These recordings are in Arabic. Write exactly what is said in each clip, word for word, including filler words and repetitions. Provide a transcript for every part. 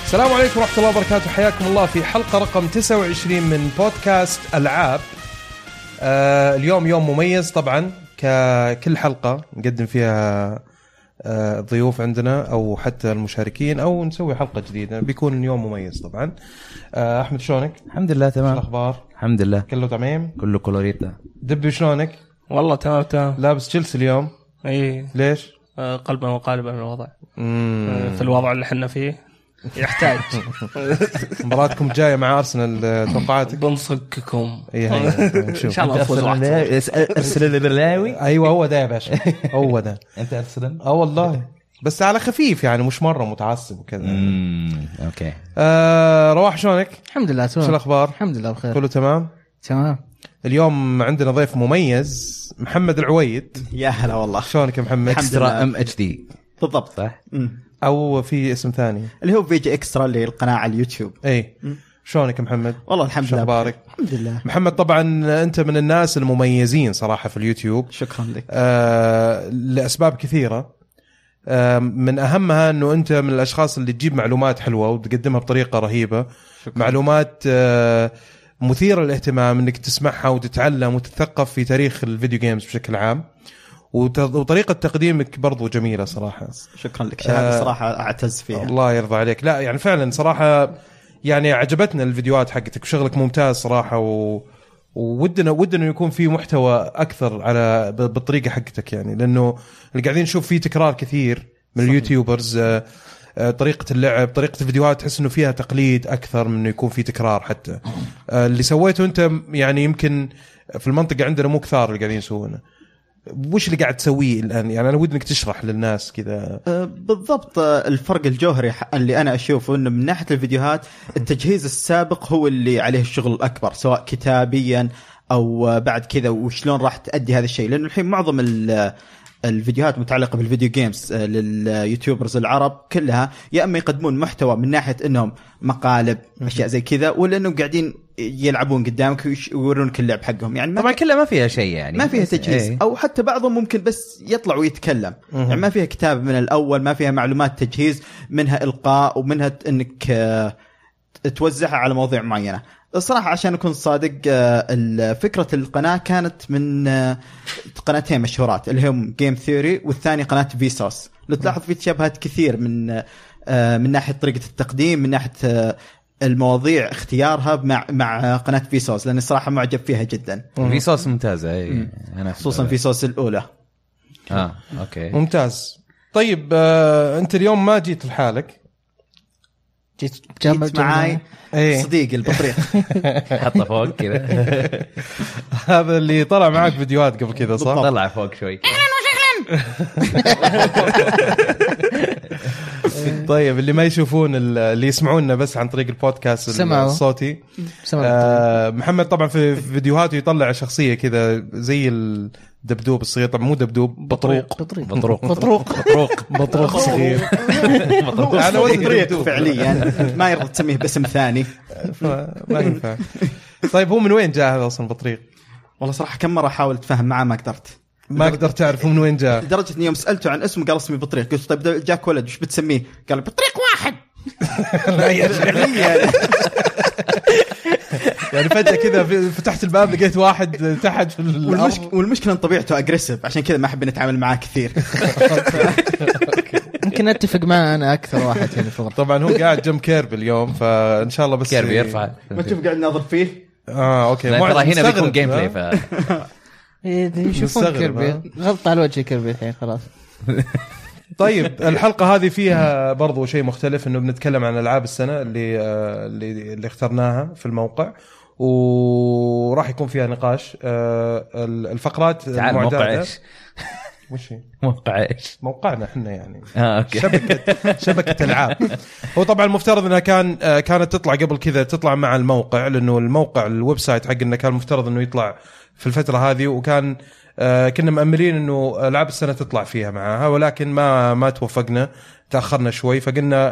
السلام عليكم ورحمة الله وبركاته. حياكم الله في حلقة رقم تسعة وعشرين من بودكاست ألعاب. آه اليوم يوم مميز طبعا، ككل حلقة نقدم فيها آه ضيوف عندنا أو حتى المشاركين أو نسوي حلقة جديدة، بيكون يوم مميز طبعا. آه أحمد شلونك؟ الحمد لله تمام. الأخبار؟ الحمد لله كله تمام؟ كله كولوريتا. دبي شلونك؟ والله تمام تمام. لابس تشيلسي اليوم؟ اي ليش؟ آه قلبا وقالبا من الوضع. مم. في الوضع اللي احنا فيه يحتاج. مباراتكم جاية مع أرسنال، توقعاتك؟ بنصككم إن شاء الله نفوز واحد. أرسنال البرلاوي. أيوة هو ده يا باشا، هو ده. أنت أرسنال؟ اه والله، بس على خفيف يعني، مش مرة متعصب وكذا. امم اوكي. آه رواح شلونك؟ الحمد لله تمام. شو الأخبار؟ الحمد لله بخير. كله تمام؟ تمام. اليوم عندنا ضيف مميز، محمد العويد. يا هلا والله. شلونك يا محمد؟ اكسترا ام اتش دي بالضبط صح؟ مم. أو في اسم ثاني اللي هو فيجي اكسترا اللي القناة على اليوتيوب. اي. شلونك يا محمد؟ والله الحمد شو لله. أخبارك؟ الحمد لله. محمد طبعا أنت من الناس المميزين صراحة في اليوتيوب. شكرا لك. آه لأسباب كثيرة، آه من أهمها أنه أنت من الأشخاص اللي تجيب معلومات حلوة وتقدمها بطريقة رهيبة. شكرا. معلومات آه مثيرة للاهتمام، انك تسمعها وتتعلم وتتثقف في تاريخ الفيديو جيمز بشكل عام، وطريقة تقديمك برضو جميلة صراحة. شكرا لك، شهادة صراحة أعتز فيها. الله يرضى عليك. لا يعني فعلا صراحة يعني عجبتنا الفيديوهات حقتك وشغلك ممتاز صراحة، و ودنا ودنا يكون في محتوى أكثر على بالطريقة حقتك يعني، لأنه اللي قاعدين نشوف فيه تكرار كثير من صحيح. اليوتيوبرز، طريقة اللعب، طريقة الفيديوهات تحس إنه فيها تقليد أكثر من إنه يكون في تكرار. حتى اللي سويته أنت يعني يمكن في المنطقة عندنا مو كثار اللي قاعدين يسوونه. وش اللي قاعد تسويه الآن يعني؟ أنا ودنك تشرح للناس كذا. أه بالضبط. الفرق الجوهري اللي أنا أشوفه إنه من ناحية الفيديوهات التجهيز السابق هو اللي عليه الشغل الأكبر، سواء كتابيا أو بعد كذا وشلون راح تأدي هذا الشيء، لأنه الحين معظم الفيديوهات متعلقة بالفيديو جيمز لليوتيوبرز العرب كلها يا أما يقدمون محتوى من ناحية إنهم مقالب أشياء زي كذا، ولا إنهم قاعدين يلعبون قدامك ويورونك اللعب حقهم يعني. طبعا كلها ما فيها شيء يعني، ما فيها تجهيز ايه. أو حتى بعضهم ممكن بس يطلع ويتكلم يعني، ما فيها كتاب من الأول، ما فيها معلومات تجهيز، منها إلقاء ومنها إنك توزعها على مواضيع معينة. الصراحة عشان أكون صادق، فكرة القناة كانت من قناتين مشهورات اللي هم جيم ثيوري والثاني قناة فيسوس. لو تلاحظ في تشابهات كثير من من ناحية طريقة التقديم، من ناحية المواضيع اختيارها مع مع قناة فيسوس، لأن الصراحة معجب فيها جدا. فيسوس ممتازة أي. أنا خصوصا فيسوس الأولى. آه أوكي ممتاز. طيب آه، أنت اليوم ما جيت لحالك، جيت جنب معاي ايه. صديقي البطريق حطه فوق كذا. هذا اللي طلع معك فيديوهات قبل كذا صح؟ طلع فوق شوي. طيب اللي ما يشوفون، اللي يسمعونا بس عن طريق البودكاست الصوتي، آه محمد طبعا في فيديوهاته يطلع شخصية كذا زي الدبدوب الصغير، طبعا مو دبدوب، بطروق بطريق بطروق بطروق بطروق بطروق صغير على وزن دبدوب فعليا، ما يرضى تسميه باسم ثاني ما ينفع. طيب هو من وين جاء هذا اصلا بطريق؟ والله صراحة كم مرة حاولت اتفاهم معه ما قدرت ما قدرت تعرف من وين جاء، لدرجة اني يوم سألته عن اسمه قال اسمي بطريق. قلت طيب جاك ولد وش بتسميه؟ قال بطريق واحد. لا يا يعني يعني فجأة كذا فتحت الباب لقيت واحد تحت في الأرض. والمشكلة ان طبيعته أجريسيف، عشان كذا ما أحب نتعامل معاه كثير. ممكن أتفق معه أنا أكثر واحد هنا في الغرفة. طبعا هو قاعد جنب كيربي اليوم، فإن شاء الله بس كيربي يرفع. ما تشوف قاعد ناظر فيه. آه أوكي. ترى هنا بيكون جيم بلاي ف يشوفون كيربي غلط على وجه كيربي الحين خلاص. طيب الحلقة هذه فيها برضو شيء مختلف، إنه بنتكلم عن ألعاب السنة اللي اللي اللي اخترناها في الموقع، وراح يكون فيها نقاش. الفقرات المعتادة. وش هي؟ موقع إيش؟ موقعنا إحنا يعني. آه، أوكي. شبكة شبكة ألعاب. هو طبعا المفترض إنها كان كانت تطلع قبل كذا، تطلع مع الموقع، لأنه الموقع الويب سايت حقنا كان المفترض إنه يطلع في الفترة هذه، وكان آه كنا مأملين إنه ألعاب السنة تطلع فيها معها، ولكن ما ما توفقنا، تأخرنا شوي، فقلنا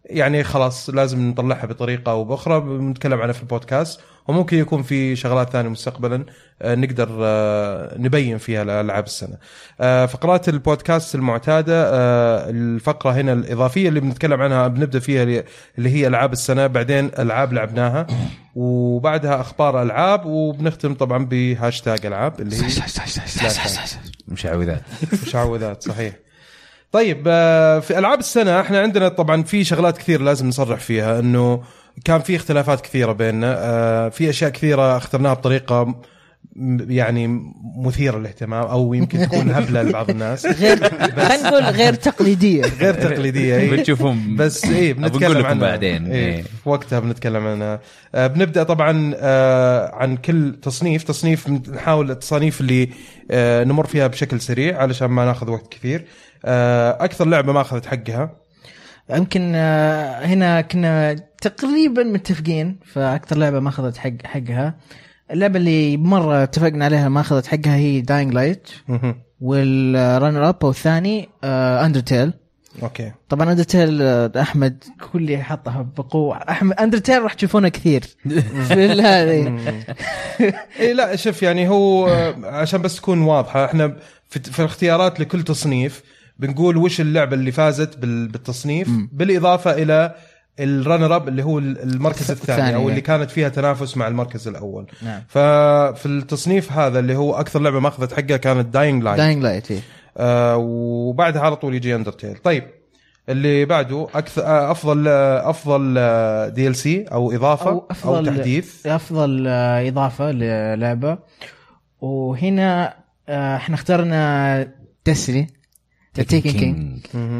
يعني خلاص لازم نطلعها بطريقه او باخرى بنتكلم عنها في البودكاست، وممكن يكون في شغلات ثانيه مستقبلا نقدر نبين فيها الالعاب السنه. فقرات البودكاست المعتاده، الفقره هنا الاضافيه اللي بنتكلم عنها بنبدا فيها اللي هي العاب السنه، بعدين العاب لعبناها، وبعدها اخبار العاب، وبنختم طبعا بهاشتاج العاب اللي هي مشعوذات. مشعوذات صحيح. طيب في ألعاب السنة احنا عندنا طبعا في شغلات كثير لازم نصرح فيها، انه كان في اختلافات كثيرة بيننا، في اشياء كثيرة اخترناها بطريقة يعني مثيرة للاهتمام او يمكن تكون هبلة لبعض الناس، غير خلينا نقول غير تقليدية غير تقليدية إيه. بتشوفهم بس ايه بنتكلم عنها بعدين إيه. إيه. في وقتها بنتكلم عنها. آه بنبدأ طبعا آه عن كل تصنيف تصنيف نحاول التصانيف اللي آه نمر فيها بشكل سريع علشان ما ناخذ وقت كثير. آه اكثر لعبة ما اخذت حقها يمكن آه هنا كنا تقريبا متفقين، فاكثر لعبة ما اخذت حق حقها اللعبة اللي مرة اتفقنا عليها ما أخذت حقها هي داينغ لايت، والرانر أب والثاني أندرتيل. أوكي طبعا أندرتيل أحمد كل حطها بقوة. أحمد أندرتيل راح تشوفونه كثير في هذه. إيه لا شوف يعني هو عشان بس تكون واضحة، إحنا في, في الاختيارات لكل تصنيف بنقول وش اللعبة اللي فازت بالتصنيف م. بالإضافة إلى الرانر اب اللي هو المركز الثاني او اللي كانت فيها تنافس مع المركز الاول. نعم. ففي التصنيف هذا اللي هو اكثر لعبه ما اخذت حقها كانت داينغ لايت. داينغ لايت آه وبعدها على طول يجي اندرتيل. طيب اللي بعده اكثر افضل افضل دي ال سي او اضافه او, أو تحديث، افضل اضافه للعبه. وهنا احنا اخترنا ديستني تيكن كينج،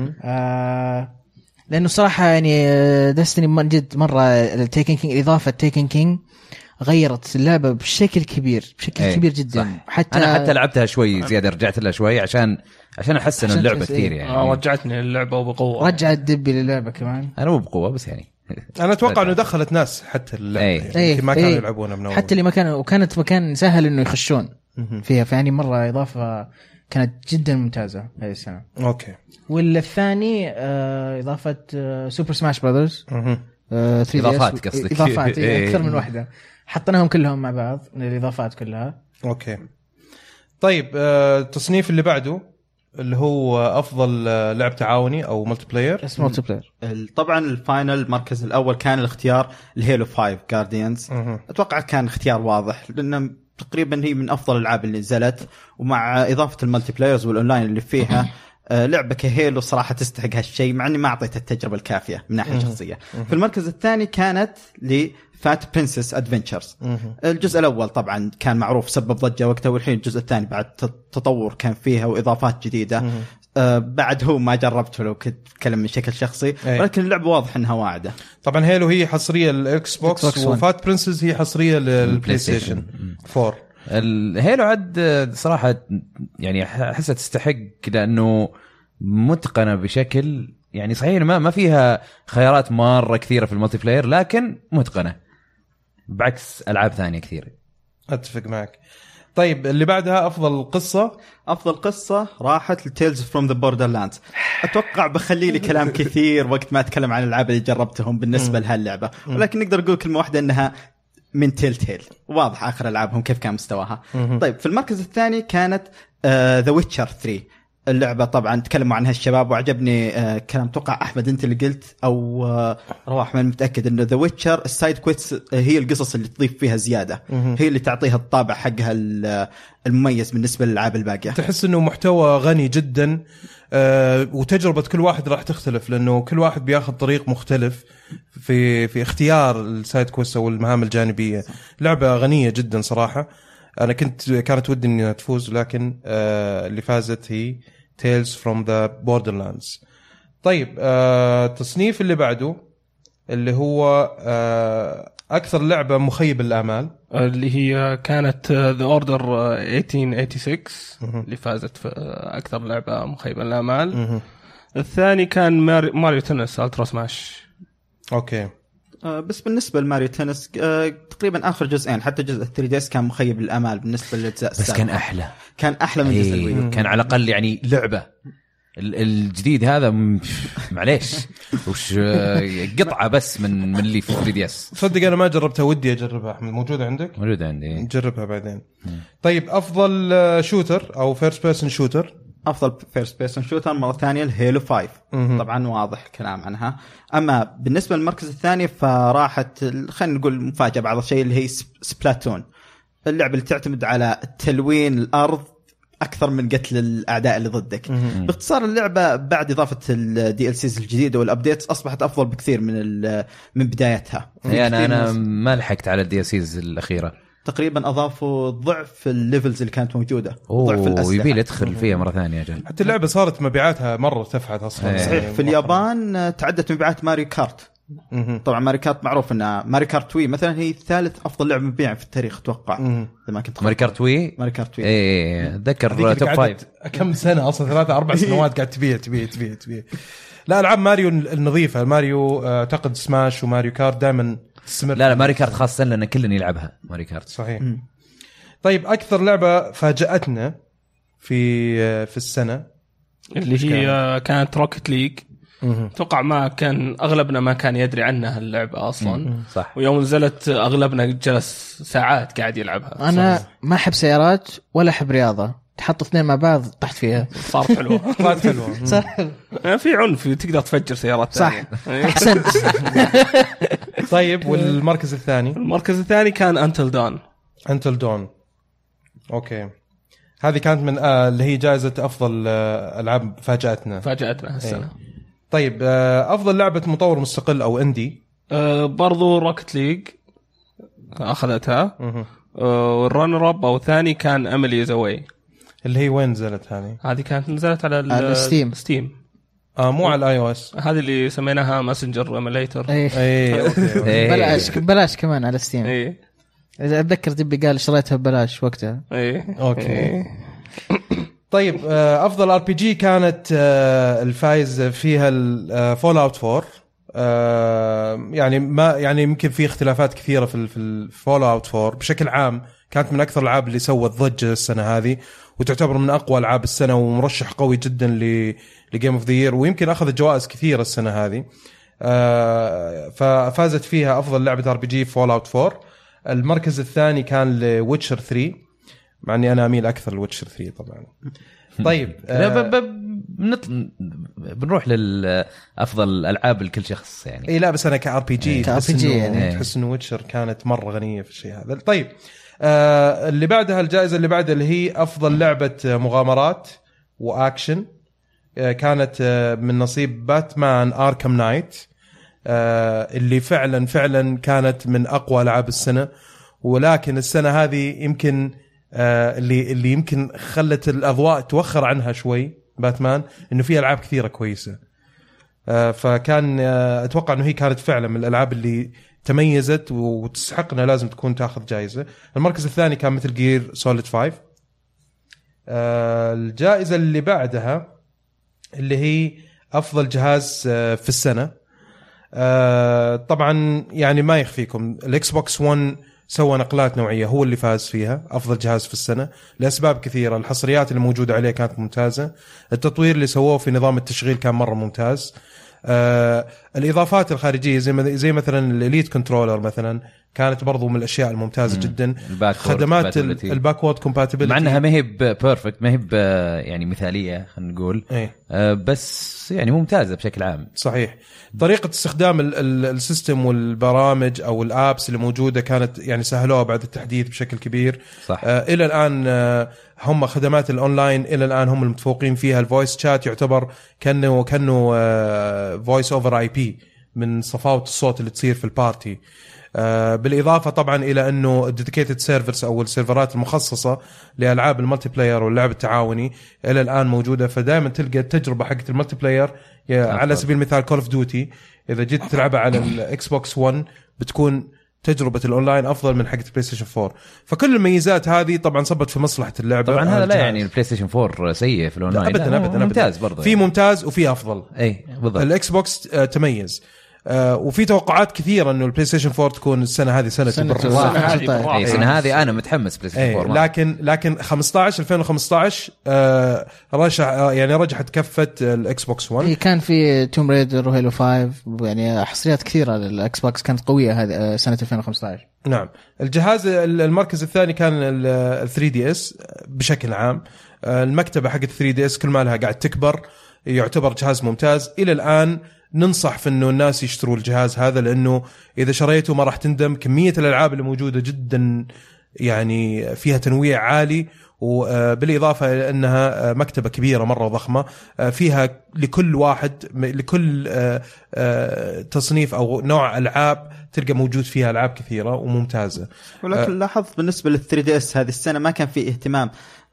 لأنه صراحة يعني دستني من جد مرة التيكن كينج، إضافة تيكن كينج غيرت اللعبة بشكل كبير بشكل ايه كبير جدا. حتى أنا حتى لعبتها شوي زيادة، رجعت لها شوي عشان عشان أحسن اللعبة كثير يعني. آه رجعتني اللعبة وبقوة، رجعت دبي للعبة كمان. أنا مو بقوة بس يعني أنا أتوقع إنه دخلت ناس حتى اللعبة ايه. يعني ايه. ما كانوا ايه. يلعبونها من أول، حتى اللي ما كانوا، وكانت مكان سهل إنه يخشون فيها، فيعني مرة إضافة كانت جدا ممتازة هذه السنة. أوكي. والثاني آه إضافة آه سوبر سماش براذرز، آه إضافات قصدك؟ إضافات إيه أكثر من واحدة، حطيناهم كلهم مع بعض الإضافات كلها. أوكي. طيب آه التصنيف اللي بعده اللي هو أفضل لعب تعاوني أو ملتي بلاير. اسمه ملتي بلاير. طبعا الفاينل المركز الأول كان الاختيار الهيلو فايف جارديانز. أتوقع كان اختيار واضح لأنه تقريبا هي من أفضل الألعاب اللي نزلت، ومع إضافة الملتي بلايرز والأونلاين اللي فيها لعبة كهيلو صراحة تستحق هالشيء، مع أني ما أعطيت التجربة الكافية من ناحية شخصية. في المركز الثاني كانت لفات برنسس أدفنتشرز. الجزء الأول طبعا كان معروف سبب ضجة وقتها، والحين الجزء الثاني بعد تطور كان فيها وإضافات جديدة. آه بعد هو ما جربته لو كنت أتكلم من شكل شخصي، ولكن اللعبة واضح أنها واعدة. طبعا هيلو هي حصرية للإكس بوكس، وفات برنسس هي حصرية للبلاي ستيشن فور. الهيلو عد صراحة يعني أحسها تستحق لأنه متقنة بشكل يعني صحيح، ما ما فيها خيارات مرة كثيرة في الملتي بلاير، لكن متقنة بعكس ألعاب ثانية كثيرة. أتفق معك. طيب اللي بعدها أفضل قصة. أفضل قصة راحت لتيلز فروم ذا بوردرلاندز. أتوقع بخلي لي كلام كثير وقت ما أتكلم عن الألعاب اللي جربتهم بالنسبة لهاللعبة، ولكن نقدر نقول كلمة واحدة إنها من تيل تيل. واضح آخر ألعابهم كيف كان مستواها. طيب في المركز الثاني كانت ذا ويتشر ثري. اللعبة طبعا تكلموا عنها الشباب وعجبني آه كلام. توقع أحمد أنت اللي قلت أو آه رواح، من متأكد إنه ذا ويتشر السايد كويتس هي القصص اللي تضيف فيها زيادة، هي اللي تعطيها الطابع حقها المميز بالنسبة للألعاب الباقية. تحس إنه محتوى غني جدا، آه وتجربة كل واحد راح تختلف، لأنه كل واحد بياخذ طريق مختلف في في اختيار السايد كويتس أو المهام الجانبية. لعبة غنية جدا صراحة. أنا كنت كانت ودي إنها تفوز، لكن آه اللي فازت هي Tales from the Borderlands. طيب آه التصنيف اللي بعده اللي هو آه أكثر لعبة مخيبة للآمال، اللي هي كانت The Order ألف وثمانمائة وستة وثمانين اللي فازت في أكثر لعبة مخيبة للآمال. الثاني كان ماريو تنس ألترا سماش. أوكي. بس بالنسبة لماريو تنس تقريبا آخر جزئين، حتى جزء ثري ديس كان مخيب للأمال بالنسبة للأجزاء السابقة، بس كان أحلى كان أحلى من جزء الويو. كان على الأقل يعني لعبة الجديد هذا معليش وش قطعه بس من من اللي في ثري دي اس. صدق انا ما جربتها، ودي اجربها. احمد موجوده عندك؟ موجوده عندي، نجربها بعدين. طيب افضل شوتر او فيرست بيرسون شوتر؟ افضل فيرست بيرسون شوتر مره ثانيه الهيلو فايف. طبعا واضح الكلام عنها. اما بالنسبه للمركز الثاني فراحت خلينا نقول مفاجاه بعض الشيء اللي هي سبلاتون، اللعبه اللي تعتمد على تلوين الارض اكثر من قتل الاعداء اللي ضدك. باختصار اللعبه بعد اضافه الدي ال سيز الجديده والابديتس اصبحت افضل بكثير من من بدايتها. يعني انا ما لحقت على الدي ال سيز الاخيره، تقريبا اضافوا ضعف الليفلز اللي كانت موجوده، ضعف الاسلحه. يبي يدخل فيها مره ثانيه جل. حتى اللعبه صارت مبيعاتها مره ارتفعت اصلا. صحيح. في اليابان تعدت مبيعات ماري كارت. طبعا ماري كارت معروف ان ماري كارت وي مثلا هي ثالث افضل لعبه مبيعا في التاريخ اتوقع. اذا ما كنت ماري كارت وي ماري كارت وي اي اتذكر توب فايف كم سنه اصلا، ثلاثة اربع سنوات قاعد تبيع تبيع تبيع تبيع. لا العاب ماريو النظيفه، ماريو اعتقد سماش وماريو كارت دائما تستمر. لا لا ماري كارت خاصه لان كلنا يلعبها ماري كارت. صحيح. م. طيب اكثر لعبه فاجاتنا في في السنه اللي هي كانت روكت ليج. توقع ما كان اغلبنا ما كان يدري عنها اللعبه اصلا. صح. ويوم نزلت اغلبنا جلس ساعات قاعد يلعبها. انا صح. ما احب سيارات ولا احب رياضه، تحط اثنين مع بعض طحت فيها. صارت حلوه. صارت حلوه. صح. في عنف تقدر تفجر سيارات ثانيه. صح. احسنت. طيب والمركز الثاني؟ المركز الثاني كان انتل دون. انتل دون اوكي، هذه كانت من آه اللي هي جائزه افضل آه العاب فاجاتنا فاجاتنا هالسنه. طيب آه افضل لعبه مطور مستقل او اندي؟ آه برضو روكت ليج اخذتها. آه والرنر اب او ثاني كان اميلي زواي. اللي هي وين نزلت هذه؟ هذه كانت نزلت على الستيم. ستيم. اه مو على الاي او اس. هذه اللي سميناها ماسنجر ايميليتر. اي بلاش بلاش كمان على ستيم. اي اتذكر دبي قال شريتها ببلاش وقتها. اي اوكي. طيب افضل ار بي جي كانت الفايز فيها الفول اوت فور. يعني ما يعني يمكن في اختلافات كثيره في في الفول اوت فور بشكل عام. كانت من اكثر الالعاب اللي سوت ضجه السنه هذه، وتعتبر من اقوى العاب السنه ومرشح قوي جدا ل لجيم اوف ذا يير، ويمكن اخذت جوائز كثيره السنه هذه. ففازت فيها افضل لعبه ار بي جي فول اوت فور. المركز الثاني كان لويتشر ثري، مع اني انا اميل اكثر لويتشر ثري طبعا. طيب آه بنط... بنروح للافضل الالعاب لكل شخص يعني. اي لا بس انا كار بي جي كار بي جي يعني تحس انه ويتشر كانت مره غنيه في الشيء هذا. طيب آه اللي بعدها الجائزه اللي بعدها اللي هي افضل لعبه مغامرات واكشن، آه كانت آه من نصيب باتمان اركام نايت، آه اللي فعلا فعلا كانت من اقوى العاب السنه. ولكن السنه هذه يمكن آه اللي اللي يمكن خلت الاضواء توخر عنها شوي باتمان، انه في العاب كثيره كويسه. آه فكان آه اتوقع انه هي كانت فعلا من الالعاب اللي تميزت وتستحقنا لازم تكون تاخذ جائزه. المركز الثاني كان مثل جير سوليد فايف. آه الجائزه اللي بعدها اللي هي افضل جهاز آه في السنه. آه طبعا يعني ما يخفيكم الاكس بوكس ون سوى نقلات نوعيه، هو اللي فاز فيها افضل جهاز في السنه لاسباب كثيره. الحصريات اللي موجوده عليه كانت ممتازه، التطوير اللي سووه في نظام التشغيل كان مره ممتاز، آه الاضافات الخارجيه زي زي مثلا الاليت كنترولر مثلا كانت برضو من الاشياء الممتازه جدا. خدمات الباكورد كومباتيبلتي مع انها ما هي بيرفكت، ما هي يعني مثاليه خلينا نقول ايه. آه بس يعني ممتازه بشكل عام. صحيح. طريقه استخدام السيستم والبرامج او الابس اللي موجوده كانت يعني سهلوها بعد التحديث بشكل كبير. صح. آه الى الان آه هم خدمات الاونلاين الى الان هم المتفوقين فيها. الفويس شات يعتبر كانه كانه آه فويس اوفر اي بي من صفاوه الصوت اللي تصير في البارتي. آه بالإضافة طبعا إلى أنه الديديكيتد سيرفرز أو السيرفرات المخصصة لألعاب الملتي بلاير واللعب التعاوني إلى الآن موجودة. فدائما تلقى التجربة حقت الملتي بلاير على سبيل المثال كول اوف ديوتي إذا جيت تلعبها على الإكس بوكس ون بتكون تجربة الأونلاين أفضل من حقت البلاي ستيشن فور. فكل الميزات هذه طبعا صبت في مصلحة اللعبة. طبعا هذا لا يعني البلاي ستيشن فور سيء في الأونلاين، أبدا أبدا, أبداً ممتاز برضه في يعني. ممتاز وفي أفضل. أي بالضبط. الإكس بوكس آه تميز. آه وفي توقعات كثيره انه البلاي ستيشن فور تكون السنه هذه سنه سنة بالرواح. السنة اي السنه هذه انا متحمس بلاي ستيشن فور. لكن لكن خمسة عشر ألفين وخمسطعش آه رجح يعني رجحت كفه الاكس بوكس ون. كان في توم ريدر وهيلو فايف يعني حصريات كثيره للاكس بوكس كانت قويه هذه سنه ألفين وخمسطعش. نعم. الجهاز المركز الثاني كان ال ثري دي اس بشكل عام. المكتبه حقت ثري دي اس كل ما لها قاعد تكبر، يعتبر جهاز ممتاز الى الان. ننصح في انه الناس يشتروا الجهاز هذا لانه اذا شريته ما راح تندم. كميه الالعاب اللي موجوده جدا يعني فيها تنويع عالي، وبالاضافه الى انها مكتبه كبيره مره ضخمه فيها لكل واحد لكل تصنيف او نوع العاب تلقى موجود فيها العاب كثيره وممتازه. ولكن لاحظت بالنسبه لل ثري دي اس هذه السنه ما كان في اهتمام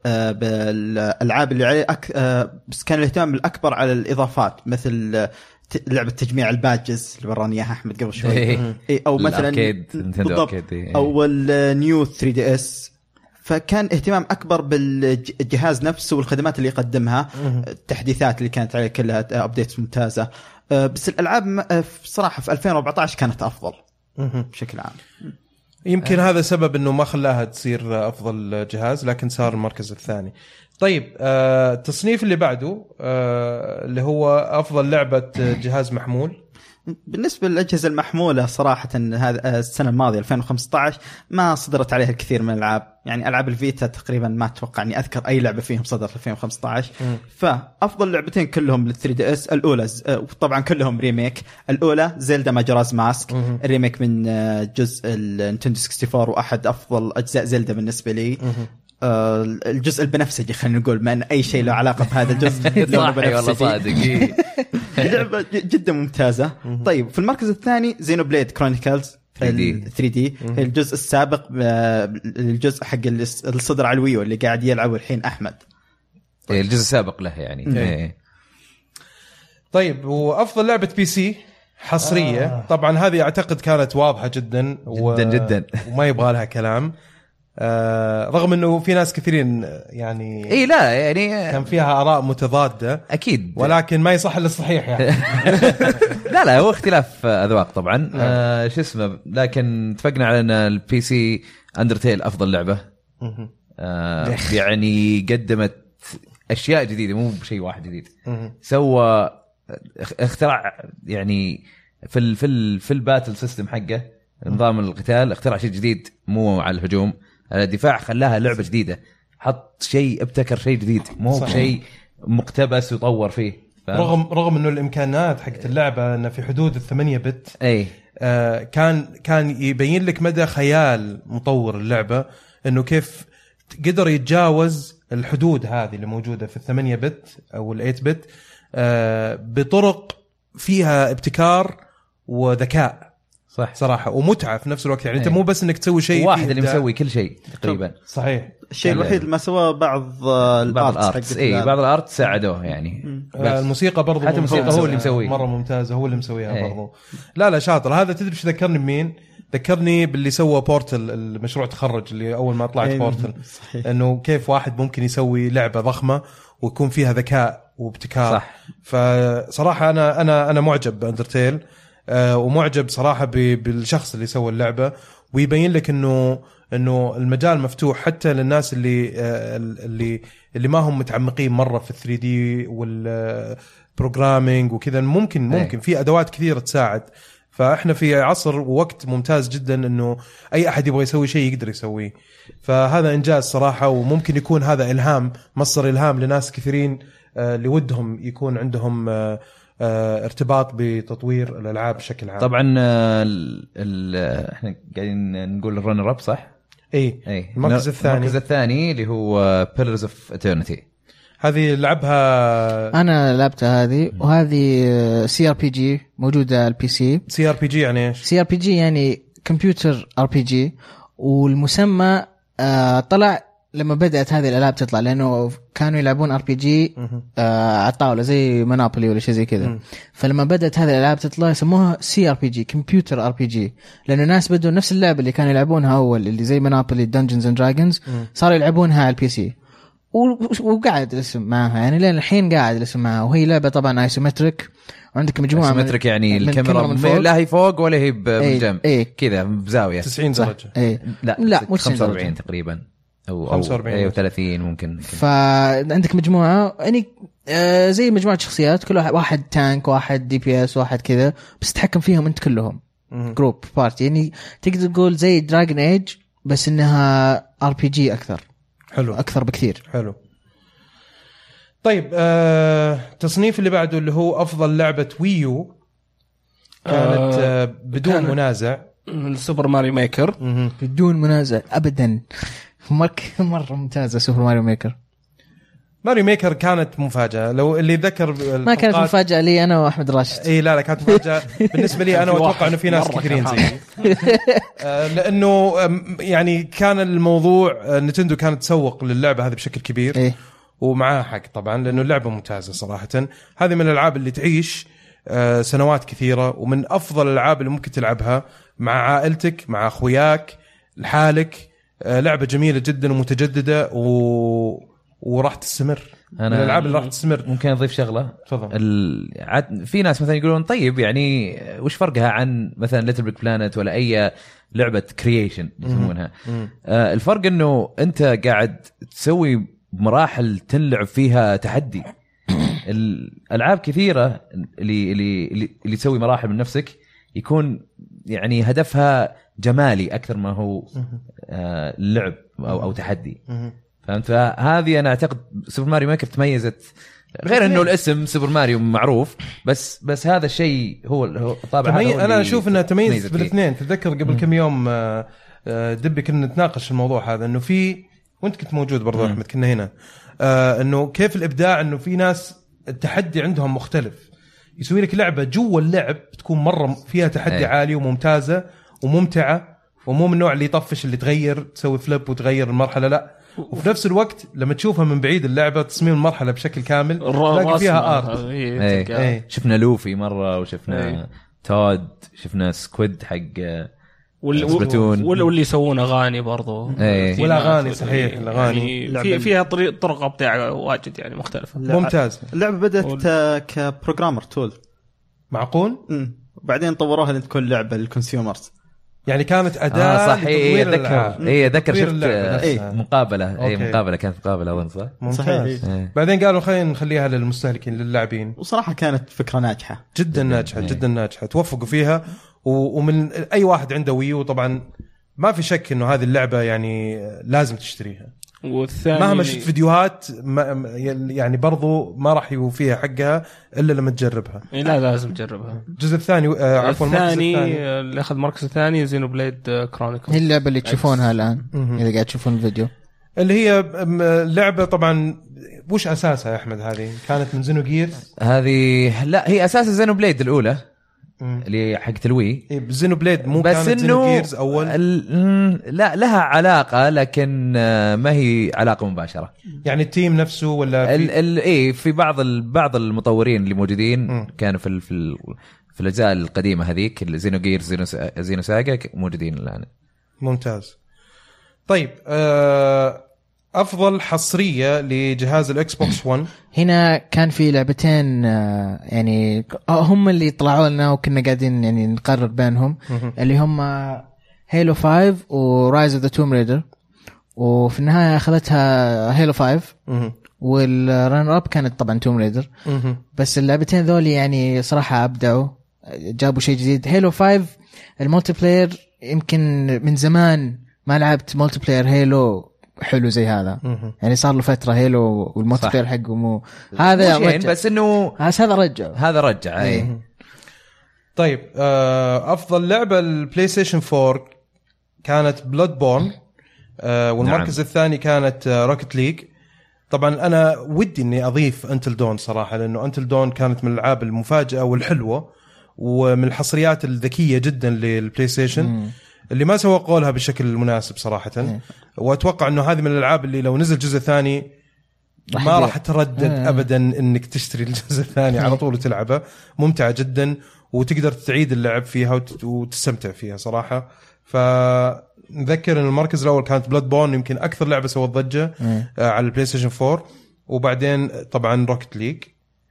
بالالعاب اللي عليه أك... بس كان الاهتمام الاكبر على الاضافات، مثل لعبه تجميع البادجز اللي ورانا اياها احمد قبل شوي إيه. او مثلا بالضبط او النيو ثري دي اس. فكان اهتمام اكبر بالجهاز نفسه والخدمات اللي يقدمها، التحديثات اللي كانت عليه كلها ابديتس ممتازه. بس الالعاب بصراحه في ألفين وأربعطعش كانت افضل بشكل عام. يمكن هذا سبب انه ما خلاها تصير افضل جهاز، لكن صار المركز الثاني. طيب آه التصنيف اللي بعده آه اللي هو افضل لعبه جهاز محمول. بالنسبه للاجهزه المحموله صراحه هذا السنه الماضيه ألفين وخمسطعش ما صدرت عليها الكثير من الالعاب. يعني العاب الفيتا تقريبا ما اتوقع اني اذكر اي لعبه فيهم صدرت ألفين وخمسطعش. م. فافضل لعبتين كلهم لل ثري دي اس الاولى طبعا كلهم ريميك. الاولى زيلدا ماجوراز ماسك، الريميك من جزء النينتندو ستة وستين واحد افضل اجزاء زيلدا بالنسبه لي. آه الجزء البنفسجي خلينا نقول، ما أن أي شيء له علاقة بهذا الجزء لونه بنفسجي. لعبة جدا ممتازة. طيب في المركز الثاني زينو بليد كرونيكلز ثري دي الجزء السابق، الجزء حق الصدر على الويو اللي قاعد يلعبه الحين أحمد. الجزء السابق له يعني. طيب وأفضل لعبة بي سي حصرية آه. طبعا هذه أعتقد كانت واضحة جدا و... جدا جدا وما يبغى لها كلام. آه رغم انه في ناس كثيرين يعني اي لا يعني كان فيها اراء متضاده اكيد، ولكن ما يصح الا الصحيح يعني. لا لا هو اختلاف اذواق طبعا. آه شو اسمه، لكن اتفقنا على ان البي سي اندرتيل افضل لعبه. آه يعني قدمت اشياء جديده، مو بشيء واحد جديد. سوى اخترع يعني في ال في ال في الباتل سيستم حقه، نظام القتال اخترع شيء جديد، مو على الهجوم على الدفاع، خلاها لعبة جديدة. حط شيء ابتكر شيء جديد، مو شيء مقتبس وطور فيه. رغم رغم انه الامكانات حقت اللعبة انه في حدود الثمانية بت، اي آه كان كان يبين لك مدى خيال مطور اللعبة، انه كيف قدر يتجاوز الحدود هذه اللي موجودة في الثمانية بت او الايت بت آه بطرق فيها ابتكار وذكاء. صح صراحة ومتعة في نفس الوقت. يعني أنت مو بس إنك تسوي شيء واحد اللي مسوي كل شيء تقريبا. صحيح. الشيء الوحيد اللي ما سوى بعض بعض الارتس اي بعض الارت ساعدوه يعني. الموسيقى برضو حتى الموسيقى هو اللي مسويه مرة ممتازة، هو اللي مسويها برضو. لا لا شاطر. هذا تدري ايش ذكرني بمين؟ ذكرني باللي سوى بورتل، المشروع تخرج اللي اول ما طلعت بورتل، انه كيف واحد ممكن يسوي لعبة ضخمة ويكون فيها ذكاء وابتكار. صح. فصراحة انا انا انا معجب باندرتيل، آه ومعجب صراحة بالشخص اللي سوى اللعبة، ويبين لك انه انه المجال مفتوح حتى للناس اللي آه اللي اللي ما هم متعمقين مرة في ثري دي والبروجرامينج وكذا. ممكن ممكن في ادوات كثيرة تساعد. فاحنا في عصر ووقت ممتاز جدا انه اي احد يبغى يسوي شيء يقدر يسويه. فهذا انجاز صراحة، وممكن يكون هذا الهام، مصدر الهام لناس كثيرين آه اللي ودهم يكون عندهم آه اه ارتباط بتطوير الالعاب بشكل عام. طبعا ال ال احنا قاعدين نقول الرنر اب صح؟ اي اي المركز الثاني المركز الثاني اللي هو Pillars of Eternity. هذه لعبها انا لعبتها هذه، وهذه سي ار بي جي موجوده على البي سي. سي ار بي جي يعني ايش؟ سي ار بي جي يعني كمبيوتر ار بي جي، والمسمى آه طلع لما بدأت هذه الألعاب تطلع، لأنه كانوا يلعبون ار بي جي على الطاولة زي مونوبولي ولا شيء زي كذا. فلما بدأت هذه الألعاب تطلع سموها سي ار بي جي كمبيوتر ار بي جي، لأنه الناس بدوا نفس اللعبة اللي كانوا يلعبونها أول اللي زي مونوبولي دنجنز اند دراجونز صاروا يلعبونها على البي سي. وقاعد الاسم معها يعني لين الحين قاعد الاسم معها. وهي لعبه طبعا ايسومتريك وعندك مجموعه ايسومتريك يعني من الكاميرا من فوق. لا هي فوق ولا هي بالجنب ايه كذا بزاويه تسعين درجه. ايه لا لا مش خمسة وأربعين تقريبا او خمسة وأربعين او ثلاثين ممكن. فعندك مجموعه يعني آه زي مجموعه شخصيات كل واحد, واحد تانك واحد دي بي اس واحد كذا بس تتحكم فيهم انت كلهم جروب بارتي يعني تقدر تقول زي دراجون ايج بس انها ار بي جي اكثر. حلو اكثر بكثير. حلو. طيب آه، تصنيف اللي بعده اللي هو افضل لعبه ويو كانت آه بدون كان منازع سوبر ماريو ميكر. بدون منازع ابدا. مره مره ممتازه سوبر ماريو ميكر. ماريو ميكر كانت مفاجاه لو اللي ذكر ما كانت مفاجاه لي انا واحمد راشد. اي لا لا كانت مفاجاه بالنسبه لي انا واتوقع انه في ناس كثيرين زي آه لانه يعني كان الموضوع نينتندو كانت تسوق للعبه هذه بشكل كبير إيه؟ ومعاه حق طبعا لانه اللعبه ممتازه صراحه. هذه من الالعاب اللي تعيش آه سنوات كثيره ومن افضل الالعاب اللي ممكن تلعبها مع عائلتك مع اخوياك لحالك. آه لعبه جميله جدا ومتجدده و وراح تستمر. أنا من الألعاب اللي راح تستمر. ممكن أضيف شغلة. تفضل. ال... في ناس مثلا يقولون طيب يعني وش فرقها عن مثلا ليتل بيج بلانت ولا أي لعبة كرييشن يسمونها. آه الفرق إنه أنت قاعد تسوي مراحل تلعب فيها تحدي. الألعاب كثيرة اللي اللي اللي تسوي مراحل من نفسك يكون يعني هدفها جمالي أكثر ما هو آه لعب أو أو تحدي. فهمت؟ هذه أنا أعتقد سوبر ماريو ميكر تميزت غير إنه الاسم سوبر ماريو معروف بس بس هذا الشيء هو هو طابع تمي... هذا. أنا أشوف إنه تميز بالاثنين. تتذكر قبل كم يوم دبي كنا نتناقش الموضوع هذا إنه في وأنت كنت موجود برضو أحمد كنا هنا آه إنه كيف الإبداع إنه في ناس التحدي عندهم مختلف يسوي لك لعبة جوا اللعب تكون مرة فيها تحدي أي. عالي وممتازة وممتعة ومو من النوع اللي يطفش اللي تغير تسوي فليب وتغير المرحلة لا. وفي نفس الوقت لما تشوفها من بعيد اللعبة تصميم المرحلة بشكل كامل تلاقي فيها آرت. ايه. ايه. شفنا لوفي مرة وشفنا ايه. تود شفنا سكويد حق سبلاتون واللي يسوون أغاني برضو ايه. والأغاني صحيح الأغاني يعني في فيها طريق طرق ابداع واجد يعني مختلفة. ممتاز. اللعبة بدأت كبروجرامر تول معقول وبعدين طوروها لتكون لعبة للكونسيومرز يعني كانت أداة آه صح. هي ذكر هي ذكر شفت ايه. مقابلة هي مقابلة كانت مقابلة أظن صح. ممتاز. ايه. بعدين قالوا خلينا نخليها للمستهلكين للاعبين وصراحة كانت فكرة ناجحة جدا ناجحة جدا ناجحة توفقوا فيها ومن أي واحد عنده ويو طبعا ما في شك إنه هذه اللعبة يعني لازم تشتريها. والثاني مهما شفت فيديوهات يعني برضو ما راح يوفيها حقها إلا لما تجربها. لا لازم تجربها. الجزء الثاني آه عفوا الثاني اللي أخذ مركز الثاني زينو بليد كرونيكل. هي اللعبة اللي تشوفونها الآن إذا قاعد تشوفون الفيديو اللي هي لعبة طبعا وش أساسها يا أحمد؟ هذه كانت من زينو جيرز. هذه لا هي أساس زينو بليد الأولى اللي حقت الوي. إيه زينو بليد مو بس كانت زينو جيرز أول. لا لها علاقة لكن ما هي علاقة مباشرة. يعني التيم نفسه ولا في ال ال إيه في بعض بعض المطورين اللي موجودين م. كانوا في في في الأجزاء القديمة هذيك زينو جيرز زينو زينو ساجا موجودين الآن. ممتاز. طيب آه أفضل حصرية لجهاز الإكس بوكس ون. هنا كان في لعبتين يعني هم اللي طلعوا لنا وكنا قاعدين يعني نقرر بينهم اللي هم هيلو فايف ورايز اوف ذا توم ريدر وفي النهاية أخذتها هيلو فايف والرن اب كانت طبعا توم ريدر. بس اللعبتين ذول يعني صراحة أبدعوا جابوا شيء جديد. هيلو فايف المولتي بلاير يمكن من زمان ما لعبت مولتي بلاير هيلو حلو زي هذا. يعني صار له فترة هيلو والمولتي بلاير حقه مو هذا رجع. بس انه هذا رجع هذا رجع اي. طيب افضل لعبة البلاي ستيشن فور كانت بلود بورن والمركز نعم. الثاني كانت روكت ليج. طبعا انا ودي اني اضيف انتل دون صراحة لانه انتل دون كانت من الالعاب المفاجئة والحلوة ومن الحصريات الذكية جدا للبلاي ستيشن مم. اللي ما سوقوا لها بشكل مناسب صراحة. وأتوقع أنه هذه من الألعاب اللي لو نزل جزء ثاني ما راح تردد ابدا انك تشتري الجزء الثاني على طول وتلعبه. ممتعه جدا وتقدر تعيد اللعب فيها وتستمتع فيها صراحه. فنذكر ان المركز الاول كانت بلاد بورن، يمكن اكثر لعبه سوت ضجه على البلاي ستيشن فور، وبعدين طبعا روكت ليج.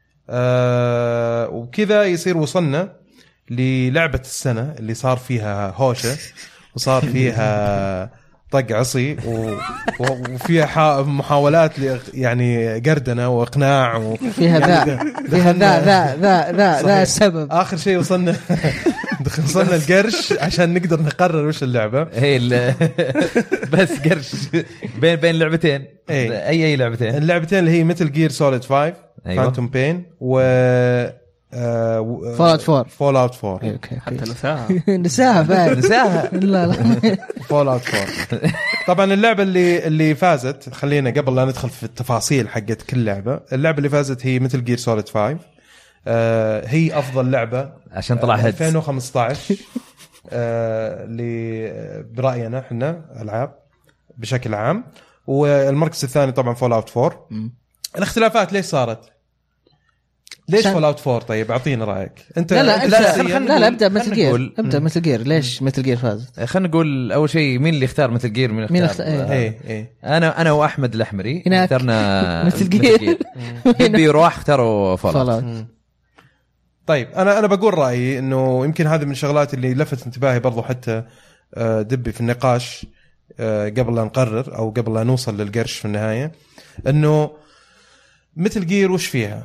أه وكذا يصير وصلنا للعبه السنه اللي صار فيها هوشه وصار فيها طق عصي و... وفيها محاولات يعني قردنه واقناع و... فيها ذا فيها ذا ذا ذا ذا ذا السبب. اخر شيء وصلنا وصلنا القرش عشان نقدر نقرر وش اللعبه. هي بس قرش بين بين لعبتين. اي اي لعبتين اللعبتين اللي هي مثل جير سوليد فايف فانتوم بين و فول اوت فور فول اوت فور حتى نساها نساها بعد نساها لا لا فول اوت فور. طبعا اللعبه اللي اللي فازت، خلينا قبل لا ندخل في التفاصيل حقت كل لعبه، اللعبه اللي فازت هي مثل جير سوليد فايف. آه هي افضل لعبه عشان طلع هيدز ألفين وخمسة عشر آه اللي براينا احنا العاب بشكل عام. والمركز الثاني طبعا فول اوت فور. الاختلافات ليش صارت؟ ليش فول اوت فور؟ طيب اعطينا رايك انت. لا لا انت لا, لا, لا, لا ابدا مثل جير ابدا مثل جير ليش مثل جير فازت؟ خلينا نقول اول شيء مين اللي اختار مثل جير؟ مين اختار؟ اخت... ايه. ايه ايه. انا انا واحمد الاحمري اخترنا مثل جير. بيبي وروح اختاروا فول اوت. طيب انا انا بقول رايي انه يمكن هذه من الشغلات اللي لفت انتباهي برضو حتى دبي في النقاش قبل لا نقرر او قبل لا نوصل للقرش في النهايه، انه مثل جير وش فيها؟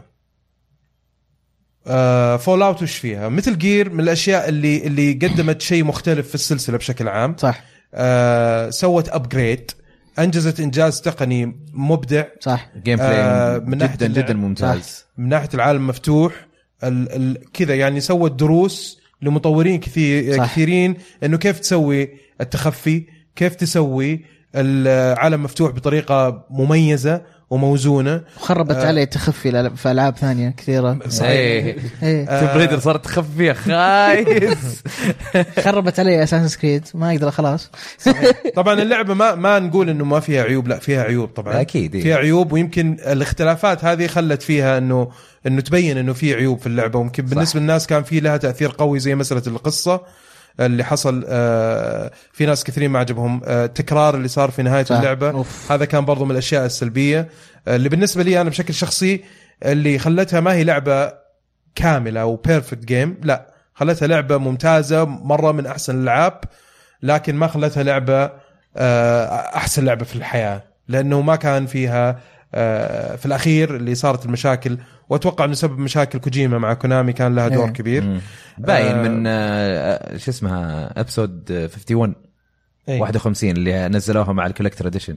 فول اوت وش فيها؟ مثل جير من الاشياء اللي اللي قدمت شيء مختلف في السلسله بشكل عام. صح. آه سوت ابجريد، انجزت انجاز تقني مبدع. صح. جيم بلاي آه من جدا ناحيه جدا ممتاز. من ناحيه العالم مفتوح كذا، يعني سوت دروس لمطورين كثير صح. كثيرين انه كيف تسوي التخفي، كيف تسوي العالم مفتوح بطريقه مميزه وموزونه. وخربت آه عليه تخفي في العاب ثانيه كثيره. صحيح. توم بريدر صارت تخفي خايس. خربت عليه اساسن كريد ما يقدر خلاص. طبعا اللعبه ما ما نقول انه ما فيها عيوب، لا فيها عيوب طبعا اكيد فيها عيوب، ويمكن الاختلافات هذه خلت فيها انه انه تبين انه في عيوب في اللعبه، ويمكن بالنسبه للناس كان في لها تاثير قوي زي مساله القصه اللي حصل. آه في ناس كثيرين ما عجبهم آه التكرار اللي صار في نهايه صح. اللعبه أوف. هذا كان برضو من الاشياء السلبيه آه اللي بالنسبه لي انا بشكل شخصي اللي خلتها ما هي لعبه كامله او بيرفكت جيم، لا خلتها لعبه ممتازه مره من احسن الالعاب، لكن ما خلتها لعبه آه احسن لعبه في الحياه، لانه ما كان فيها آه في الاخير اللي صارت المشاكل، واتوقع انه سبب مشاكل كوجيما مع كونامي كان لها دور كبير. باين آه من آه شو اسمها ابسود واحد وخمسين أي. واحد وخمسين اللي نزلوها مع الكولكتر اديشن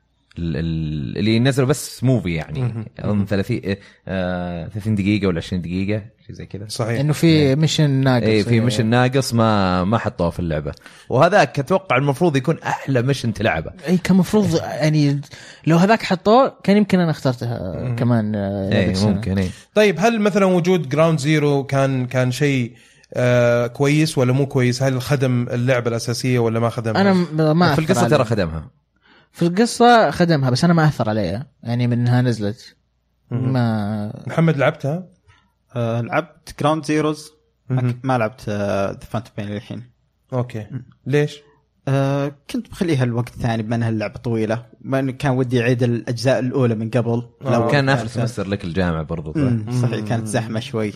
اللي نزلوا بس موفي يعني اظن ثلاثين آه ثلاثين دقيقه ولا عشرين دقيقه شيء زي كذا. صحيح انه في ميشن ناقص. اي في ميشن ناقص ما ما حطوه في اللعبه، وهذاك اتوقع المفروض يكون احلى ميشن تلعبه. اي كان مفروض يعني لو هذاك حطوه كان يمكن انا اخترتها كمان. اي ممكن. اي طيب هل مثلا وجود جراوند زيرو كان كان شيء آه كويس ولا مو كويس؟ هل خدم اللعبه الاساسيه ولا ما خدمها؟ انا ما في القصه ترى خدمها، في القصة خدمها بس أنا ما أثر عليها يعني منها نزلت. ما محمد لعبتها؟ أه لعبت جراوند زيروز ما لعبت ذا فانتوم بين الحين. أوكي م. ليش؟ أه كنت بخليها الوقت ثاني بما أنها اللعبة طويلة، ما كان ودي أعيد الأجزاء الأولى من قبل. لو كان آخر سمستر لك الجامعة برضو صحيح كانت زحمة شوي.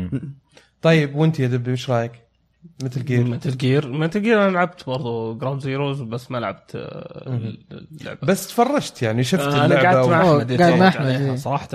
طيب وانت يا دبي وش رايك؟ مثل جير مثل جير مثل جير انا لعبت برضو جراوند زيروز بس ما لعبت اللعبه، بس تفرجت يعني شفت أنا اللعبه قعدت مع احمد قاعد مع احمد صراحه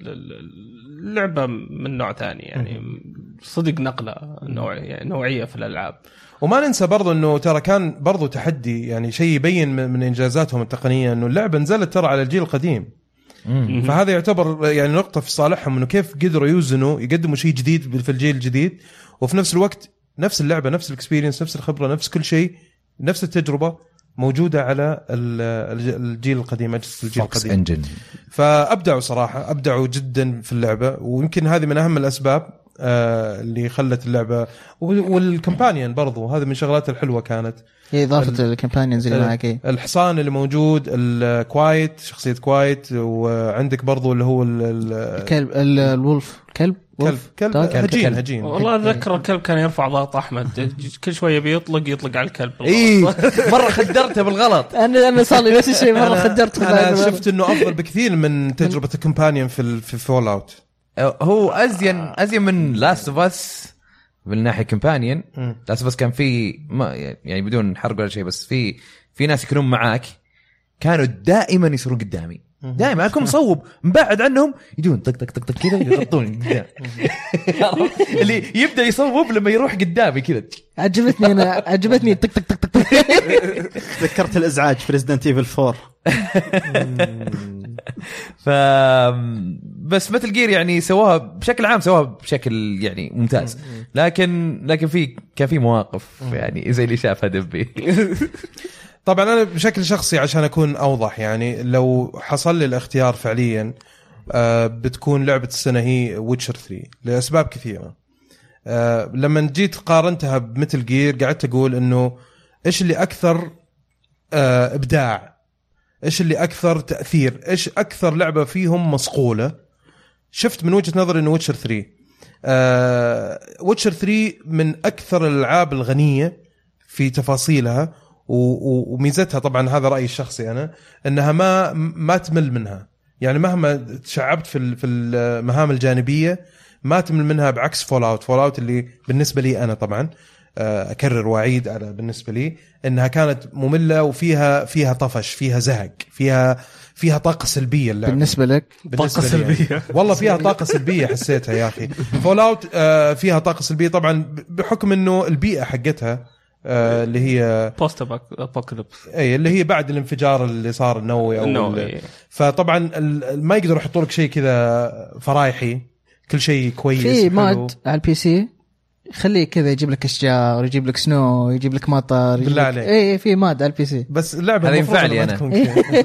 اللعبه من نوع ثاني يعني صدق نقله نوع يعني نوعيه في الالعاب. وما ننسى برضو انه ترى كان برضو تحدي يعني شيء يبين من انجازاتهم التقنيه انه اللعبه نزلت ترى على الجيل القديم، فهذا يعتبر يعني نقطه في صالحهم انه كيف قدروا يوزنوا يقدموا شيء جديد في الجيل الجديد، وفي نفس الوقت نفس اللعبة نفس الاكسبيرينس نفس الخبرة نفس كل شيء نفس التجربة موجودة على الجيل القديم أجهزة الجيل القديم. فأبدعوا صراحة أبدعوا جدا في اللعبة، ويمكن هذه من أهم الأسباب آه اللي خلت اللعبه، والكمبانيون برضو هذا من شغلات الحلوه كانت هي اضافه الكمبانيونز اللي معك. الحصان اللي موجود، الكوايت، شخصيه كوايت، وعندك برضو اللي هو الكلب الولف كلب كلب كلب هجين هجين. والله اتذكر الكلب كان يرفع ضغط احمد كل شويه بيطلق يطلق على الكلب. اي مره خدرته بالغلط. انا انا صار لي نفس الشيء مره خدرت. انا شفت انه افضل بكثير من تجربه الكمبانيون في في فول اوت. هو ازين ازين من لاست اوف اس من ناحيه كمبانيون. لاست اوف اس كان في ما يعني بدون حرق ولا شيء، بس في في ناس يكونون معاك كانوا دائما يصيرون قدامي، دائما اكون مصوب مبعد عنهم يجون طق طق طق طق كذا يغطوني قدام. اللي يبدا يصوب لما يروح قدامي كذا. عجبتني انا عجبتني طق طق طق طق. ذكرت الازعاج في ريزيدنت ايفل فور. ف بس مثل جير يعني سواها بشكل عام سواها بشكل يعني ممتاز، لكن لكن في كان في مواقف يعني زي اللي شافها دبي. طبعا انا بشكل شخصي عشان اكون اوضح، يعني لو حصل لي الاختيار فعليا آه بتكون لعبه السنه هي ويتشر ثري لاسباب كثيره. آه لما جيت قارنتها بمثل جير قعدت اقول انه ايش اللي اكثر آه ابداع، ايش اللي اكثر تاثير، ايش اكثر لعبه فيهم مصقوله. شفت من وجهه نظري انه ويتشر ثري آه ويتشر ثري من اكثر الالعاب الغنيه في تفاصيلها وميزتها. طبعا هذا رايي الشخصي انا، انها ما ما تمل منها، يعني مهما تشعبت في في المهام الجانبيه ما تمل منها، بعكس فول اوت. فول اوت اللي بالنسبه لي انا طبعا اكرر واعيد على بالنسبه لي انها كانت ممله وفيها فيها طفش، فيها زهق، فيها فيها طاقه سلبيه اللعبة. بالنسبه لك بالنسبة طاقه سلبيه يعني. والله فيها طاقه سلبيه حسيتها يا اخي. فول اوت فيها طاقه سلبيه طبعا بحكم انه البيئه حقتها آه اللي هي بوست ابوكاليبس، اي اللي هي بعد الانفجار اللي صار النووي او فطبعا ما يقدروا يحطوا لك شيء كذا فرايحي، كل شيء كويس. في ماد على البي سي خليه كذا يجيب لك اشجار، يجيب لك سنو، يجيب لك مطر، بالله عليك. اي في ماد على البي سي، بس اللعبه هذه ينفع لي انا.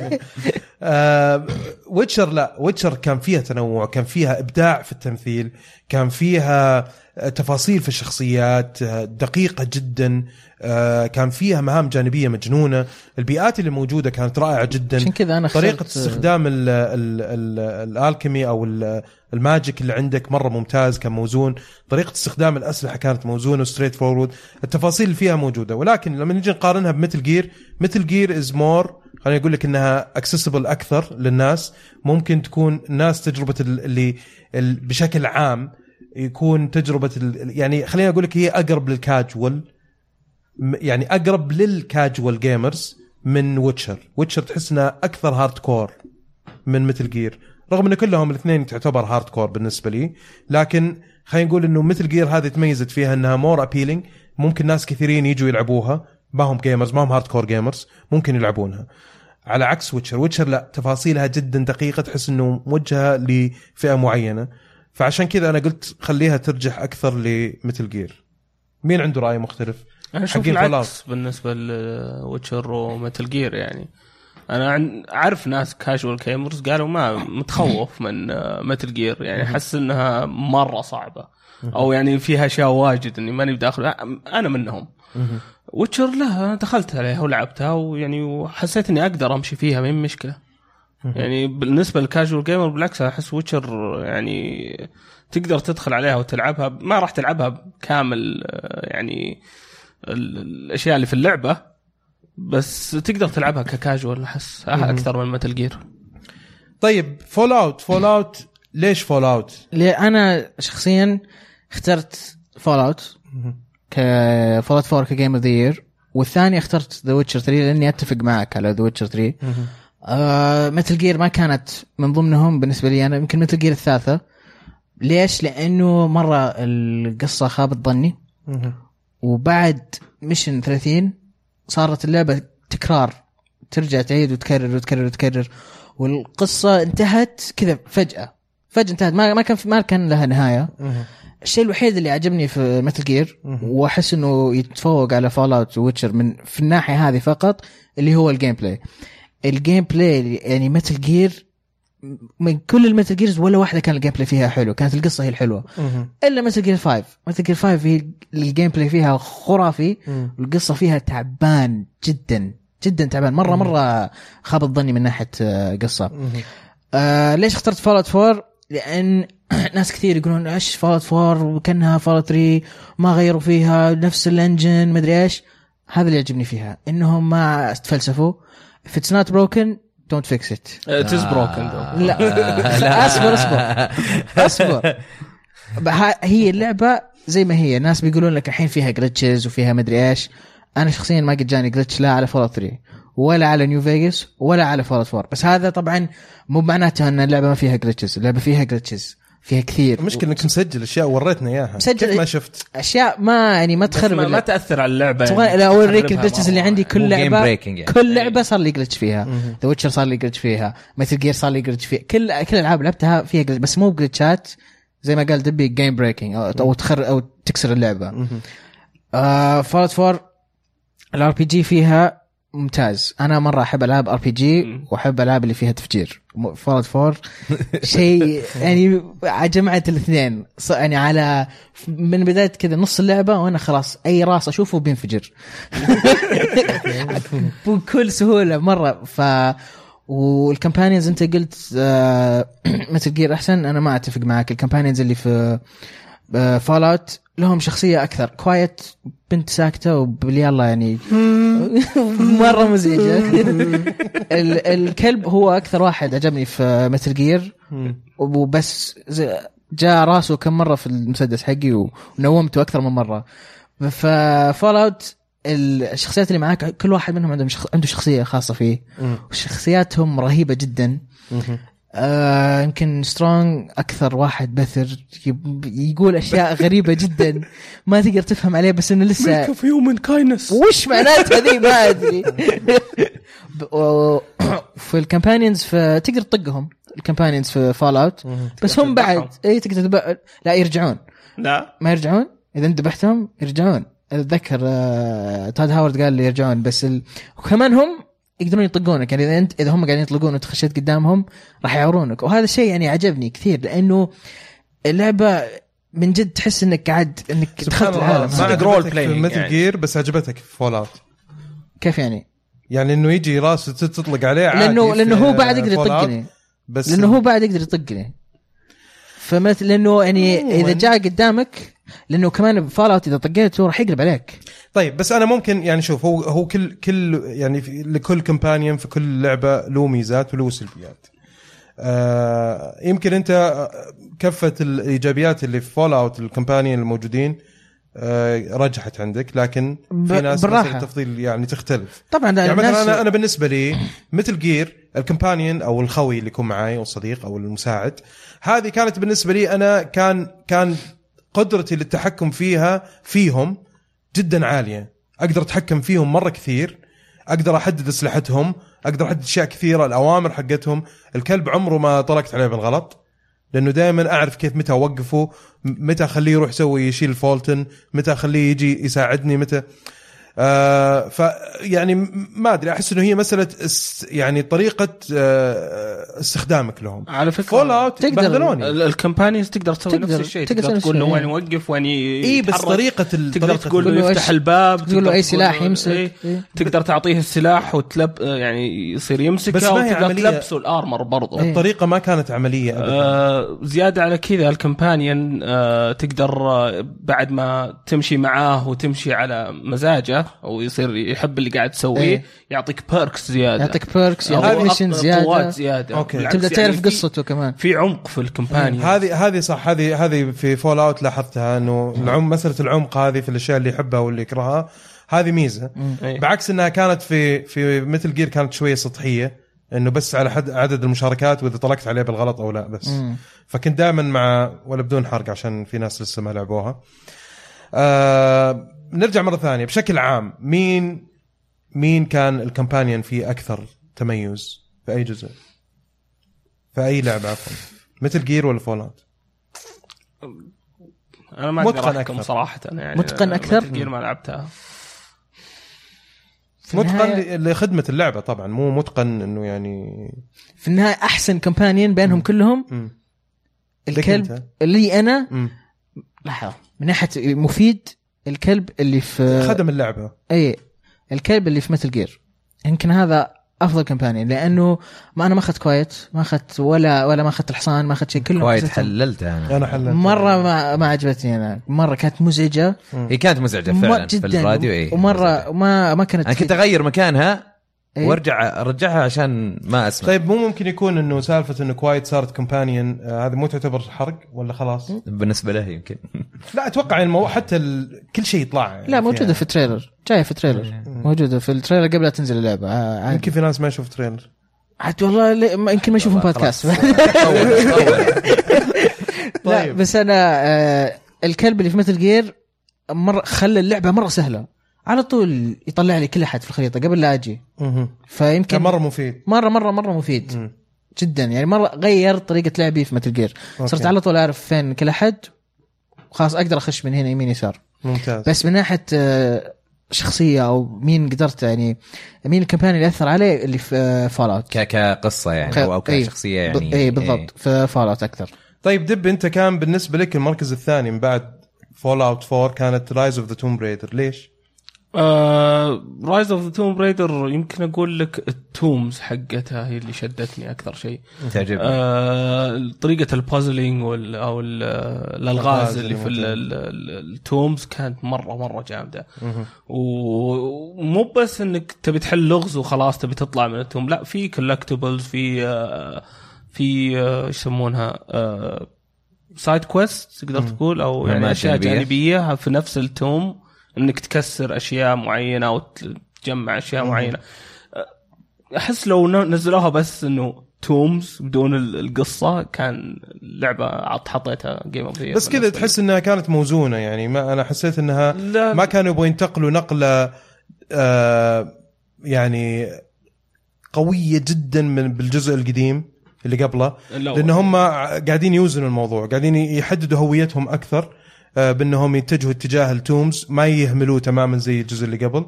آه ويتشر لا ويتشر كان فيها تنوع، كان فيها ابداع في التمثيل، كان فيها تفاصيل في الشخصيات دقيقة جدا، كان فيها مهام جانبية مجنونة، البيئات اللي موجودة كانت رائعة جدا. عشان كذا أنا طريقة استخدام ال ال ال الالكيمي أو الماجيك اللي عندك مرة ممتاز، كان موزون. طريقة استخدام الأسلحة كانت موزونة وستريت فورورد، التفاصيل اللي فيها موجودة. ولكن لما نيجي نقارنها بمثل جير، مثل جير إز مور، خليني أقول لك إنها accessible أكثر للناس. ممكن تكون الناس تجربة اللي بشكل عام يكون تجربة يعني خليني أقول لك هي أقرب للكاجوال، يعني أقرب للكاجوال جيمرز من ويتشر. ويتشر تحس إنها أكثر هارد كور من مثل جير، رغم إن كلهم الاثنين تعتبر هارد كور بالنسبة لي. لكن خلينا نقول إنه مثل جير هذه تميزت فيها إنها مور أبيلينج، ممكن ناس كثيرين يجوا يلعبوها، ما هم جيمرز، ما هم هارد كور جيمرز، ممكن يلعبونها. على عكس ويتشر، ويتشر لا تفاصيلها جدا دقيقة، تحس إنه موجهة لفئة معينة. فعشان كذا أنا قلت خليها ترجح أكثر لمثل جير. مين عنده رأي مختلف؟ أنا أشوف العكس بالنسبة لويتشر ومثل جير. يعني أنا أعرف ناس كاجوال جيمرز قالوا ما متخوف من مثل جير، يعني حس إنها مرة صعبة أو يعني فيها أشياء واجد إني ماني بداخل، أنا منهم. ويتشر له دخلت عليها ولعبتها ويعني وحسيت إني أقدر أمشي فيها من مشكلة. يعني بالنسبة للكاجوال جيمر بالعكس أحس ويتشر يعني تقدر تدخل عليها وتلعبها، ما راح تلعبها كامل يعني الأشياء اللي في اللعبة، بس تقدر تلعبها ككاجوال أحس أكثر من متل جير. طيب فول أوت، فول أوت ليش فول أوت؟ ليه أنا شخصيا اخترت فول أوت كفول أوت فور كجيم اوف ذا يير، والثاني اخترت ذا ويتشر ثري لأني أتفق معك على ذا ويتشر ثري. آه مثل جير ما كانت من ضمنهم بالنسبة لي أنا، يمكن مثل جير الثالثة. ليش؟ لأنه مرة القصة خابت ظني، وبعد ميشن ثلاثين صارت اللعبة تكرار، ترجع تعيد وتكرر وتكرر وتكرر، والقصة انتهت كذا فجأة فجأة انتهت، ما ما كان ما كان لها نهاية. الشيء الوحيد اللي عجبني في مثل جير وأحس إنه يتفوق على فول أوت وويتشر من في الناحية هذه فقط، اللي هو الجيم بلاي. الجيم بلاي يعني مثل جير من كل الميتال جيرز ولا واحده كان الجيم بلاي فيها حلو، كانت القصه هي الحلوه. الا ميتال جير خمسة ميتال جير خمسة هي الجيم بلاي فيها خرافي، والقصه فيها تعبان جدا جدا تعبان مره مره خاب الظني من ناحيه قصه. آه ليش اخترت فالوت فور؟ لان ناس كثير يقولون ايش فالوت فور وكانها فالوت ثري ما غيروا فيها نفس الانجن ما ادري ايش. هذا اللي يعجبني فيها، انهم ما استفلسفوا. if it's not broken don't fix it. it is broken لا, لا اصبر اصبر اصبر هي اللعبه زي ما هي. ناس بيقولون لك الحين فيها جلتشز وفيها مدري ايش. انا شخصيا ما قد جاني جلتش لا على فالوت ثري ولا على نيو فيغاس ولا على فالوت فور. بس هذا طبعا مو معناته ان اللعبه ما فيها جلتشز، اللعبه فيها جلتشز فيها كثير. المشكله انك مسجل اشياء وريتنا اياها كيف ما شفت اشياء ما يعني ما تخرب ما, ما تاثر على اللعبه يعني. لا اوريك الجلتشز اللي عندي كل لعبه يعني. كل لعبه صار لي جلتش فيها. ذا ويتشر صار لي جلتش فيها، مثل جير صار لي جلتش فيها، كل كل الالعاب لعبتها فيها جلتش، بس مو جلتشات زي ما قال دبي جيم بريكنج او, أو تخر او تكسر اللعبه. آه فالوت فور الار بي جي فيها ممتاز. انا مره احب العاب ار بي جي واحب العاب اللي فيها تفجير. فالوت فور شيء يعني جمعت الاثنين يعني على من بدايه كذا نص اللعبه وانا خلاص اي راس اشوفه بينفجر بكل سهوله مره. ف والكامبانيونز انت قلت آه مثل جير احسن، انا ما اتفق معك. الكامبانيونز اللي في آه فالوت لهم شخصيه اكثر. كوايت بنت ساكته وباليلا يعني مره مزعجه. الكلب هو اكثر واحد عجبني في مثل جير، وبس جاء راسه كم مره في المسدس حقي ونومته اكثر من مره. ففالوت الشخصيات اللي معاك كل واحد منهم عنده عنده شخصيه خاصه فيه، وشخصياتهم رهيبه جدا. آه يمكن سترونج أكثر واحد بثر يقول أشياء غريبة جدا ما تقدر تفهم عليه، بس إنه لسه في human kindness وش معناتها ذي ما أدري. في الكامبانيونز فتقدر تطقهم الكامبانيونز في فال أوت، بس هم بعد إيه تقدر تبع... لا يرجعون، لا ما يرجعون إذا أنت ذبحتهم يرجعون. أتذكر آه تاد هاورد قال لي يرجعون، بس ال... وكمان هم يقدرون يطلقونك يعني. إذا أنت إذا هم قاعدين يطلقون وأنت خشيت قدامهم راح يعورونك. وهذا الشيء يعني عجبني كثير، لأنه اللعبة من جد تحس إنك قاعد إنك دخلت العالم. ما عجبتك في مثل جير بس عجبتك في فول أوت. كيف يعني؟ يعني إنه يجي راسه تطلق عليه عادي، لأنه لأنه هو بعد يقدر يطقني، بس لأنه هو بعد يقدر يطقني. فمثل لأنه يعني إذا جاء قدامك، لأنه كمان فول أوت إذا طقيته راح يقلب عليك. طيب بس أنا ممكن يعني شوف هو هو كل كل يعني في لكل كمبانيون في كل لعبة له ميزات وله سلبيات. آه يمكن أنت كفة الإيجابيات اللي في فول أوت الكمبانيون الموجودين آه رجحت عندك، لكن في ناس مثلا تفضيل يعني تختلف طبعا. يعني مثلا أنا أنا بالنسبة لي مثل جير الكمبانيون أو الخوي اللي يكون معي أو الصديق أو المساعد، هذه كانت بالنسبة لي أنا كان كان قدرتي للتحكم فيها فيهم جدا عالية. أقدر أتحكم فيهم مرة كثير، أقدر أحدد أسلحتهم، أقدر أحدد أشياء كثيرة، الأوامر حقتهم. الكلب عمره ما طلقت عليه بالغلط، لأنه دائما أعرف كيف متى أوقفه، متى أخليه يروح يسوي يشيل الفولتن، متى أخليه يجي يساعدني، متى آه ف يعني ما ادري، احس انه هي مساله يعني طريقه آه استخدامك لهم. على فكره فول اوت بهدلوني الكامبانيز تقدر تسوي نفس الشيء، تقدر, تقدر تقول له وين يوقف وين اي، بس طريقه تقدر تقول له يفتح الباب، تقول له اي سلاح يمسك، إيه؟ إيه؟ تقدر تعطيه السلاح وتلب يعني يصير يمسكه، وتقدر تلبسه الارمر برضه. إيه؟ الطريقه ما كانت عمليه ابدا. آه زياده على كذا الكامبانيون آه تقدر آه بعد ما تمشي معاه وتمشي على مزاجه او يصير يحب اللي قاعد تسويه، ايه؟ يعطيك بيركس زياده، يعطيك بيركس، يعطيك ميشن زياده زياده، تبدا تعرف يعني قصته كمان، في عمق في الكمبانيون. هذه هذه صح، هذه هذه في فول اوت لاحظتها، انه العمق، مساله العمق هذه في الاشياء اللي يحبها واللي يكرهها، هذه ميزه. ايه؟ بعكس انها كانت في في مثل جير كانت شويه سطحيه، انه بس على حد عدد المشاركات واذا طلقت عليه بالغلط او لا بس. مم. فكنت دائما مع، ولا بدون حرق عشان في ناس لسه ما لعبوها. آه نرجع مرة ثانية بشكل عام، مين مين كان الكامبانيون فيه أكثر تميز في أي جزء، في أي لعبة عفوا، مثل جير ولا فول اوت؟ أنا ما أقدر أحكم صراحة يعني، متقن أكثر. مثل جير ما لعبتها. متقن لخدمه اللعبه طبعا، مو متقن انه يعني في النهايه احسن كومبانيون بينهم م. كلهم م. الكلب اللي انا م. لحظه من ناحيه مفيد، الكلب اللي في خدم اللعبه، اي الكلب اللي في متل جير يمكن هذا افضل كومبانيون، لانه ما انا ما اخذت كوايت، ما اخذت ولا ولا ما اخذت الحصان، ما اخذت شيء كله كوايت حللتها انا انا حللت مره ما ما عجبتني انا، مره كانت مزعجه. هي كانت مزعجه فعلا في الراديو. ايه ومره ما ما كانت انا كنت اغير مكانها إيه؟ وارجع ارجعها عشان ما اسمع. طيب مو ممكن يكون انه سالفه انه كوايت صارت كومبانيون آه هذا مو تعتبر حرق ولا خلاص؟ بالنسبه له يمكن لا اتوقع المو... حتى ال... كل شيء يطلع يعني لا موجوده فيها. في التريلر، جايه في التريلر، موجوده في التريلر قبل لا تنزل اللعبه عادي. يمكن في ناس ما يشوف تريلر عاد والله لي... يمكن ما يشوفون بودكاست. لا بس انا آه الكلب اللي في مثل جير مره خلى اللعبه مره سهله، على طول يطلع لي كل احد في الخريطه قبل لا اجي، فيمكن مره مفيد مره مره مره مفيد م. جدا يعني. مره غير طريقه لعبي في مثل جير، صرت على طول اعرف فين كل احد خلاص اقدر اخش من هنا يمين يسار. ممتاز. بس من ناحيه آه شخصيه او مين قدرت يعني مين الكامباني اللي اثر عليه اللي في فول اوت ك كقصه يعني او كشخصيه يعني اي بالضبط ايه. في فول اوت اكثر. طيب دب انت كان بالنسبه لك المركز الثاني من بعد فول اوت فور كانت رايز اوف ذا توم بريدر، ليش؟ رايز اوف ذا توم بريدر يمكن اقول لك التومز حقتها هي اللي شدتني اكثر شيء، تعجبني آه طريقه البازلينج وال او الالغاز اللي في التومز كانت مره مره جامده. ومو بس انك تبي تحل لغز وخلاص تبي تطلع من التوم، لا في كولكتبلز، في آه في آه يسمونها آه سايد كويست تقدر تقول، او يعني اشياء جانبيه في نفس التوم، انك تكسر اشياء معينه او تجمع اشياء معينه. احس لو نزلوها بس انه تومز بدون القصه كان لعبه عط حطيتها جيم اوف ذا. بس كذا تحس انها كانت موزونه يعني، ما انا حسيت انها لا. ما كانوا يبغوا ينتقلوا نقله آه يعني قويه جدا من بالجزء القديم اللي قبله، لان هم قاعدين يوزنوا الموضوع، قاعدين يحددوا هويتهم اكثر بأنهم يتجهوا اتجاه التومز، ما يهملوه تماما زي الجزء اللي قبل،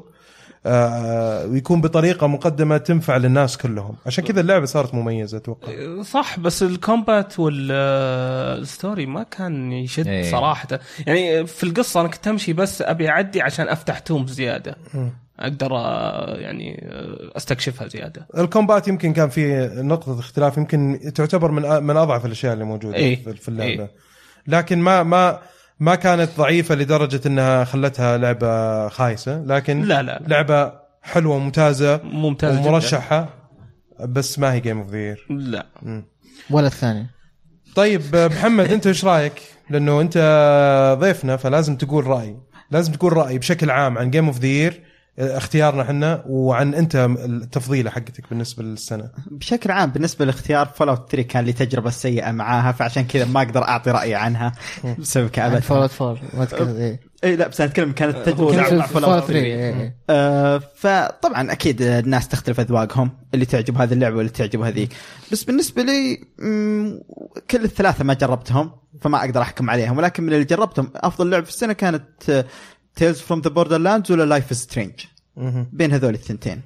ويكون بطريقة مقدمة تنفع للناس كلهم. عشان كذا اللعبة صارت مميزة أتوقع. صح، بس الكومبات والستوري ما كان يشد ايه. صراحة يعني في القصة أنا كنت أمشي بس أبي أعدي عشان أفتح تومز زيادة م. أقدر يعني أستكشفها زيادة. الكومبات يمكن كان فيه نقطة اختلاف، يمكن تعتبر من من أضعف الأشياء اللي موجودة ايه. في اللعبة، ايه. لكن ما ما ما كانت ضعيفة لدرجة انها خلتها لعبة خايسة، لكن لا لا لا. لعبة حلوة ممتازة ممتازة ومرشحة جداً. بس ما هي جيم اوف ذا يير لا م. ولا الثاني. طيب محمد انت ايش رايك؟ لانه انت ضيفنا فلازم تقول رأي، لازم تقول رأي بشكل عام عن جيم اوف ذا يير، اختيارنا احنا، وعن انت التفضيله حقتك بالنسبه للسنه. بشكل عام بالنسبه لاختيار فول اوت ثري كان لي تجربه سيئه معاها، فعشان كذا ما اقدر اعطي راي عنها بسبب كابتها. فول اوت فور ما تكلم ايه اي لا بس انا اتكلم كانت تجربه مع فول اوت ثري. آه فطبعا اكيد الناس تختلف اذواقهم، اللي تعجب هذه اللعبه واللي تعجب هذه، بس بالنسبه لي كل الثلاثه ما جربتهم فما اقدر احكم عليهم، ولكن من اللي جربتهم افضل لعبه في السنه كانت Tales from the Borderlands ولا Life is Strange. بين هذول الثنتين.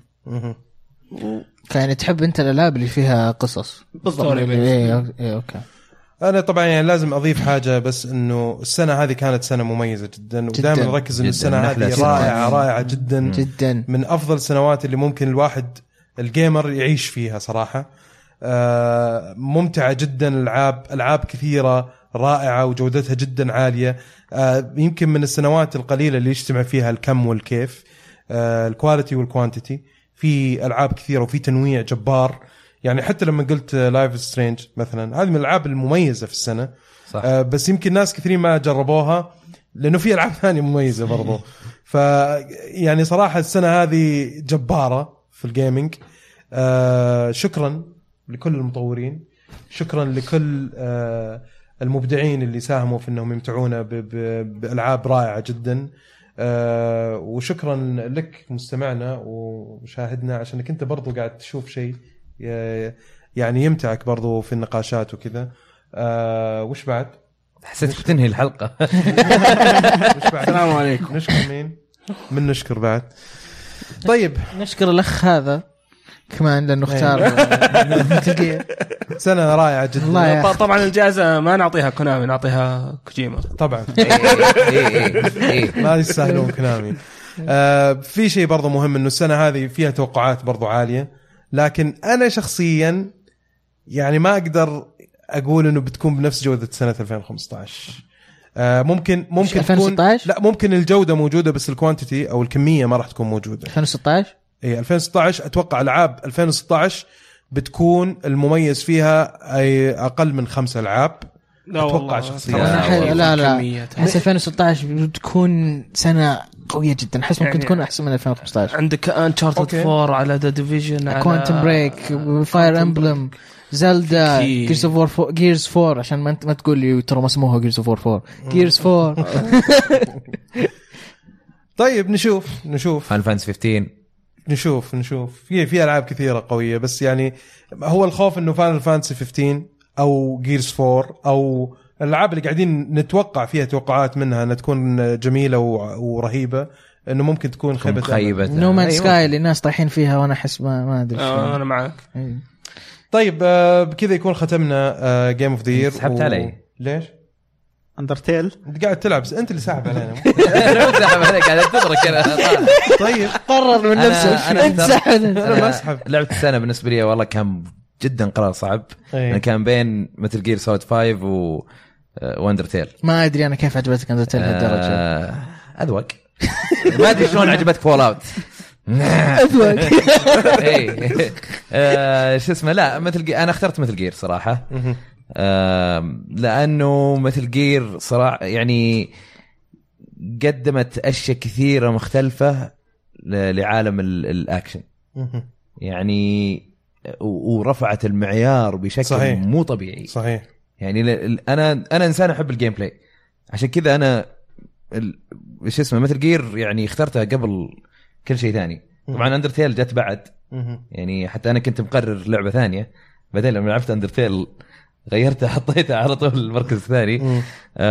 كان تحب انت الالعاب اللي فيها قصص بالضبط. ايه ايه اوكي. انا طبعا يعني لازم اضيف حاجه، بس انه السنه هذه كانت سنه مميزه جدا، ودائما نركز ان السنه هذه رائعه رائعه جدا جدا، من افضل السنوات اللي ممكن الواحد الجيمر يعيش فيها صراحه. آه ممتعه جدا، العاب العاب كثيره رائعه وجودتها جدا عاليه. آه يمكن من السنوات القليله اللي يجتمع فيها الكم والكيف، آه الكواليتي والكوانتيتي، في العاب كثيره وفي تنويع جبار. يعني حتى لما قلت لايف سترينج مثلا، هذه من الالعاب المميزه في السنه صح. آه بس يمكن ناس كثيرين ما جربوها لانه في العاب ثانيه مميزه برضو. ف يعني صراحه السنه هذه جباره في الجيمنج. آه شكرا لكل المطورين، شكرا لكل آه المبدعين اللي ساهموا في انهم يمتعونا بالعاب رائعه جدا. أه وشكرا لك مستمعنا ومشاهدنا، عشانك انت برضو قاعد تشوف شيء يعني يمتعك برضو في النقاشات وكذا. أه وش بعد؟ حسيت بتنهي الحلقه. وش بعد؟ السلام عليكم. نشكر مين؟ من نشكر بعد طيب نشكر الاخ هذا كمان لانه اختار مثل جير. سنه رائعه جدا الله يا أخي. طبعا الجائزه ما نعطيها كونامي نعطيها كوجيما طبعا إيه إيه إيه. ما يستاهلون كلامي. آه في شيء برضو مهم انه السنه هذه فيها توقعات برضو عاليه، لكن انا شخصيا يعني ما اقدر اقول انه بتكون بنفس جوده سنه ألفين وخمسة عشر. آه ممكن ممكن ألفين وستة عشر؟ لا ممكن الجوده موجوده بس الكوانتيتي او الكميه ما راح تكون موجوده. ألفين وستة عشر اي ألفين وستة عشر اتوقع العاب ألفين وستة عشر بتكون المميز فيها اي اقل من خمسة العاب. اتوقع شخصيا لا لا لا احس ألفين وستة عشر بتكون سنه قويه جدا، احس ممكن يعني تكون احسن من ألفين وخمسة عشر. عندك انشارتد فور على ذا ديفيجن على كوانتم بريك فاير امبلم زلدا جيرز اوف وور جيرز فور عشان ما انت ما تقول لي ترى ما اسموها جيرز اوف وور فور جيرز فور. طيب نشوف نشوف فان فانس خمسة عشر نشوف نشوف في في العاب كثيره قويه، بس يعني هو الخوف انه فاينل فانتسي خمسة عشر او جيرز فور او الالعاب اللي قاعدين نتوقع فيها توقعات منها انها تكون جميله ورهيبه انه ممكن تكون خيبه خيبه. نو مان سكاي اللي الناس طايحين فيها وانا احس ما ما ادري. آه انا معك. طيب آه بكذا يكون ختمنا جيم اوف ذا يير. سحبت و... علي ليش اندرتيل انت قاعد تلعب انت اللي ساحب علينا. انا ساحب عليك قاعد تدرك انا. طيب قرر من نفسه انت سحب. انا ما اسحب. لعبه السنه بالنسبه لي والله كان جدا قرار صعب. أنا كان بين مثل جير سوليد خمسة و واندرتيل. ما ادري انا كيف عجبتك اندرتيل هالدرجه. اذوق ما ادري شلون عجبتك فول اوت. اذوق اي شو اسمه. لا مثل جير انا اخترت مثل جير صراحه لانه مثل جير صراحه يعني قدمت اشياء كثيره مختلفه لعالم الاكشن يعني ورفعت المعيار بشكل صحيح. مو طبيعي صحيح. يعني انا انا انسان احب الجيم بلاي عشان كذا انا ايش اسمه مثل جير يعني اخترتها قبل كل شيء ثاني. طبعا اندرتيل جت بعد يعني حتى انا كنت مقرر لعبه ثانيه بعدين لما لعبت اندرتيل غيرتها حطيتها على طول المركز الثاني.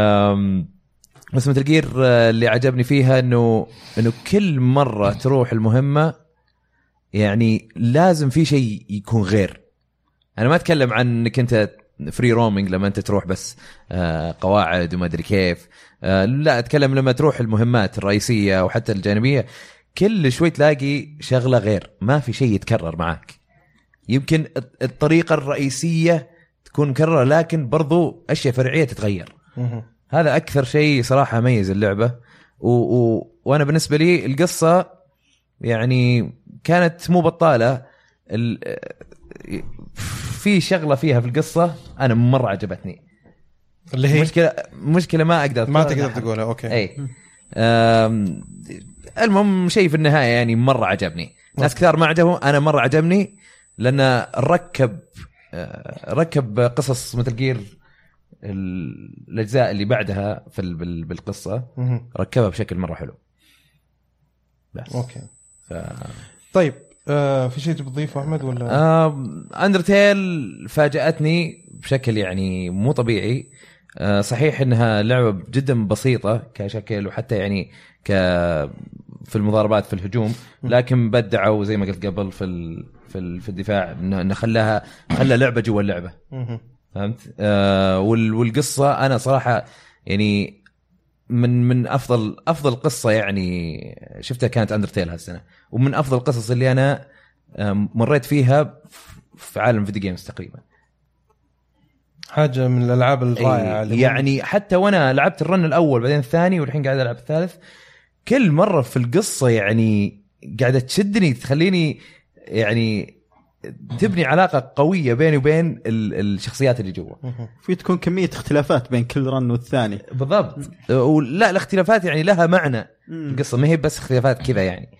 بس مثل جير اللي عجبني فيها انه انه كل مره تروح المهمه يعني لازم في شيء يكون غير. انا ما اتكلم عن انك انت فري رومينج لما انت تروح بس قواعد وما ادري كيف، لا اتكلم لما تروح المهمات الرئيسيه وحتى الجانبيه كل شوي تلاقي شغله غير، ما في شيء يتكرر معك. يمكن الطريقه الرئيسيه تكون مكرره لكن برضو اشياء فرعيه تتغير. هذا اكثر شيء صراحه ميز اللعبه. و... و... وانا بالنسبه لي القصه يعني كانت مو بطاله. ال... في شغله فيها في القصه انا مره عجبتني اللي هي مشكله مشكله ما اقدر ما تقدر تقولها. اوكي اي أم... المهم شيء في النهايه يعني مره عجبني. ناس كثار ما عجبهم، انا مره عجبني لان ركب ركب قصص مثل جير الاجزاء اللي بعدها في بالقصه ركبها بشكل مره حلو بس. اوكي ف... طيب آه في شيء تبي تضيفه احمد ولا؟ آه اندرتيل فاجأتني بشكل يعني مو طبيعي. آه صحيح انها لعبه جدا بسيطه كشكل وحتى يعني ك في المضاربات في الهجوم، لكن بدعوا زي ما قلت قبل في ال... في ال... في الدفاع انه خلاها خلى لعبه جوا اللعبه. فهمت؟ آه وال... والقصه انا صراحه يعني من من افضل افضل قصه يعني شفتها كانت اندرتيل هالسنه، ومن افضل القصص اللي انا مريت فيها في عالم فيديو جيمز تقريبا. حاجه من الالعاب الرائعه اللي يعني حتى وانا لعبت الرن الاول بعدين الثاني والحين قاعد العب الثالث، كل مره في القصه يعني قاعده تشدني تخليني يعني تبني علاقه قويه بيني وبين الشخصيات اللي جوا. في تكون كميه اختلافات بين كل رن والثاني. بالضبط. ولا الاختلافات يعني لها معنى القصه، ما هي بس اختلافات كذا يعني.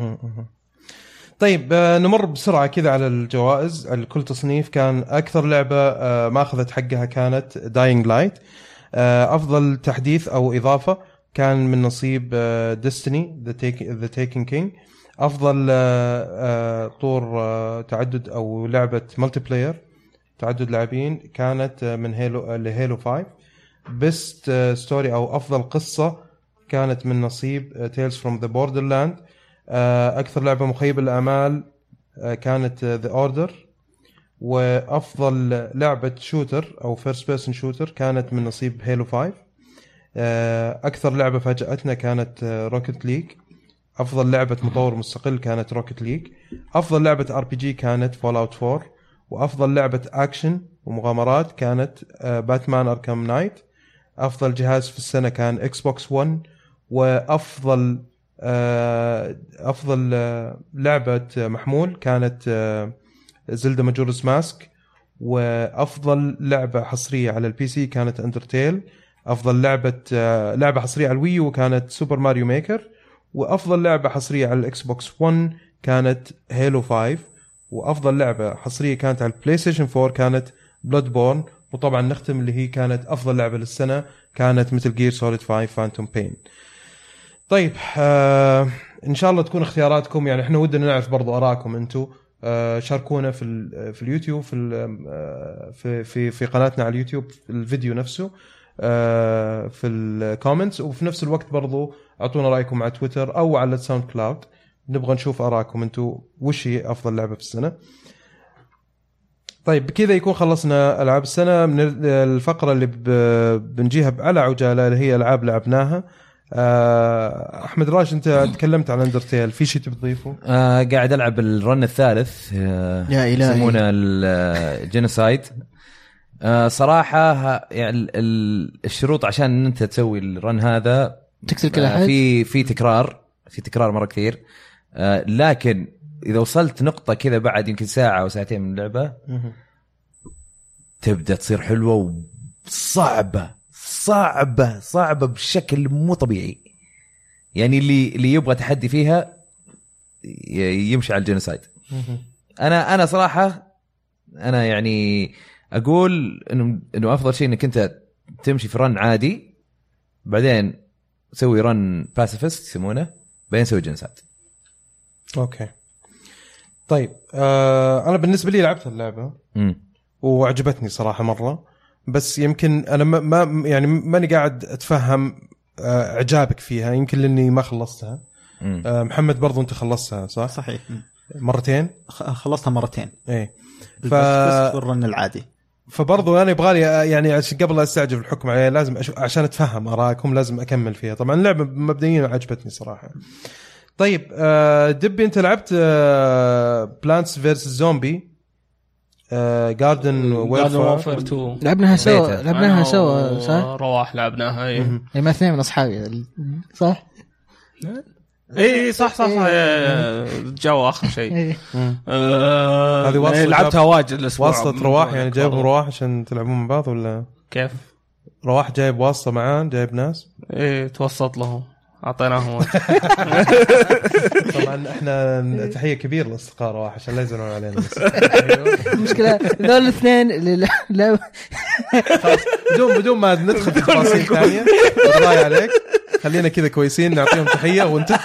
طيب نمر بسرعه كذا على الجوائز. الكل تصنيف كان اكثر لعبه ما اخذت حقها كانت داينج لايت. افضل تحديث او اضافه كان من نصيب ديستني ذا تيكينج كينج. افضل طور تعدد او لعبه ملتي بلاير تعدد لاعبين كانت من هيلو لهيلو خمسة. بيست ستوري او افضل قصه كانت من نصيب تيلز فروم ذا بوردرلاند. اكثر لعبه مخيبه للاعمال كانت ذا اوردر. وافضل لعبه شوتر او فيرست بيرسون شوتر كانت من نصيب هيلو خمسة. اكثر لعبه فاجأتنا كانت روكيت ليج. افضل لعبه مطور مستقل كانت روكيت ليج. افضل لعبه ار بي جي كانت فول اوت فور. وافضل لعبه اكشن ومغامرات كانت باتمان اركام نايت. افضل جهاز في السنه كان اكس بوكس ون. وافضل افضل لعبه محمول كانت زلدا ماجورس ماسك. وافضل لعبه حصريه على البي سي كانت اندرتيل. افضل لعبه لعبه حصريه على الويو كانت سوبر ماريو ميكر. وافضل لعبه حصريه على الاكس بوكس ون كانت هيلو خمسة. وافضل لعبه حصريه كانت على البلاي ستيشن فور كانت بلاد بورن. وطبعا نختم اللي هي كانت افضل لعبه للسنه كانت مثل جير سوليد خمسة فانتوم بين. طيب آه ان شاء الله تكون اختياراتكم، يعني احنا ودنا نعرف برضو ارائكم انتم. آه شاركونا في في اليوتيوب في في في في قناتنا على اليوتيوب في الفيديو نفسه آه في الكومنتس. وفي نفس الوقت برضو اعطونا رايكم على تويتر او على الساوند كلاود. نبغى نشوف ارائكم انتم وش هي افضل لعبه في السنه. طيب بكذا يكون خلصنا العاب السنه. من الفقره اللي بنجيها على عجاله اللي هي العاب لعبناها. احمد راش انت تكلمت عن اندرتيل، في شيء تبي تضيفه؟ آه قاعد العب الرن الثالث آه يا الهي يسمونه الجينوسايد. آه صراحه يعني الشروط عشان انت تسوي الرن هذا تقتل كل احد. آه في في تكرار في تكرار مره كثير. آه لكن اذا وصلت نقطه كذا بعد يمكن ساعه او ساعتين من اللعبه تبدا تصير حلوه وصعبه صعبه صعبه بشكل مو طبيعي. يعني اللي اللي يبغى تحدي فيها يمشي على الجينوسايد. انا انا صراحه انا يعني اقول انه انه افضل شيء انك انت تمشي في رن عادي بعدين تسوي رن باسيفست يسمونه بعدين تسوي جينوسايد. اوكي طيب آه انا بالنسبه لي لعبت اللعبه م. وعجبتني صراحه مره. بس يمكن انا ما, ما يعني ماني قاعد اتفهم آه اعجابك فيها، يمكن لاني ما خلصتها. آه محمد برضو انت خلصتها صح؟ صحيح مرتين خلصتها مرتين ايه ف... بس الرن العادي. فبرضو انا يبغالي يعني عشان قبل لا استعجل الحكم عليها لازم أشوف عشان اتفهم اراءكم لازم اكمل فيها. طبعا اللعبه مبدئيا عجبتني صراحه. طيب آه دبي انت لعبت آه بلانتس فيرسس زومبي جاردن وورفير تو لعبناها سوا لعبناها سوا صح؟ رواح لعبناها اي ما اثنين من اصحابي صح؟ اي صح صح جو اخر شيء. هذه يعني لعبتها واجد الاسبوع. واسطه رواح يعني جايبهم رواح عشان تلعبون مع بعض ولا كيف؟ رواح جايب واسطه معاه جايب ناس ايه توسط لهم اعطيناهم. طبعا احنا تحيه كبيره للاصدقاء رواح عشان لا يزعلون علينا. بس المشكله ذول الاثنين اللي لا بدون بدون ما ندخل في تفاصيل ثانيه الله عليك خلينا كذا كويسين نعطيهم تحيه وانت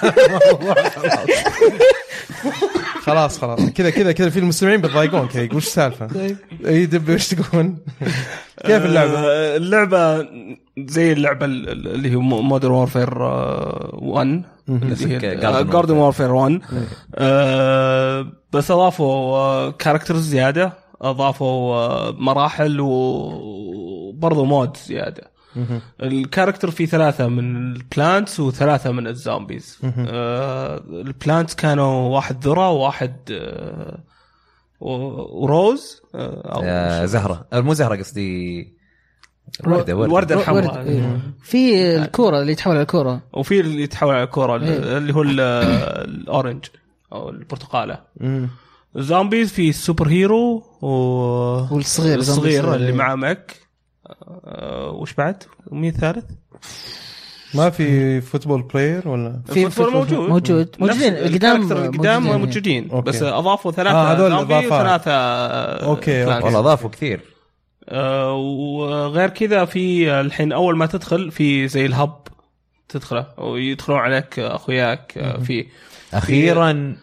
خلاص خلاص كذا كذا كذا في المستمعين بتضايقون كذا يقول ايش السالفه اي دب ايش تقولون كيف اللعبه؟ اللعبه زي اللعبه اللي هي مودرن وورفير ون اللي هي جاردن وورفير ون بس اضافوا كاركترز زياده اضافوا مراحل وبرضه مود زياده. الكاركتر فيه ثلاثة من البلانتس وثلاثة من الزومبيز. آه البلانتس كانوا واحد ذرة وواحد آه وروز آه زهرة مو زهرة قصدي الوردة الوردة الحمراء. في الكورة اللي يتحول على الكورة وفي اللي يتحول على الكورة اللي هو الأورنج أو البرتقالة. الزومبيز في السوبر هيرو والصغير الصغير اللي مع مك. أه وش بعد؟ مين ثالث؟ ما في فوتبول بلاير ولا في فوتبول موجود موجود موجودين قدام قدام موجودين أوكي. بس اضافوا ثلاثه آه زومبي وثلاثه اوكي والله اضافوا كثير. أه وغير كذا في الحين اول ما تدخل في زي الهب تدخله ويدخلون عليك اخوياك في اخيرا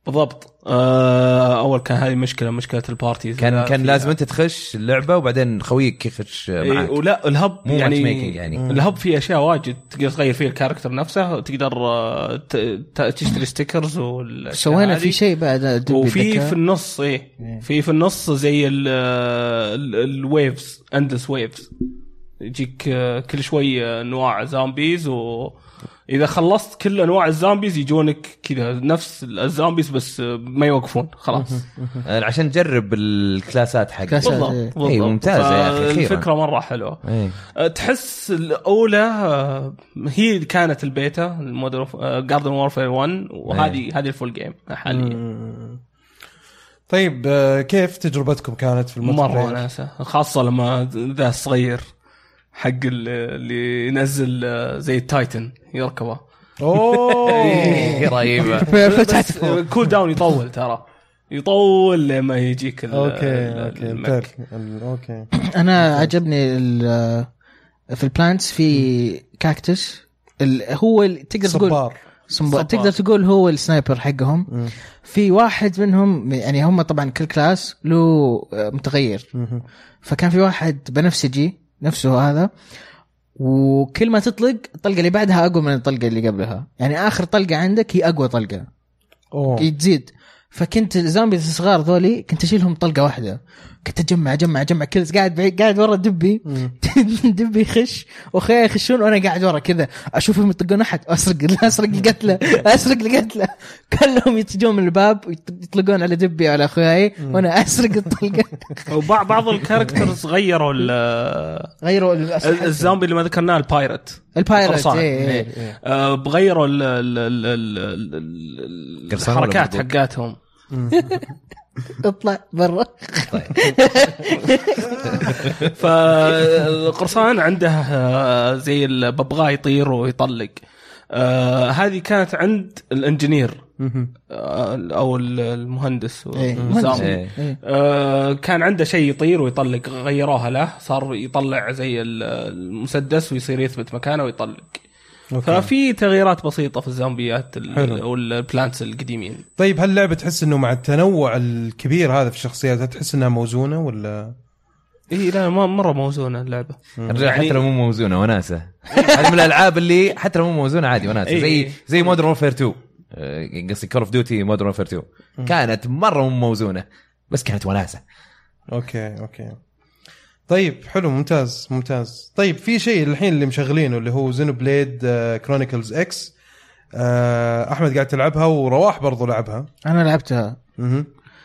بالضبط. آه اول كان هذه مشكله مشكله البارتيز كان كان لازم انت تخش اللعبه وبعدين خويك يخش معك. إيه ولا الهب يعني, يعني الهب فيه اشياء واجد تقدر تغير فيه الكاركتر نفسه، تقدر تشتري ستيكرز سوينا في شيء بعد. وفي في النص ايه في في النص زي الويفز اندس ويفز، يجيك كل شوي انواع زامبيز، واذا خلصت كل انواع الزامبيز يجونك كذا نفس الزامبيز بس ما يوقفون خلاص عشان تجرب الكلاسات حق. بالضبط اي ممتازه يا اخي، الفكره مره حلوه. أيه. تحس الاولى هي كانت البيتا المودرن جاردن وورفير واحد، وهذه أيه. هذه الفول جيم حاليا. طيب كيف تجربتكم كانت في الملتي مره ناسه، خاصه لما ذا صغير حق اللي ينزل زي التايتن يركبه. اوه رهيبه. فتحت كول داون يطول، ترى يطول لما يجيك. اوكي اوكي اوكي. انا عجبني في البلانتس في كاكتس هو تقدر تقول صبار. تقدر تقول هو السنايبر حقهم. م. في واحد منهم يعني هم طبعا كل كلاس له متغير. م. فكان في واحد بنفسجي نفسه هذا، وكل ما تطلق الطلقة اللي بعدها أقوى من الطلقة اللي قبلها، يعني آخر طلقة عندك هي أقوى طلقة. أوه. تزيد. فكنت الزامبيز الصغار ذولي كنت أشيلهم طلقة واحدة، كنت أجمع أجمع أجمع كل قاعد بعيد قاعد ورا دبي دبي يخش وخيا يخشون وأنا قاعد ورا كذا أشوفهم يطلقون أحد أسرق أسرق القتلة أسرق القتلة كلهم يتجون من الباب ويطلقون على دبي على أخوياي وأنا أسرق الطلقة. وبعض بعض الكاركترز غيروا غيروا الزامبي اللي ما ذكرناه البايرت البايرت إيه آه بغيروا الحركات حقاتهم. اطلع برا. فالقرصان عنده زي الببغاء يطير ويطلق. آه هذه كانت عند الانجينير آه او المهندس. إيه. آه كان عنده شيء يطير ويطلق، غيروها له صار يطلع زي المسدس ويصير يثبت مكانه ويطلق. أوكي. ففي تغييرات بسيطة في الزومبيات أو البلانتس القديمين. طيب هل اللعبة تحس إنه مع التنوع الكبير هذا في الشخصيات تحس إنها موزونة ولا؟ إيه لا ما مرة موزونة اللعبة. يعني حتى لو مو موزونة وناسة. هذه من الألعاب اللي حتى لو مو موزونة عادي وناسة. إيه. زي زي مودرن وورفير تو، قصدي كول اوف ديوتي مودرن وورفير تو كانت مرة مو موزونة بس كانت وناسة. أوكي أوكي. طيب حلو ممتاز ممتاز. طيب في شيء الحين اللي مشغلينه اللي هو زينو بليد كرونيكلز اكس. احمد قاعد تلعبها ورواح برضو لعبها. انا لعبتها. اها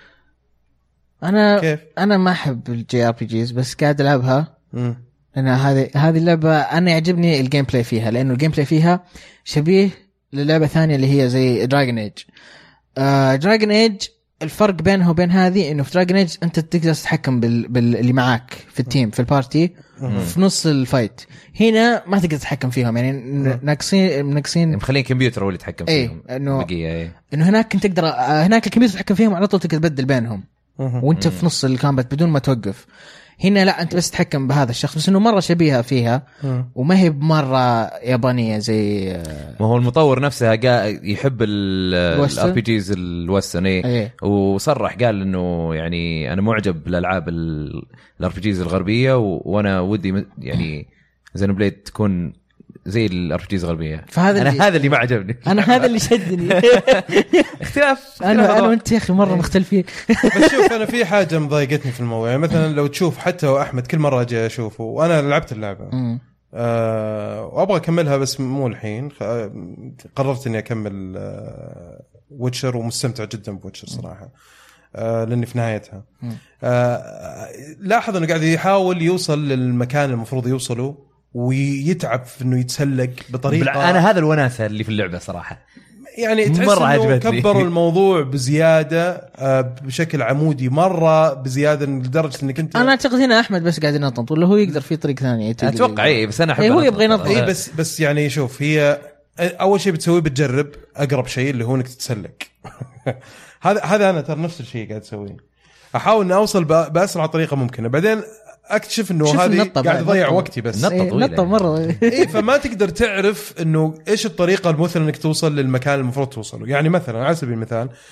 انا كيف؟ انا ما احب الجي ار بي جيز بس قاعد العبها. امم انا هذه هذه اللعبه انا يعجبني الجيم بلاي فيها، لانه الجيم بلاي فيها شبيه للعبه ثانيه اللي هي زي دراجون ايج. آه دراجون ايج الفرق بينها وبين هذه انه في دراجون ايج انت تقدر تتحكم بال... باللي معاك في التيم في البارتي في نص الفايت. هنا ما تقدر تتحكم فيهم، يعني ناقصين ناقصين مخلين كمبيوتر هو اللي يتحكم فيهم. ايه انه ايه. انه هناك انت تقدر هناك الكمبيوتر يتحكم فيهم على طول، تقدر تبدل بينهم وانت في نص الكامبات بدون ما توقف. هنا لا انت بس تتحكم بهذا الشخص، بس انه مره شبيهه فيها وما هي مره يابانيه زي ما هو المطور نفسه يحب الار بي جيز الوسترني، وصرح قال انه يعني انا معجب بالالعاب الار بي جيز الغربيه وانا ودي يعني زينو بليد تكون زي الار بي جيز الغربيه. فهذا انا هذا اللي ما عجبني. انا هذا اللي شدني. اختلاف. انا انا وانت يا اخي مره مختلفين. بس شوف انا في حاجه مضايقتني في الموضوع، يعني مثلا لو تشوف حتى احمد كل مره اجي اشوفه وانا لعبت اللعبه أه وابغى اكملها بس مو الحين، قررت اني اكمل أه ويتشر ومستمتع جدا بويتشر صراحه أه لاني في نهايتها. أه لاحظ انه قاعد يحاول يوصل للمكان المفروض يوصله ويتعب في انه يتسلق بطريقه. انا هذا الوناسه اللي في اللعبه صراحه، يعني تحس انه كبروا الموضوع بزياده بشكل عمودي مره بزياده لدرجه انك انت. انا اعتقد هنا احمد بس قاعد ينطط ولا هو يقدر في طريق ثاني اتوقع. اي بس انا احب هو يبغى ينطط. اي بس بس يعني شوف هي اول شيء بتسويه بتجرب اقرب شيء اللي هو انك تتسلق. هذا هذا انا ترى نفس الشيء قاعد اسويه، احاول ان اوصل باسرع طريقه ممكنه، بعدين اكتشف انه هذه قاعد يضيع وقتي بس نطه مره. اي فما تقدر تعرف انه ايش الطريقه المثلى انك توصل للمكان المفروض توصله. يعني مثلا على سبيل المثال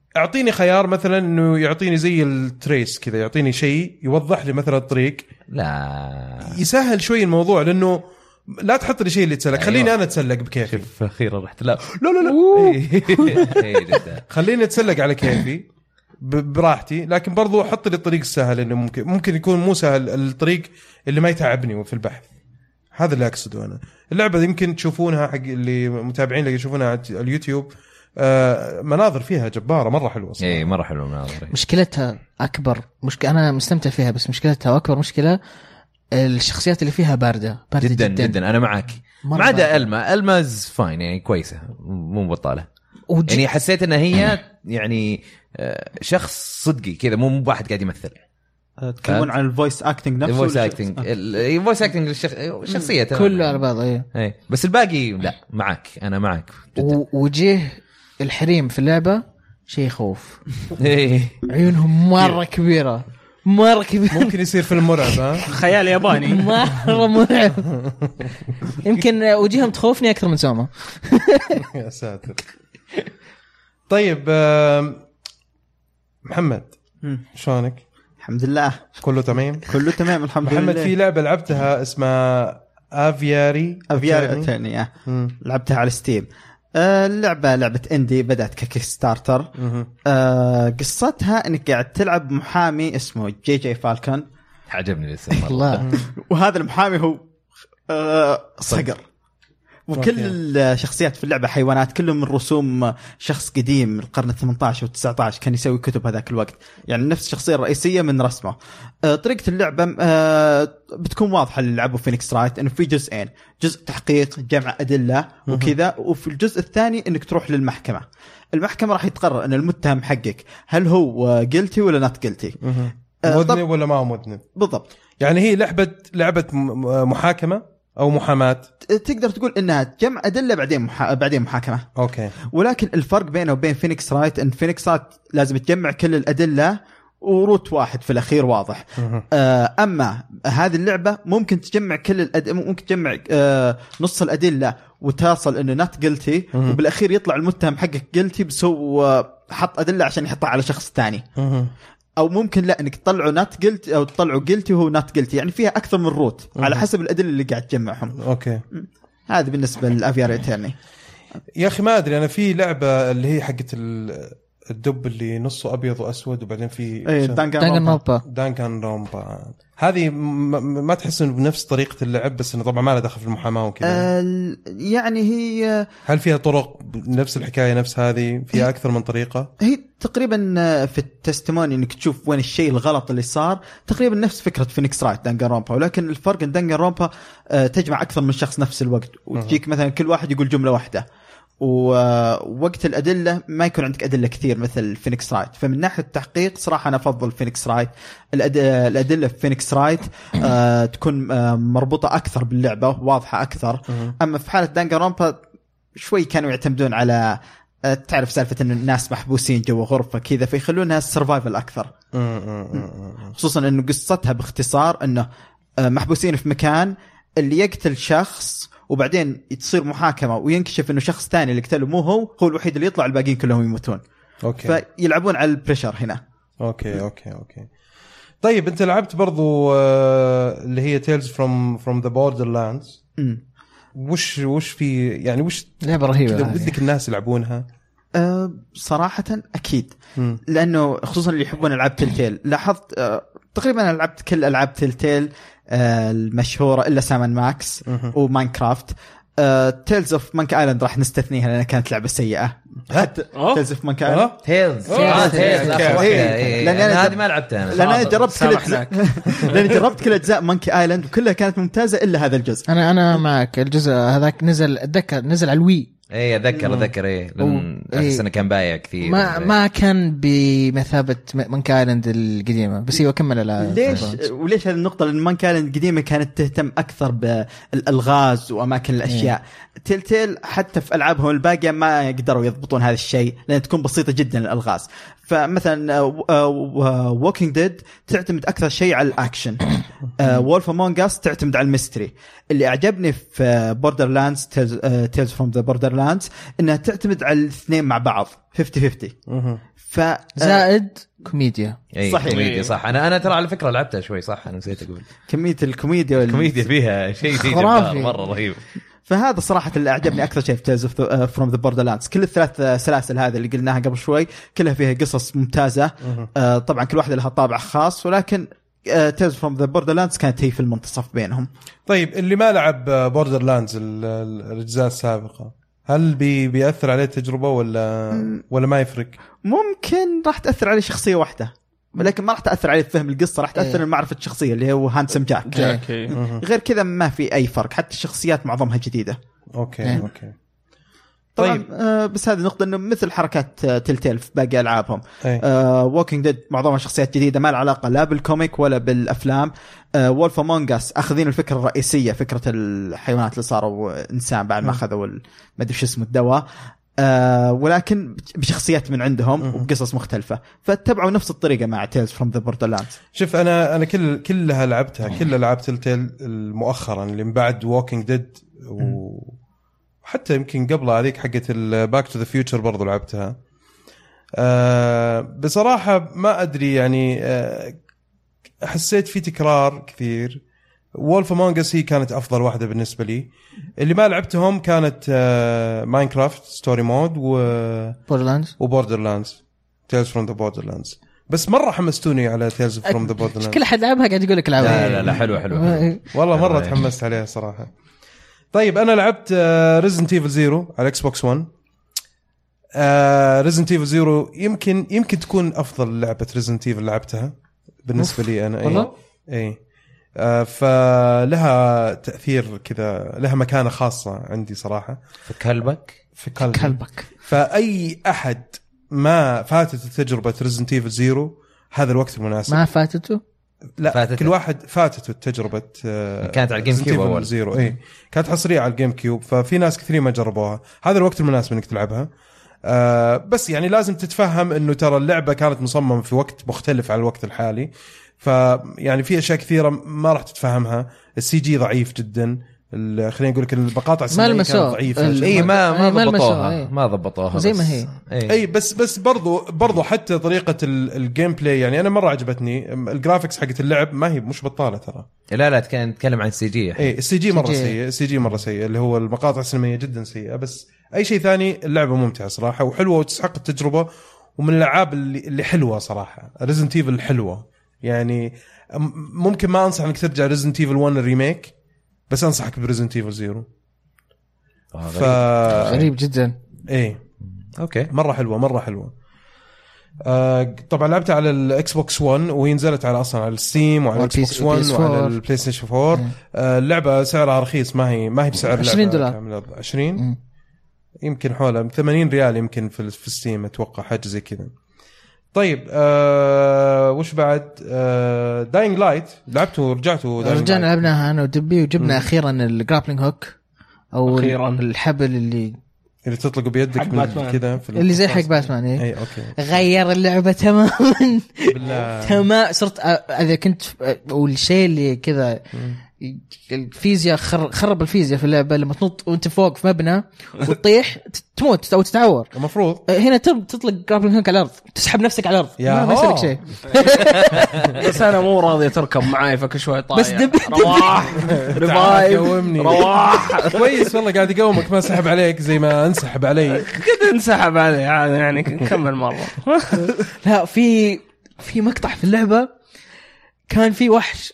اعطيني خيار مثلا انه يعطيني زي التريس كذا، يعطيني شيء يوضح لي مثلا الطريق، لا يسهل شوي الموضوع. لانه لا تحط لي شيء اللي يتسلق، خليني أيوة. انا اتسلق بكيفي. شوف اخيرا رحت لا لا لا لا إيه جدا. خليني اتسلق على كيفي ب- براحتي، لكن برضو حط لي الطريق السهل، انه ممكن ممكن يكون مو سهل الطريق اللي ما يتعبني في البحث. هذا اللي اقصده انا. اللعبه يمكن تشوفونها حق اللي متابعين اللي يشوفونها على اليوتيوب، آه مناظر فيها جباره مره حلوه صراحه. اي مره حلوه المناظر. مشكلتها اكبر مشكله، انا مستمتع فيها، بس مشكلتها واكبر مشكله الشخصيات اللي فيها بارده بارده جدا جدا, جدا. انا معك، ما عدا الما الماز فاين يعني كويسه مو بطاله. وج... يعني حسيت ان هي يعني شخص صدقي كذا، مو واحد قاعد يمثل. تكلمون عن الفويس اكتنج نفسه. الفويس اكتنج الفويس اكتنج الشخصيه كله على بعضه. ايه اي بس الباقي لا. معك انا معك و... وجيه الحريم في اللعبه شيء يخوف. ايه عيونهم مره كبيره مره كبيره، ممكن يصير فيلم مرعب. ها خيال ياباني مره مرعب. يمكن وجيههم تخوفني اكثر من سوما. يا ساتر. طيب آه محمد شلونك؟ الحمد لله كله تمام. كله تمام الحمد لله. محمد في لعبه لعبتها اسمها افياري افياري اترني، لعبتها على ستيم. آه اللعبه لعبه اندي، بدات ككيك ستارتر. آه قصتها انك قاعد تلعب محامي اسمه جي جي فالكون. عجبني الاسم الله. وهذا المحامي هو آه صقر، وكل الشخصيات في اللعبة حيوانات، كلهم من رسوم شخص قديم من القرن الثامن عشر والتسعة عشر كان يسوي كتب هذاك الوقت، يعني نفس الشخصية الرئيسية من رسمه. آه طريقة اللعبة آه بتكون واضحة اللي لعبوا فينيكس رايت، إنه في جزئين، جزء تحقيق جمع أدلة وكذا، وفي الجزء الثاني إنك تروح للمحكمة. المحكمة راح يتقرر إن المتهم حقك هل هو جيلتي ولا نات جيلتي، آه مذنب ولا ما هو مذنب بالضبط. يعني هي لعبة لعبة محاكمة او محاماه، تقدر تقول انها جمع ادله بعدين محا... بعدين محاكمه. اوكي. ولكن الفرق بينه وبين فينيكس رايت ان فينيكس رايت لازم تجمع كل الادله وروت واحد في الاخير واضح. آه اما هذه اللعبه ممكن تجمع كل الأد... ممكن تجمع آه نص الادله وتصل انه نات جلتي، وبالاخير يطلع المتهم حقك جلتي بس هو حط ادله عشان يحطها على شخص ثاني. او ممكن لا انك تطلعوا نات جلتي او تطلعوا جلتي وهو نات جلتي، يعني فيها اكثر من روت على حسب الادله اللي قاعد تجمعهم. اوكي. هذا بالنسبه للافيار ايترني. يا اخي ما ادري انا في لعبه اللي هي حقت الدب اللي نصه ابيض واسود وبعدين في دانجن رومبا. دانجن رومبا هذه ما تحس انه بنفس طريقه اللعب، بس انه طبعا ما له دخل في المحاماه وكذا. آه يعني هي هل فيها طرق نفس الحكايه نفس هذه؟ فيها اكثر من طريقه؟ هي تقريبا في التستموني انك تشوف وين الشيء الغلط اللي صار، تقريبا نفس فكره فينيكس رايت دانجن رومبا، ولكن الفرق ان دانجن رومبا آه تجمع اكثر من شخص نفس الوقت، وتجيك مثلا كل واحد يقول جمله واحده، ووقت الأدلة ما يكون عندك أدلة كثير مثل فينيكس رايت. فمن ناحية التحقيق صراحة أنا أفضل فينيكس رايت. الأدلة في فينيكس رايت آه تكون آه مربوطة أكثر باللعبة، واضحة أكثر. أما في حالة دانجن رومبا شوي كانوا يعتمدون على آه تعرف سالفة أن الناس محبوسين جوا غرفة كذا، فيخلونها السرفايفل أكثر، خصوصا أنه قصتها باختصار أنه آه محبوسين في مكان، اللي يقتل شخص وبعدين تصير محاكمة وينكشف انه شخص ثاني اللي قتله مو هو هو الوحيد اللي يطلع، الباقيين كلهم يموتون. اوكي. فيلعبون على البريشر هنا. اوكي اوكي اوكي. طيب انت لعبت برضو آه اللي هي Tales from from the Borderlands. امم وش وش في يعني وش لعبة رهيبة كذا بدك الناس يلعبونها؟ أه صراحة اكيد. م. لانه خصوصا اللي يحبون العاب تلتيل، لاحظت أه تقريبا انا لعبت كل العاب تلتيل أه المشهورة الا سامن ماكس وماينكرافت. تيلز اوف مانك ايلاند راح نستثنيها لانها كانت لعبه سيئه. حتى تيلز اوف مانك ايلاند تيلز اه تيلز لان انا هذه ما لعبتها انا، لان انا جربت كل اجزاء لان جربت كل اجزاء مانكي ايلاند وكلها كانت ممتازه الا هذا الجزء. انا انا معك، الجزء هذاك نزل اتذكر نزل على الوي. ايه اتذكر اتذكر ايه لان احس انه كان بايع كثير. ما ما كان بمثابه مانك ايلاند القديمه، بس هو كمل على ليش وليش هذه النقطه؟ لان مانك ايلاند القديمه كانت تهتم اكثر بالالغاز واماكن الاشياء. تيل تيل حتى في العابهم الباقيه ما يقدروا يضبطون هذا الشيء لان تكون بسيطه جدا الالغاز. فمثلا ووكينج ديد تعتمد اكثر شيء على الاكشن، وولف امونج اس تعتمد على الميستري. اللي اعجبني في بوردر لاندز تيلز فروم ذا بوردر لاندز انها تعتمد على الاثنين مع بعض خمسين خمسين. ف زائد كوميديا. أي صحيح. كوميديا صح. انا انا ترى على فكره لعبتها شوي صح، انا نسيت اقول كميه الكوميديا وال... الكوميديا فيها شيء شيء خرافي. جبار مره رهيب. فهذا صراحه اللي اعجبني اكثر شيء في تيلز فروم ذا بوردر لاندز. كل الثلاث سلاسل هذه اللي قلناها قبل شوي كلها فيها قصص ممتازه. آه طبعا كل واحده لها طابع خاص، ولكن تيلز فروم ذا بوردر لاندز كانت هي في المنتصف بينهم. طيب اللي ما لعب بوردر لاندز الاجزاء السابقه هل بي بيأثر عليه التجربه ولا م... ولا ما يفرق؟ ممكن راح تاثر عليه شخصيه واحده، ولكن ما راح تاثر عليه فهم القصه، راح تاثر المعرفه الشخصيه اللي هو هانسم جاك. جاك. غير كذا ما في اي فرق، حتى الشخصيات معظمها جديده. اوكي إيه. اوكي طبعا طيب. آه بس هذه نقطه انه مثل حركات تلتيل في باقي العابهم. أي. آه ووكينج ديد معظمها شخصيات جديده ما لها علاقه لا بالكوميك ولا بالافلام. آه وولف امونج اس اخذين الفكره الرئيسيه، فكره الحيوانات اللي صاروا انسان بعد ما اخذوا ما ادري شو اسمه الدواء، آه ولكن بشخصيات من عندهم وبقصص مختلفه، فاتبعوا نفس الطريقه مع تيلز فروم ذا بوردرلاندز. شوف انا انا كل كلها لعبتها، كلها لعبت تلتيل مؤخرا اللي من بعد ووكينج ديد، وحتى يمكن قبل هذيك حقه الباك تو ذا فيوتشر برضو لعبتها. أه بصراحه ما ادري يعني أه حسيت في تكرار كثير. وولف امونج اس هي كانت افضل واحده بالنسبه لي. اللي ما لعبتهم كانت أه ماينكرافت ستوري مود و بوردرلاندز وبوردرلاندز تيلز فروم ذا بوردرلاندز. بس مره حمستوني على تيلز فروم ذا بوردرلاندز. كل حد لعبها قاعد يقول لك لعبها. لا لا لا حلوه حلوه والله مره تحمست عليها صراحه. طيب انا لعبت ريزنت ايفل زيرو على اكس بوكس ون. ريزنت ايفل زيرو يمكن يمكن تكون افضل لعبه ريزنت ايفل لعبتها بالنسبه لي انا. والله اي آه فلها تاثير كذا، لها مكانه خاصه عندي صراحه في كلبك في قلبي. كلبك. فاي احد ما فاتت تجربه ريزنت ايفل زيرو هذا الوقت المناسب. ما فاتته؟ لا فاتته. كل واحد فاتته تجربه. كانت على الجيم كيوب اول زيرو اي كانت حصريه على الجيم كيوب، ففي ناس كثيرين ما جربوها. هذا الوقت المناسب انك تلعبها. آه بس يعني لازم تتفهم انه ترى اللعبه كانت مصممه في وقت مختلف عن الوقت الحالي، فيعني في اشياء كثيره ما راح تتفهمها. السي جي ضعيف جدا، خلينا نقول لك المقاطع السينمائيه كانت ضعيفه. اي ما ما ما ضبطوها ما ضبطوها زي ما هي. اي, أي بس بس برضو برضو حتى طريقه الجيم بلاي يعني انا مره عجبتني. الجرافيكس حقت اللعب ما هي مش بطاله ترى. لا لا كان نتكلم عن السي جي. اي السي جي مره سيء، السي جي مره سيء، اللي هو المقاطع السينمائيه جدا سيئه. بس اي شيء ثاني اللعبه ممتعه صراحه وحلوه وتستحق التجربه، ومن الالعاب اللي اللي حلوه صراحه. ريزنت ايفل حلوه يعني. ممكن ما انصح انك ترجع ريزنت ايفل ون الريميك، بس انصحك بريزنت ايفل زيرو. ف... غريب جدا. ايه اوكي مره حلوه مره حلوه. آه طبعا لعبتها على الاكس بوكس ون، وهي نزلت على اصلا على الستيم وعلى الاكس بوكس ون وعلى البلاي ستيشن فور. آه اللعبه سعرها رخيص، ما هي ما هي بسعر عشرين دولار عشرين يمكن حوالي ثمانين ريال يمكن في في الستيم اتوقع حاجه زي كذا. طيب آه وش بعد؟ آه داينج لايت لعبته ورجعته. رجعنا لعبناها انا ودبي وجبنا م. اخيرا الجرابلينج هوك او أخيراً. الحبل اللي اللي تطلق بيدك من كذا اللي زي حق باتمان. ايه اي اوكي غير اللعبه تماما بالله. تمام صرت اذا كنت والشيء اللي كذا الفيزياء خرب الفيزياء في اللعبه. لما تنط وانت فوق في مبنى وتطيح تموت او تتعور. المفروض هنا تطلق جرابلينج هوك على الارض، تسحب نفسك على الارض، ما ما يصير شيء. بس انا مو راضي تركب معاي فك شوي طايح. بس دب رواح ريفايف رواح كويس والله قاعد يقومك، ما سحب عليك زي ما انسحب علي كذا انسحب علي يعني. كمل مره. لا في في مقطع في اللعبه كان في وحش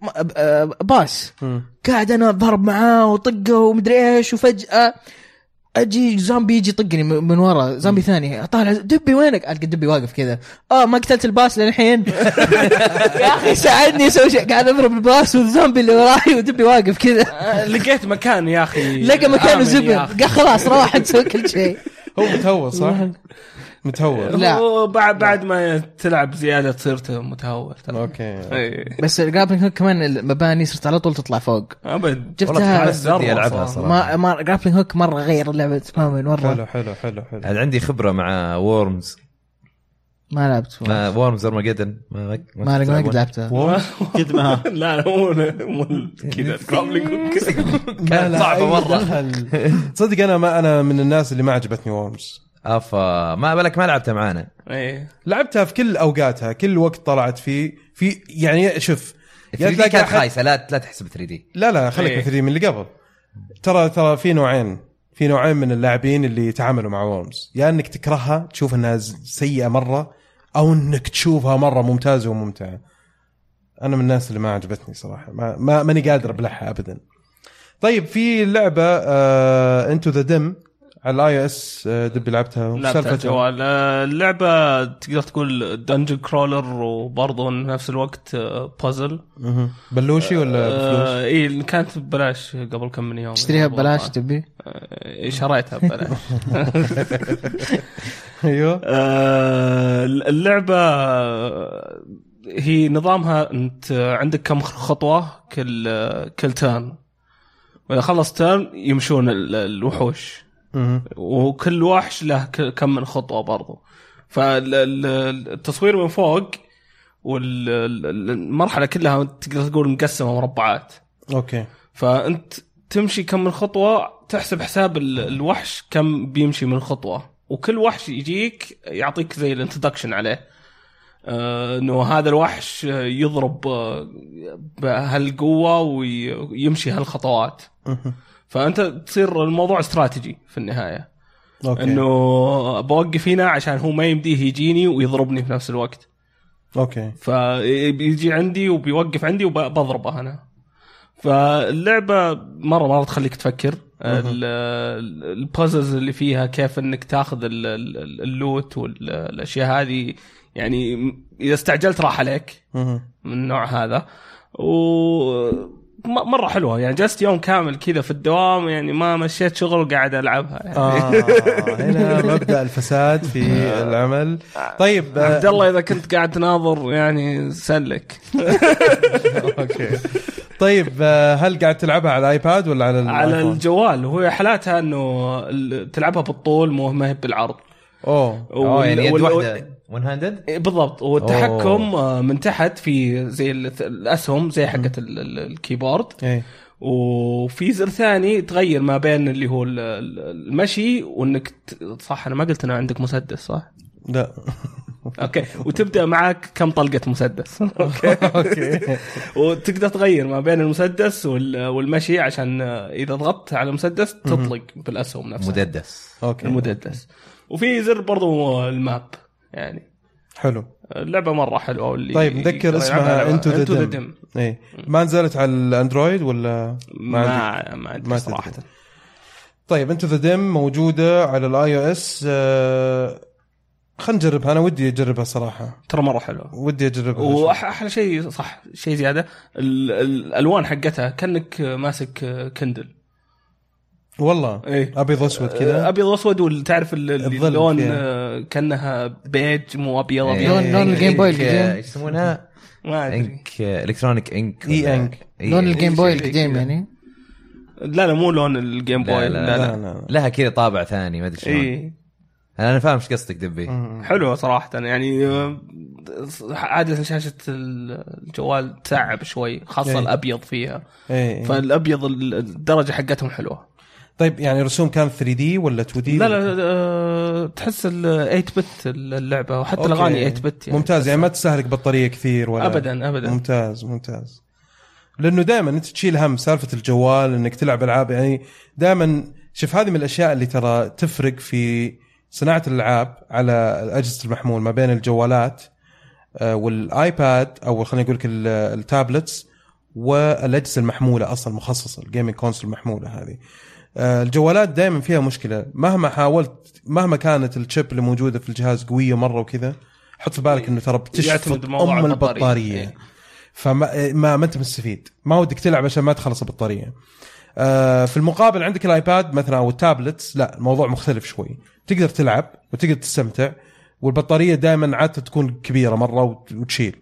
باس قاعد انا ضرب معاه وطقه ومدري ايش، وفجأة اجي زومبي يجي يطقني من ورا، زومبي ثاني اطالع دبي وينك؟ القى دبي واقف كذا. اه ما قتلت الباس للحين. يا اخي ساعدني اسوي شيء، قاعد اضرب الباس والزومبي اللي وراي ودبي واقف كذا. لقيت مكان يا اخي، لقى مكانه زبن، قال خلاص روح تسوي كل شيء. هو متهور صح؟ متهور. لا بعد بعد ما تلعب زياده صرت متهور. اوكي بس الجرابلينج هوك كمان المباني صرت على طول تطلع فوق. ابد جبتها العبها صراحه. ما ما جرابلينج هوك مره غير اللعبه تماما مره. حلو حلو حلو حلو. عندي خبره مع وورمز. ما لعبت ما وورمز ارماجدن ما ما ما قد لعبتها قد ما لا مو مو كذا كان صعبة مرة. تصدق انا ما انا من الناس اللي ما عجبتني وورمز. افا ما بالك ما لعبتها معانا. ايه لعبتها في كل اوقاتها، كل وقت طلعت فيه في يعني شوف ثري دي كانت خايسه، لا لا تحسب ثري دي. لا لا خليك إيه. ثري دي من اللي قبل. ترى ترى في نوعين في نوعين من اللاعبين اللي يتعاملوا مع وورمز، يا يعني انك تكرهها تشوف انها سيئه مره، او انك تشوفها مره ممتازه وممتعه. انا من الناس اللي ما عجبتني صراحه، ما ما ماني قادر ابلعها ابدا. طيب في لعبه انتو ذا ديم على الاي اس دبي لعبتها؟ لعبتها الجوال. اللعبه تقدر تقول دنجن كرولر وبرضه نفس الوقت بازل. بلوشي ولا بفلوس؟ اي كانت ببلاش قبل كم من يوم. تشتريها ببلاش تبي؟ شريتها ببلاش. ايوه. اللعبه هي نظامها انت عندك كم خطوه كل كل تيرن، واذا خلص تيرن يمشون الوحوش، وكل وحش له كم من خطوه برضو. فالتصوير من فوق والمرحله كلها تقدر تقول مقسمه مربعات. اوكي. فانت تمشي كم من خطوه، تحسب حساب الوحش كم بيمشي من خطوه، وكل وحش يجيك يعطيك زي الانتدكشن عليه، آه انه هذا الوحش يضرب بهالقوه ويمشي هالخطوات. فانت تصير الموضوع استراتيجي في النهايه. أوكي. انه بوقف هنا عشان هو ما يمديه يجيني ويضربني في نفس الوقت. اوكي. فبيجي عندي وبيوقف عندي وبضربه انا. فاللعبه مره مره تخليك تفكر. البازلز اللي فيها كيف انك تاخذ اللوت والاشياء هذه، يعني اذا استعجلت راح عليك من النوع هذا. و مرة حلوة يعني، جلست يوم كامل كذا في الدوام يعني ما مشيت شغل وقاعد ألعبها يعني. آه هنا مبدأ الفساد في العمل. طيب عبد الله إذا كنت قاعد تناظر يعني سلك. أوكي. طيب هل قاعد تلعبها على الآيباد ولا على الآيفون؟ على الجوال. وهي حالاتها إنه تلعبها بالطول مو ما هي بالعرض. أوه أوه يعني يد واحدة one handed بالضبط. والتحكم أوه. من تحت في زي الأسهم زي حقة الكيبورد. ايه. وفي زر ثاني تغير ما بين اللي هو المشي وانك صح. انا ما قلت انه عندك مسدس صح؟ لا. اوكي. وتبدا معك كم طلقه مسدس. اوكي اوكي. وتقدر تغير ما بين المسدس والمشي عشان اذا ضغطت على المسدس تطلق بالاسهم نفسها. مددس. اوكي. المددس. وفي زر برضو الماب يعني. حلو. اللعبه مره حلوه. واللي طيب نذكر اسمها انتو ذا ديم. اي ما نزلت على الاندرويد ولا ما ما, ما عندي صراحه. طيب انتو ذا ديم موجوده على الاي او اس. آه خلينا نجربها. انا ودي اجربها صراحه، ترى مره حلوه. ودي اجربها. واحلى شيء صح شيء زياده الالوان حقتها كانك ماسك كندل والله. ايه. ابيض اسود كذا. ابيض اسود. وتعرف اللون كانها بيج مو ابيض ابيض. لون لون الجيم بوي ايش يسمونها؟ ما ادري. انك الكترونيك انك اي انك لون الجيم بوي القديم يعني. لا لا مو لون الجيم بوي. لا لا, لا, لا, لا. لها كذا طابع ثاني ما ادري شلون. إيه. انا فاهم ايش قصدك دبي. حلوه صراحه يعني. عاده شاشه الجوال تعب شوي خاصه. إيه. الابيض فيها. إيه. فالابيض الدرجه حقتهم حلوه. طيب يعني رسوم كان ثري دي ولا تو دي؟ لا لا أه تحس ال ثمانية بت اللعبه، وحتى الاغاني ثمانية بت يعني. ممتاز يعني ما تستهلك بطاريه كثير ولا ابدا ابدا. ممتاز ممتاز. لانه دائما انت تشيل هم سالفه الجوال انك تلعب العاب يعني. دائما شوف هذه من الاشياء اللي ترى تفرق في صناعه الالعاب على اجهزه المحمول ما بين الجوالات والايباد او خلينا نقول لك التابلتس والاجهزه المحموله اصلا مخصصه الجيمنج كونسول المحموله هذه. الجوالات دائما فيها مشكله مهما حاولت، مهما كانت الشيب اللي موجوده في الجهاز قويه مره وكذا، حط في بالك انه ترى بتشفط ام البطاريه. فما ما, ما انت مستفيد، ما ودك تلعب عشان ما تخلص البطاريه. في المقابل عندك الايباد مثلا او التابلتس لا الموضوع مختلف شوي، تقدر تلعب وتقدر تستمتع والبطاريه دائما عاده تكون كبيره مره وتشيل.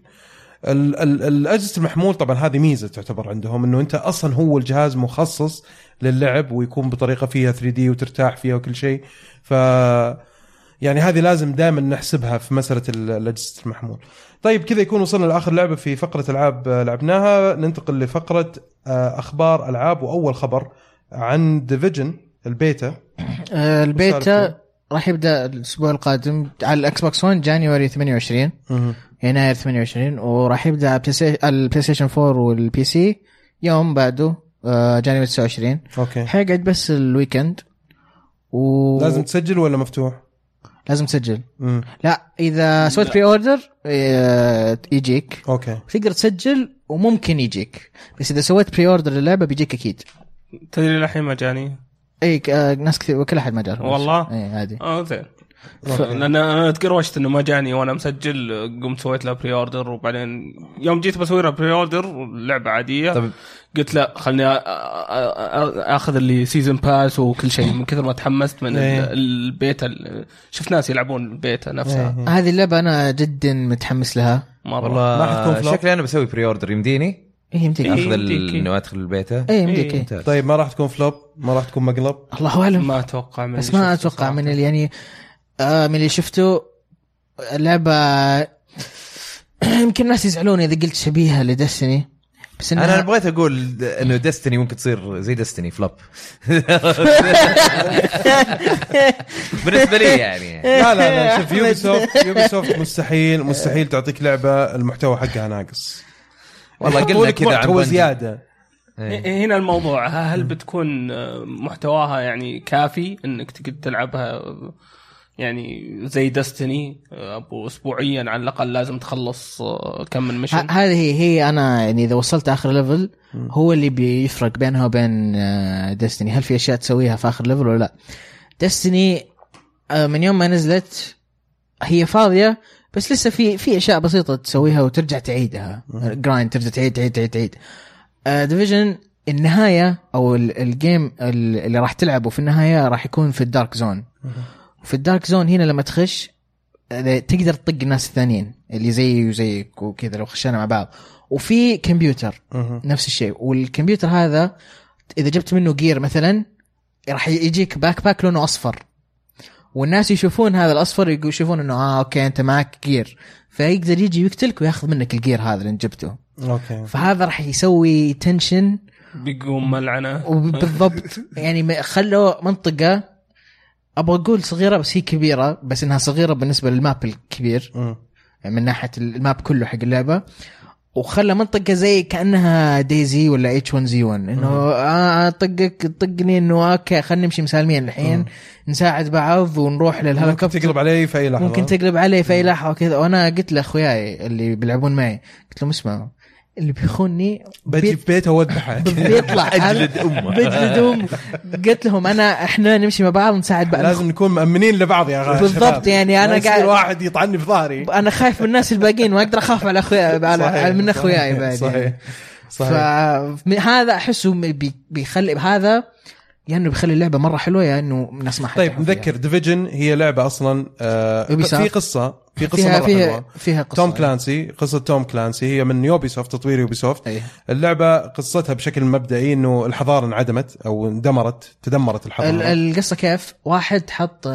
الأجهزة المحمول طبعا هذه ميزة تعتبر عندهم، انه انت اصلا هو الجهاز مخصص للعب ويكون بطريقة فيها ثري دي وترتاح فيها وكل شيء. ف يعني هذه لازم دائما نحسبها في مساله الاجهزه المحمول. طيب كذا يكون وصلنا لاخر لعبه في فقره العاب لعبناها. ننتقل لفقره اخبار العاب. واول خبر عن ديفيجن البيتا. البيتا راح يبدا الاسبوع القادم على الاكس بوكس ون جانيوري ثمانية وعشرين يناير ثمانية وعشرين، وراح يبدا البلاي ستيشن فور والبي سي يوم بعده جانيوري تسعة وعشرين. اوكي حيقعد بس الويكند. و... لازم تسجل ولا مفتوح؟ لازم تسجل. مم. لا اذا سويت بري اوردر يجيك. اوكي تقدر تسجل وممكن يجيك، بس اذا سويت بري اوردر للعبه بيجيك اكيد. تدري الحين مجاني؟ اي ناس كثير وكل احد مجاني والله. اي عادي. اه زين. ف... لان انا تقروشت انه مجاني وانا مسجل، قمت سويت له بري اوردر، وبعدين يوم جيت بسوي له بري اوردر لعبه عاديه طب... قلت لا خلني اخذ اللي سيزن باس وكل شيء، من كثر ما تحمست من البيتا. شفت ناس يلعبون البيتا نفسها. هذه اللعبه انا جدا متحمس لها والله. شكلي انا بسوي بري اوردر يمديني. ايه يمديك اخذ انه ادخل البيتا. ايه يمديك. إيه. طيب ما راح تكون فلوب؟ ما راح تكون مقلب؟ الله اعلم. ما اتوقع من بس ما اتوقع من اللي يعني آه من اللي شفته اللعبه. يمكن الناس يزعلون اذا قلت شبيهه لدستني، بس إنها... انا بغيت اقول انه دستني ممكن تصير زي دستني فلوب بالنسبه لي يعني. لا لا لا شوف يوبي سوفت يوبي سوفت مستحيل مستحيل تعطيك لعبه المحتوى حقها ناقص. والله قلنا كذا عن زياده. هنا الموضوع هل بتكون محتواها يعني كافي انك تقدر تلعبها يعني زي دستني ابو اسبوعيا على الاقل لازم تخلص كم من ميشن. هذه هي, هي انا يعني اذا وصلت اخر ليفل هو اللي بيفرق بينها وبين دستني. هل في اشياء تسويها في اخر ليفل ولا لا؟ دستني من يوم ما نزلت هي فاضيه، بس لسه في في اشياء بسيطه تسويها وترجع تعيدها. جرايند ترجع تعيد تعيد تعيد تعيد. ديفيجن النهايه او الجيم اللي راح تلعبه في النهايه راح يكون في الدارك زون. في الدارك زون هنا لما تخش تقدر تطق الناس الثانيين اللي زي وزيك وكذا لو خشينا مع بعض. وفي كمبيوتر نفس الشيء، والكمبيوتر هذا اذا جبت منه جير مثلا راح يجيك باك باك لونه اصفر، والناس يشوفون هذا الاصفر يشوفون انه اه اوكي انت معك جير، فيقدر يجي يقتلك وياخذ منك الجير هذا اللي جبته. اوكي فهذا راح يسوي تنشن بيقوم ملعنه بالضبط. يعني خلوا منطقه ابغى اقول صغيره بس هي كبيره، بس انها صغيره بالنسبه للماب الكبير يعني من ناحيه الماب كله حق اللعبه، وخلى منطقه زي كانها ديزي ولا اتش ون زي ون انه اه طقك طقني انه اوكي خلينا نمشي مسالمين الحين نساعد بعض ونروح للهليكوبتر. تقلب علي في اي لحظه ممكن تقلب علي في اي لحظه وكذا. وانا قلت لاخوياي اللي بيلعبون معي قلت لهم اسمعوا اللي بيخوني بيجي في بيته وذبحه بيطلع اجلد امه بجلد امه. قلت لهم انا احنا نمشي مع بعض نساعد بعض، لازم نكون مأمنين لبعض يا اخي. بالضبط يعني انا قاعد واحد يطعني في ظهري انا خايف من الناس الباقيين ما اقدر اخاف على اخويا على من اخوياي بعد. صحيح صحيح. فهذا احسه بيخلي هذا يعني بيخلي اللعبه مره حلوه يعني انه الناس ما. طيب نذكر ديفيجن هي لعبه اصلا آه في قصه في قصه فيها مره فيها حلوه فيها قصة توم كلانسي. قصه توم كلانسي هي من يوبي سوفت، تطوير يوبي سوفت. أيه. اللعبه قصتها بشكل مبدئي انه الحضاره انعدمت او اندمرت تدمرت الحضاره. القصه كيف واحد حط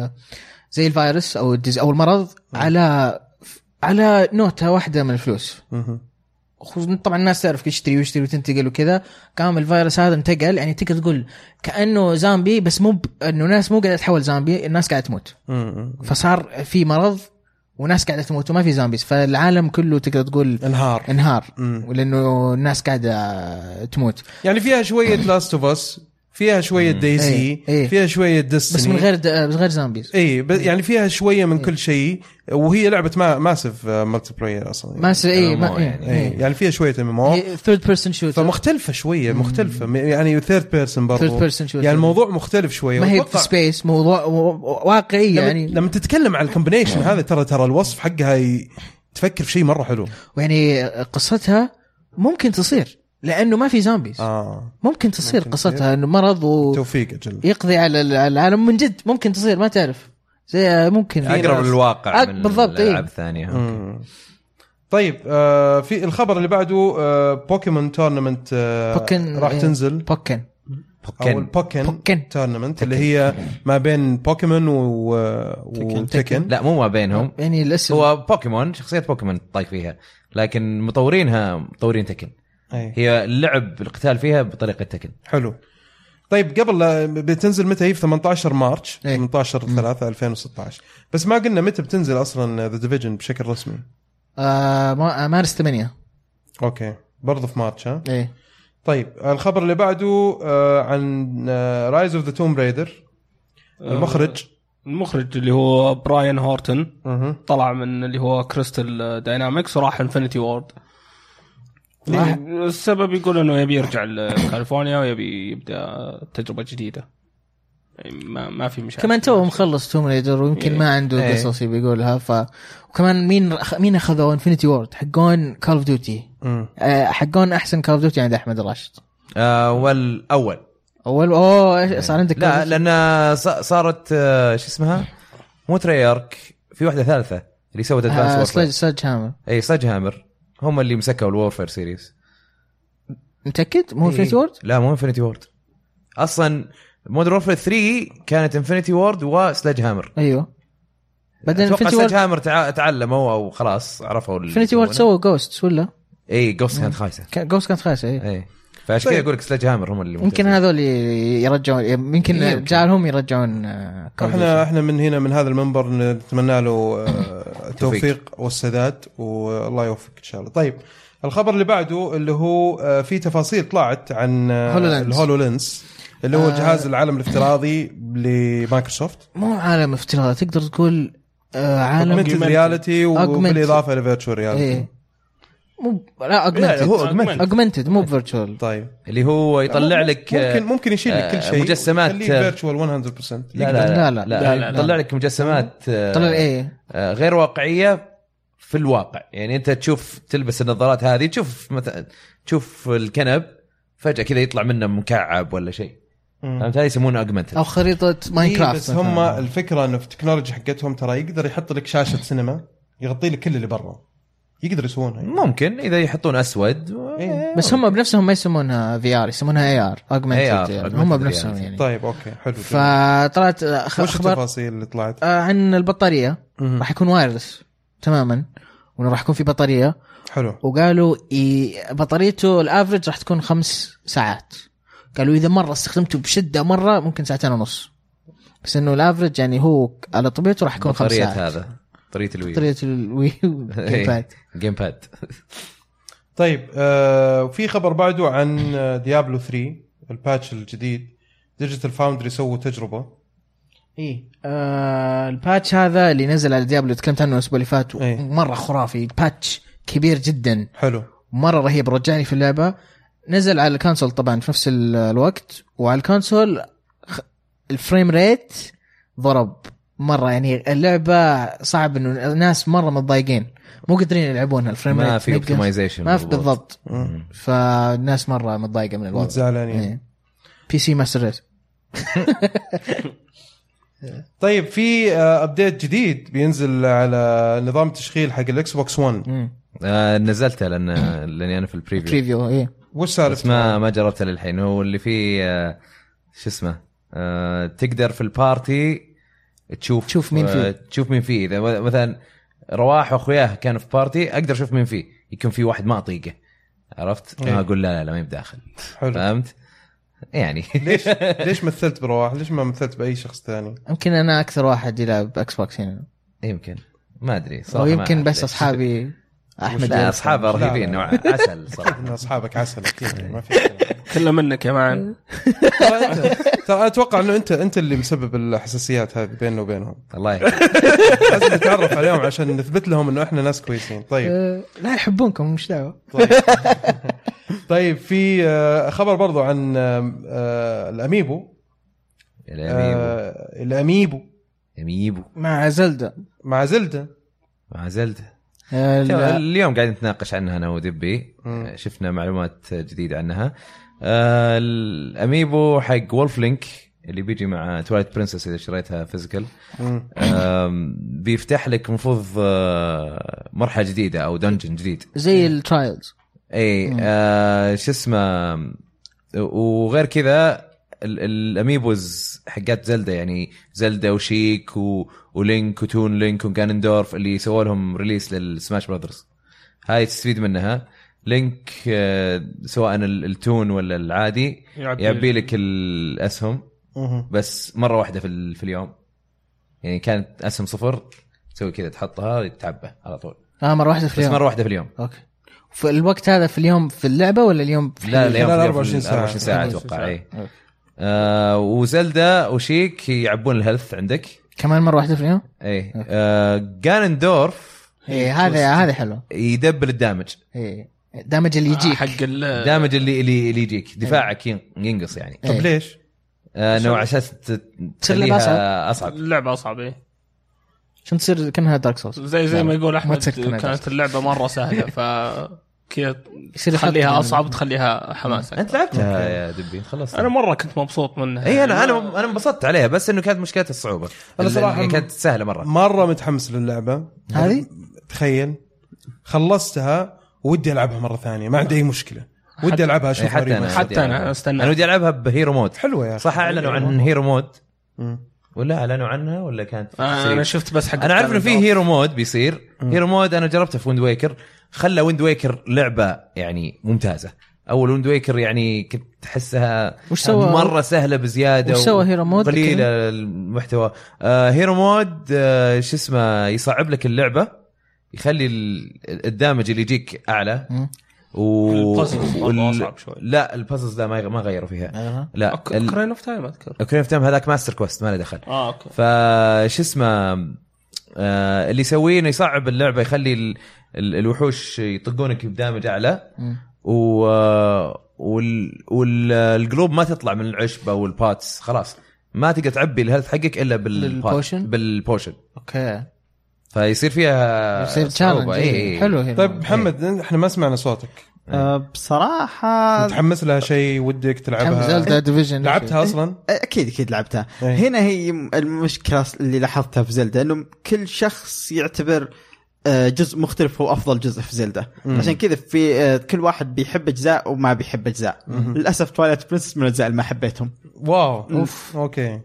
زي الفيروس او او المرض م. على على نوتة واحده من الفلوس. م- طبعا الناس تعرف تشتري ويشتري وتنتقل وكذا. قام الفيروس هذا انتقل يعني تقدر تقول كأنه زامبي، بس مو انه ناس مو قاعده تحول زامبي، الناس قاعده تموت. فصار في مرض وناس قاعده تموت وما في زامبيز، فالعالم كله تقدر تقول انهار انهار ولانه الناس قاعده تموت. يعني فيها شويه لاست اوف اس، فيها شويه دايزي، ايه ايه فيها شويه ديستني بس من غير بس غير زامبيز. اي يعني فيها شويه من ايه كل شيء. وهي لعبه ما ماسف مالتي بلاير اصلا ماسف اي ما يعني, ايه يعني فيها شويه ام ام ثيرد بيرسون شوتر، فمختلفه شويه مختلفه يعني ثيرد بيرسون برضو يعني الموضوع مختلف شويه. ما هي في سبيس موضوع واقعي يعني لما تتكلم عن الكومبينيشن هذا ترى ترى الوصف حقها ي... تفكر في شيء مره حلو. يعني قصتها ممكن تصير لانه ما في زامبيز. آه. ممكن تصير ممكن قصتها انه مرض وتوفيق أجل. يقضي على العالم من جد. ممكن تصير ما تعرف زي ممكن اقرب للواقع من بالضبط. الالعاب الثانيه. طيب آه في الخبر اللي بعده آه بوكيمون تورنمنت آه راح ايه. تنزل بوكن او البوكن بوكن. تورنمنت اللي هي ما بين بوكيمون و... وتكن. لا مو ما بينهم، يعني الاسم هو بوكيمون شخصية بوكيمون طايف فيها، لكن مطورينها مطورين تكن. أي. هي اللعب القتال فيها بطريقة تكن. حلو. طيب قبل لا بتنزل متى؟ هي في ثمانية عشر مارس أي. ثمانية عشر ثلاثة ألفين وستة عشر، بس ما قلنا متى بتنزل اصلا ذا ديفيجن بشكل رسمي. آه ما- مارس ثمانية. اوكي برضه في مارس ها. ايه طيب الخبر اللي بعده آه عن رايز اوف ذا توم رايدر. المخرج المخرج اللي هو براين هورتن اها طلع من اللي هو كريستال داينامكس وراح انفينيتي وورد. السبب يقول انه يبي يرجع لكاليفورنيا ويبي يبدا تجربه جديده، يعني ما ما في مشاكل. كمان تو مخلص توم ريدر ويمكن إيه. ما عنده إيه. قصص يبي يقولها. ف وكمان مين مين اخذوا انفينيتي وورد حقون كول اوف ديوتي، حقون احسن كول اوف ديوتي عند احمد راشد آه والأول اول اوه صار عندك لا Call of Duty. لأن ص- صارت آه شو اسمها مو تريارك، في واحدة ثالثة اللي سوت آه ادفانس سلج وورفير. سلج هامر. اي سلج هامر هم اللي مسكوا الوورفير سيريز. متاكد مو انفينيتي وورد؟ لا مو انفينيتي وورد اصلا. مودرن وورفير ثلاثة كانت انفينيتي وورد وسلج هامر. ايوه بعدين اتوقع انفينيتي سلج وورد هامر تع... تعلموا او خلاص عرفوا انفينيتي وورد سووا جوست ولا اي جوست كانت خايسه. جوست كانت خايسه. ايه اي فعشان كذا اقول لك سلج هامر هم اللي يمكن ممتازين. هذول يرجعون، يمكن يمكن. جعلهم يرجعون آه، Call of Duty. احنا احنا من هنا من هذا المنبر نتمنى له آه، التوفيق والسداد والله يوفقك ان شاء الله. طيب الخبر اللي بعده اللي هو آه، في تفاصيل طلعت عن آه، هولولينز. الهولولينز اللي هو آه. جهاز العالم الافتراضي لمايكروسوفت. مو عالم افتراضي، تقدر تقول آه، عالم augmented رياليتي وبالاضافه لفيرتشوال رياليتي. ايه مو لا لا، هو augmented augmented. augmented مو فيرتشوال. طيب اللي هو يطلع لك ممكن ممكن يشيل لك كل آه، شيء مجسمات. خليه فيرتشوال مية بالمية. لا يقدر. لا لا, لا، لا, لا، لا, لا. يطلع لك مجسمات آه، طلع ايه آه، غير واقعيه في الواقع. يعني انت تشوف تلبس النظارات هذه تشوف مثلا تشوف الكنب فجاه كذا يطلع منه مكعب ولا شيء. فهمت؟ هذا يسمونه اجمنتد. او خريطه إيه ماينكرافت بس هم الفكره انه في التكنولوجيا حقتهم ترى يقدر يحط لك شاشه سينما يغطي لك كل اللي برا، يقدر يسوونها يعني. ممكن اذا يحطون اسود و... إيه. بس هم بنفسهم ما يسمونها في ار، يسمونها اي ار augmented A R يعني. هم augmented بنفسهم reality. يعني. طيب اوكي حلو. فطلعت آه، وش اخبار التفاصيل اللي طلعت؟ آه، عن البطاريه مهم. راح يكون وايرلس تماما، وانه راح يكون في بطاريه. حلو. وقالوا ي... بطاريته الافرج راح تكون خمس ساعات. قالوا اذا مره استخدمته بشده مره ممكن ساعتين ونص، بس انه الافرج يعني هو على طبيعته راح يكون خمس طريقة ساعات. هذا طريقه الوي طريقه الوي إيه. باد. جيم باد. طيب آه في خبر بعده عن ديابلو ثلاثة الباتش الجديد. ديجيتال فاوندري سووا تجربه. ايه آه الباتش هذا اللي نزل على ديابلو تكلمت عنه الاسبوع اللي فات، إيه. مره خرافي، باتش كبير جدا حلو. مره رهيب، رجعني في اللعبه. نزل على الكونسول طبعا في نفس ال- الوقت، وعلى الكونسول خ- الفريم ريت ضرب مره، يعني اللعبه صعب انه الناس مره متضايقين مو قادرين يلعبونها. الفريم ما ريت في اوبتمايزيشن ما في بالضبط، مم. فالناس مره متضايقه من الوضع. متزعلانين. إيه. بي سي ماستر ريس. طيب في آه ابديت جديد بينزل على نظام التشغيل حق الاكس بوكس ون. آه نزلته لان لاني انا في البريفيو بريفيو ايه وش بس سالفته؟ ما ما جربته للحين. هو اللي فيه آه شو اسمه آه تقدر في البارتي تشوف تشوف مين فيه. آه تشوف مين فيه. اذا مثلا رواح واخوياه كانوا في بارتي اقدر اشوف مين فيه. يكون في واحد ما اطيقه عرفت إيه. ما اقول لا لا لا ما بداخل. حلو. فهمت يعني ليش ليش مثلت برواح؟ ليش ما مثلت باي شخص ثاني؟ يمكن انا اكثر واحد يلعب اكس بوكس هنا، يمكن ما ادري او صراحه. يمكن ما بس أدري. اصحابي احمد لا يلعب. اصحاب لا، رهيبين لا. نوع عسل صراحه. ان اصحابك عسل اكيد ما في كلام. كله منك يا معن. ترى أنت- ترى اتوقع انه انت انت اللي مسبب الحساسيات هذه بيننا وبينهم. الله يهديك. لازم نتعرف عليهم عشان نثبت لهم انه احنا ناس كويسين. طيب أه، لا يحبونكم مش دعوه. طيب, طيب في آه، خبر برضو عن آه، آه، الاميبو. الاميبو آه، الاميبو اميبو مع زلدة. مع زلدة. ما زلت أه، لا. اليوم قاعد نتناقش عنها انا ودبي. مم. شفنا معلومات جديده عنها. آه الاميبو حق وولف لينك اللي بيجي مع تواليت برنسس اذا شريتها فيزيكال. مم. بيفتح لك مفروض آه مرحله جديده او دنجن جديد. زي الترايلز. اي آه شو اسمه. وغير كذا الاميبوز حقات زلدا يعني زلدا وشيك و... ولينك وتون لينك وغانندورف اللي سووا لهم ريليس للسماش براذرز هاي تستفيد منها. لينك سواء التون ولا العادي يعبي لك الاسهم بس مره واحده في, في اليوم يعني كانت اسهم صفر تسوي كذا تحطها تتعبى على طول اه مره واحده في اليوم بس مره واحده في اليوم. اوكي في الوقت هذا في اليوم في اللعبه ولا اليوم في لا اليوم أربعة وعشرين ساعه ساعه اتوقع اي آه وزلدا وشيك يعبون الهيلث عندك كمان مره واحده في اليوم اي آه غانندورف ايه هذا هذا حلو يدبل الدامج ايه دامج اللي يجيك حق الدامج اللي اللي اللي يجيك دفاعك ينقص يعني. طب ليش آه نوع اساس تخليها اصعب اللعبه اصعب ايه عشان تصير كأنها دارك سولز زي زي ما يقول احمد كانت اللعبه مره سهله ف كذا يصير تخليها اصعب تخليها حماس. انت لعبتها يا دبي خلصت؟ انا مره كنت مبسوط منها. اي انا انا انا انبسطت عليها بس انه كانت مشكله الصعوبه. انا صراحه كانت سهله مره مره متحمس للعبه هذه. تخيل خلصتها ودي العبها مره ثانيه ما عندي اي مشكله ودي العبها اشوف حتى أنا حتى انا استنى انا ودي العبها بهيرو مود حلوه يا صح. اعلنوا عن هيرو مود ولا اعلنوا عنها ولا كانت آه انا شفت بس حق انا عارف انه في هيرو مود بيصير. هيرو مود انا جربته في ويند ويكر خلى ويند ويكر لعبه يعني ممتازه. اول ويند ويكر يعني كنت تحسها مره سهله بزياده وش سوى هيرو مود قليل المحتوى. آه هيرو مود آه شو اسمه يصعب لك اللعبه يخلي الدامج اللي يجيك اعلى و وال... لا البازلز لا ما غيروا فيها أه. لا اوكرين اوف تايم اذكر اوكرين اوف تايم هذاك ماستر كويست ما له دخل. اه اوكي فش اسمه آه اللي يسويه انه يصعب اللعبه يخلي ال... ال... الوحوش يطقونك بدامج اعلى و وال... والجلوب ما تطلع من العشب او الباتس خلاص ما تقدر تعبي الهيلث حقك الا بالبوشن بالبوشن. اوكي فيصير فيها يصير تشالنج اي حلو هنا. طيب محمد ايه. احنا ما سمعنا صوتك. أه بصراحه متحمس لها شيء ودك تلعبها؟ زلدا ديفيجن لعبتها اصلا؟ اكيد اكيد لعبتها. ايه. هنا هي المشكله اللي لاحظتها في زلدا انه كل شخص يعتبر جزء مختلف هو افضل جزء في زلدا. مم. عشان كذا في كل واحد بيحب اجزاء وما بيحب اجزاء. مم. للاسف تويلايت برنسس من الاجزاء اللي ما حبيتهم. واو اوف اوكي.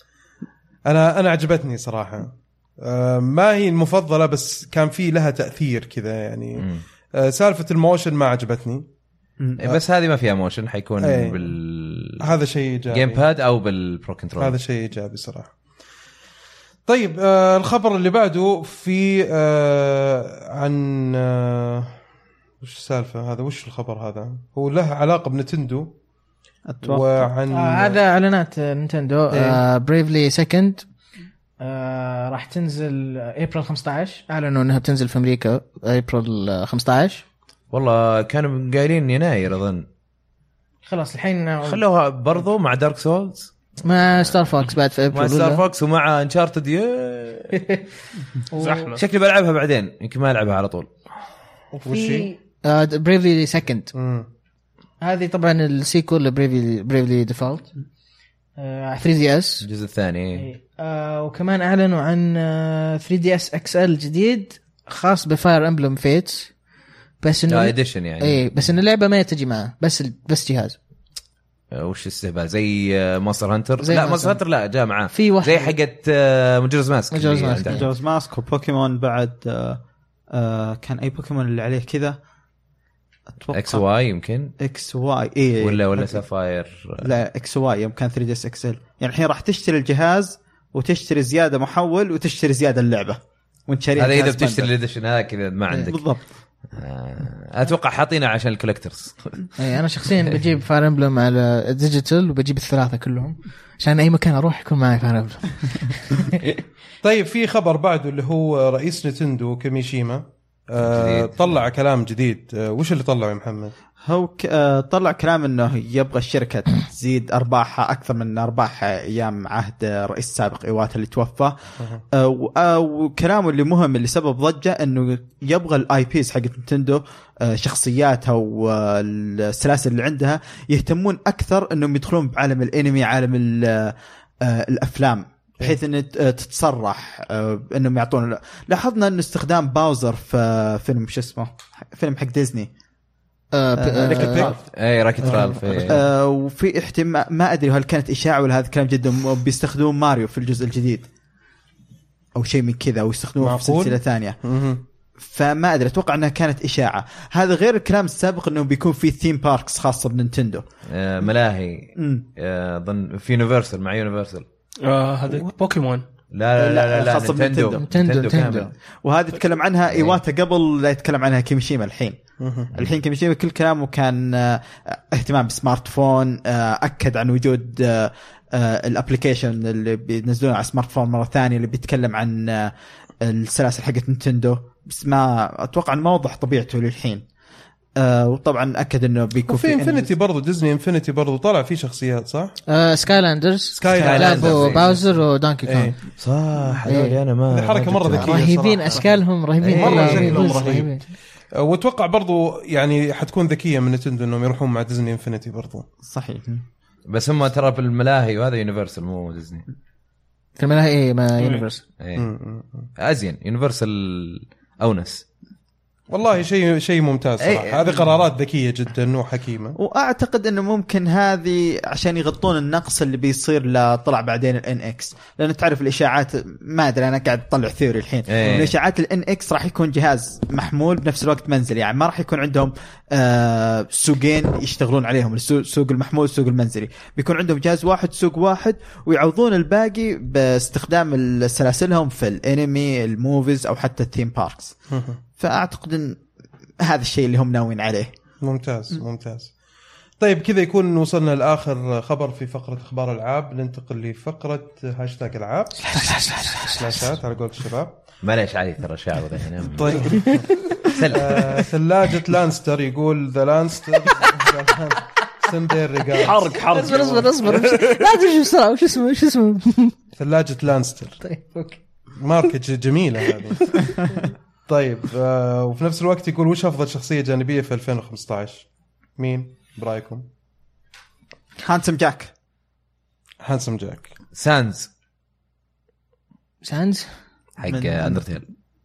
انا انا عجبتني صراحه. ما هي المفضلة بس كان في لها تأثير كذا يعني. مم. سالفة الموشن ما عجبتني بس هذه ما فيها موشن حيكون ايه. بال هذا شيء إيجابي جيم باد أو بالبرو كنترول. هذا شيء إيجابي صراحة. طيب آه الخبر اللي بعده في آه عن آه وش السالفة هذا وش الخبر هذا هو له علاقة بنتندو وعن آه هذا إعلانات نينتندو. ايه. بريفلي سكند آه راح تنزل ابريل خمسة عشر. اعلنوا انها بتنزل في امريكا ابريل خمسة عشر. والله كانوا قايلين يناير اظن. خلاص الحين خلوها برضو مع دارك سولز مع ستار فوكس بعد في ابريل. مع ستار فوكس ومع انشارتد زحمه. شكلي بلعبها بعدين يمكن ما العبها على طول. وفي آه بريفلي سكند هذه طبعا السيكول لبريفلي بريفلي ديفولت ثري دي اس الجزء الثاني. آه وكمان اعلنوا عن آه ثري دي اس اكس ال جديد خاص بفاير امبلم فيتس بس انه اديشن يعني. اي بس ان اللعبه ما تجي معه بس بس جهاز. آه وش استهبال زي مونستر هانتر؟ لا مونستر هانتر لا جاء معاه في زي حقت آه مجرز ماسك. مجرز ماسك مجرز ماسك وبوكيمون بعد آه آه كان اي بوكيمون اللي عليه كذا اتوقع اكس واي يمكن اكس واي اي ولا ولا سافاير. لا اكس واي يوم كان ثري دي اس اكس ال. يعني الحين راح تشتري الجهاز وتشتري زياده محول وتشتري زياده اللعبه وانت شاري هذا اذا بتشتري الاديشن هذا كذا ما عندك بالضبط. اتوقع حاطينه عشان الكولكترز. اي انا شخصيا بجيب فاير امبلم على ديجيتال وبجيب الثلاثه كلهم عشان اي مكان اروح يكون معي فاير امبلم. طيب في خبر بعده اللي هو رئيس نينتندو كيميشيما آه طلع كلام جديد. آه وش اللي طلعه يا محمد؟ هو ك... آه طلع كلام انه يبغى الشركه تزيد ارباحها اكثر من ارباحها ايام عهد رئيس سابق ايواتا اللي توفى. آه آه وكلامه اللي مهم اللي سبب ضجه انه يبغى الاي بيز حق نينتندو آه شخصياتها والسلاسل اللي عندها يهتمون اكثر انهم يدخلون بعالم الانمي عالم آه الافلام بحيث ان تتصرح انهم يعطون. لاحظنا ان استخدام باوزر في فيلم شو اسمه فيلم حق ديزني اي راكت رالف. آه وفي احتمال ما ادري هل كانت اشاعه ولا هذا كلام جدا بيستخدمون ماريو في الجزء الجديد او شيء من كذا او يستخدموه في سلسله ثانيه. فما ادري اتوقع انها كانت اشاعه. هذا غير الكلام السابق انه بيكون في ثيم باركس خاصه بنينتندو آه ملاهي اظن في يونيفرسال مع يونيفرسال اه هذا بوكيمون. لا لا لا, لا, خاصه نينتندو. نينتندو نينتندو وهذه يتكلم عنها ايواتا قبل لا يتكلم عنها كيميشيما. الحين الحين كيميشيما كل كلامه كان اهتمام بسمارت فون. اكد عن وجود الابلكيشن اللي بينزلونه على سمارت فون مره ثانيه اللي بيتكلم عن السلاسل حقت نينتندو بس ما اتوقع انه ما وضح طبيعته للحين. آه وطبعا اكد انه بيكون في انفينيتي برضو ديزني انفينيتي برضو طلع فيه شخصيات صح. آه سكايلاندرز سكايلاندرز باوزر ودانكي كونغ ايه. صح هذول انا ما حركه مره ذكيه رهيبين اشكالهم رهيبين ايه. مره شكلهم رهيبين. رهيب. واتوقع برضو يعني حتكون ذكيه من نينتندو انهم يروحون مع ديزني انفينيتي برضو. صحيح بس هم ترى في الملاهي وهذا يونيفرسال مو ديزني. في الملاهي ايه ما يونيفرسال ايه. ازين يونيفرسال اونس. والله شيء شيء ممتاز صراحه. أي. هذه قرارات ذكيه جدا وحكيمه. واعتقد انه ممكن هذه عشان يغطون النقص اللي بيصير لطلع بعدين الان اكس لان تعرف الاشاعات ما ادري انا قاعد اطلع ثيوري الحين. أي. الاشاعات الان اكس راح يكون جهاز محمول بنفس الوقت منزلي يعني ما راح يكون عندهم آه سوقين يشتغلون عليهم السوق المحمول والسوق المنزلي. بيكون عندهم جهاز واحد سوق واحد ويعوضون الباقي باستخدام سلاسلهم في الانمي الموفيز او حتى الثيم باركس. فأعتقد أن هذا الشيء اللي هم ناويين عليه. ممتاز ممتاز. طيب كذا يكون وصلنا لآخر خبر في فقرة أخبار العاب. ننتقل لفقرة هاشتاج العاب سلاشات على قول الشباب. معليش علي ترى شعر هنا. طيب آه، ثلاجة لانستر يقول ذا لانستر سندير ريجال حرق حرق اصبر اصبر اصبر لا تجي بسرعة. وش اسمه وش اسمه ثلاجة لانستر. طيب اوكي ماركة جميلة هذه. طيب آه وفي نفس الوقت يقول وش أفضل شخصية جانبية في ألفين وخمسة عشر؟ مين برأيكم؟ هانسم جاك. هانسم جاك. سانز سانز حق أندرتيل.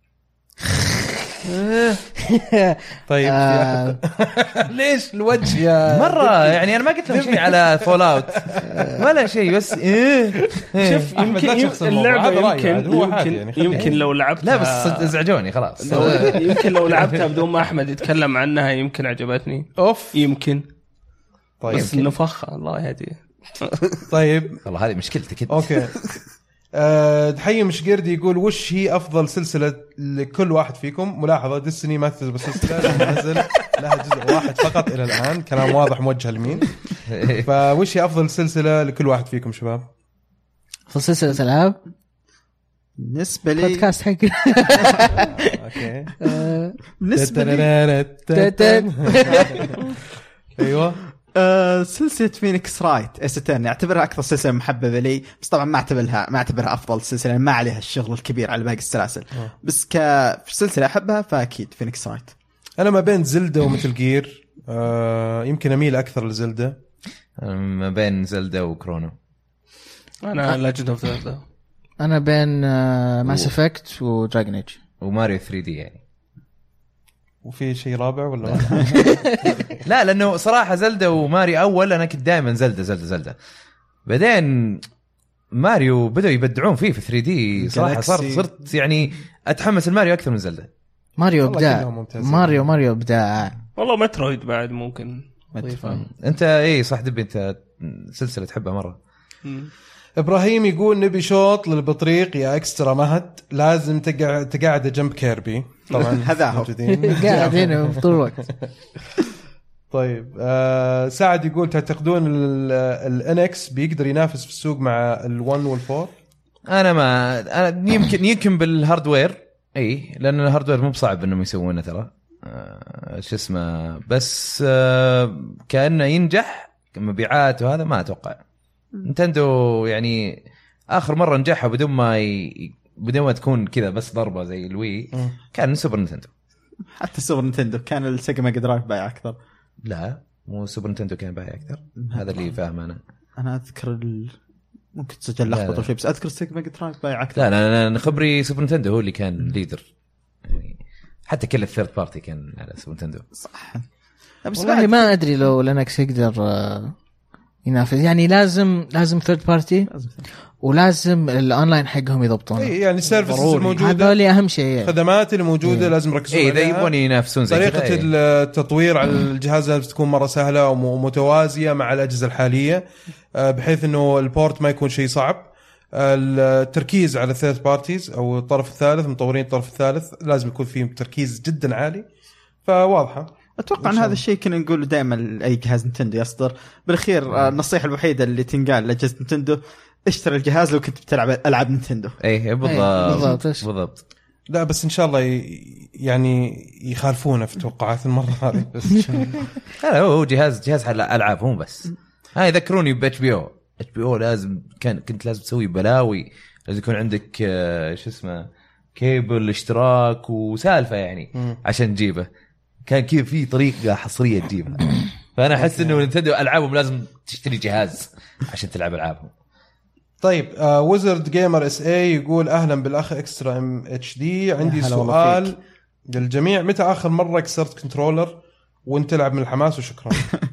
طيب آه. ليش الوجه يا مرة يعني أنا ما قلت لهم شيء على فول أوت ولا شيء بس إيه. شوف يمكن اللعبة يمكن يمكن, يعني يمكن لو لعبت لا بس ازعجوني خلاص. يمكن لو لعبتها بدون ما أحمد يتكلم عنها يمكن عجبتني. أوف يمكن طيب بس نفخها الله يهديه. طيب والله هذه مشكلتك كده. أوكي أه دحي مشقردي يقول وش هي أفضل سلسلة لكل واحد فيكم؟ ملاحظة ديستني ما تنزل سلسلة نزل لها جزء واحد فقط إلى الآن. كلام واضح موجه لمين. فوش هي أفضل سلسلة لكل واحد فيكم شباب؟ في سلسلة ألعاب بالنسبة لي بودكاست حق أوكي بالنسبة لي أيوة آه سلسلة فينيكس رايت استنى اعتبرها أكثر سلسلة محببة لي بس طبعا ما اعتبرها ما اعتبرها أفضل سلسلة ما عليها الشغل الكبير على باقي السلاسل بس كسلسلة أحبها فأكيد فينيكس رايت. أنا ما بين زلدة ومثل جير آه يمكن أميل أكثر لزلدة. ما بين زلدة وكرونو. أنا لاجند اوف زلدة. أنا بين ماس افكت ودراجون ايج وماريو ثري دي يعني. وفي شيء رابع ولا لا لأنه صراحة زلدة وماريو أول أنا كنت دائما زلدة زلدة زلدة بعدين ماريو بدأوا يبدعون فيه في ثري دي صراحة صرت صرت يعني أتحمس الماريو أكثر من زلدة. ماريو إبداع ماريو ماريو إبداع والله مترويد بعد ممكن ضيفه. أنت إيه صح دبي أنت سلسلة تحبها مرة. مم. إبراهيم يقول نبي شوط للبطريق يا إكسترا مهد لازم تقعد تقعد جنب كيربي طبعا هذا هو قاعد هنا طول الوقت. طيب آه سعد يقول تعتقدون الان اكس بيقدر ينافس في السوق مع الون والفور؟ انا ما انا يمكن يمكن بالهاردوير اي لان الهاردوير مو بصعب انهم يسوونه ترى آه شو اسمه بس آه كانه ينجح كمبيعات وهذا ما اتوقع. نينتندو يعني اخر مره نجحها بدون ما ي... بدون ما تكون كذا بس ضربه زي الوي كان سوبر نينتندو. حتى سوبر نينتندو كان السيجا ميجا درايف بايع اكثر. لا مو سوبر نينتندو كان بايع اكثر هذا اللي فاهم انا. انا اذكر ال... ممكن تسجل لخبطه شوي بس اذكر السيجا ميجا درايف بايع اكثر. لا لا انا خبري سوبر نينتندو هو اللي كان ليدر يعني حتى كل الثيرد بارتي كان على سوبر نينتندو. صح. بس والله بعد ما ادري لو لينكس يقدر آه، ينافس. يعني لازم لازم ثيرد بارتي ولازم الاونلاين حقهم يضبطونه. اي يعني السيرفيسز هذا الموجوده، اللي اهم شيء. الخدمات اللي موجوده لازم يركزون اي عليها. اذا يبون ينافسون زي طريقه كذا إيه. التطوير على الجهاز لازم تكون مره سهله ومتوازيه مع الاجهزه الحاليه، بحيث انه البورت ما يكون شيء صعب. التركيز على الثيرد بارتيز او الطرف الثالث، مطورين الطرف الثالث لازم يكون فيهم تركيز جدا عالي. فواضحه اتوقع ان هذا الشيء كنا نقوله دائما لاي جهاز نينتندو يصدر. بالاخير النصيحه الوحيده اللي تنقال لاجهزه نينتندو: اشتري الجهاز لو كنت بتلعب العاب نينتندو. اي بالضبط بالضبط. بالضبط. لا بس ان شاء الله ي... يعني يخالفونا في توقعات المره هذه. بس ان شاء الله. لا هو جهاز جهاز حل العاب مو بس. هاي يذكروني باتش بي او اتش بي او لازم كان كنت لازم تسوي بلاوي، لازم يكون عندك آه شو اسمه كيبل اشتراك وسالفه يعني م. عشان تجيبه. كان كذا في طريقه حصريه تجيبها. فانا احس انه نينتندو العابهم لازم تشتري جهاز عشان تلعب العابهم. طيب آه ويزرد جيمر اس اي يقول اهلا بالاخ اكسترا ام اتش دي، عندي سؤال للجميع: متى اخر مره كسرت كنترولر وانت تلعب من الحماس؟ وشكرا.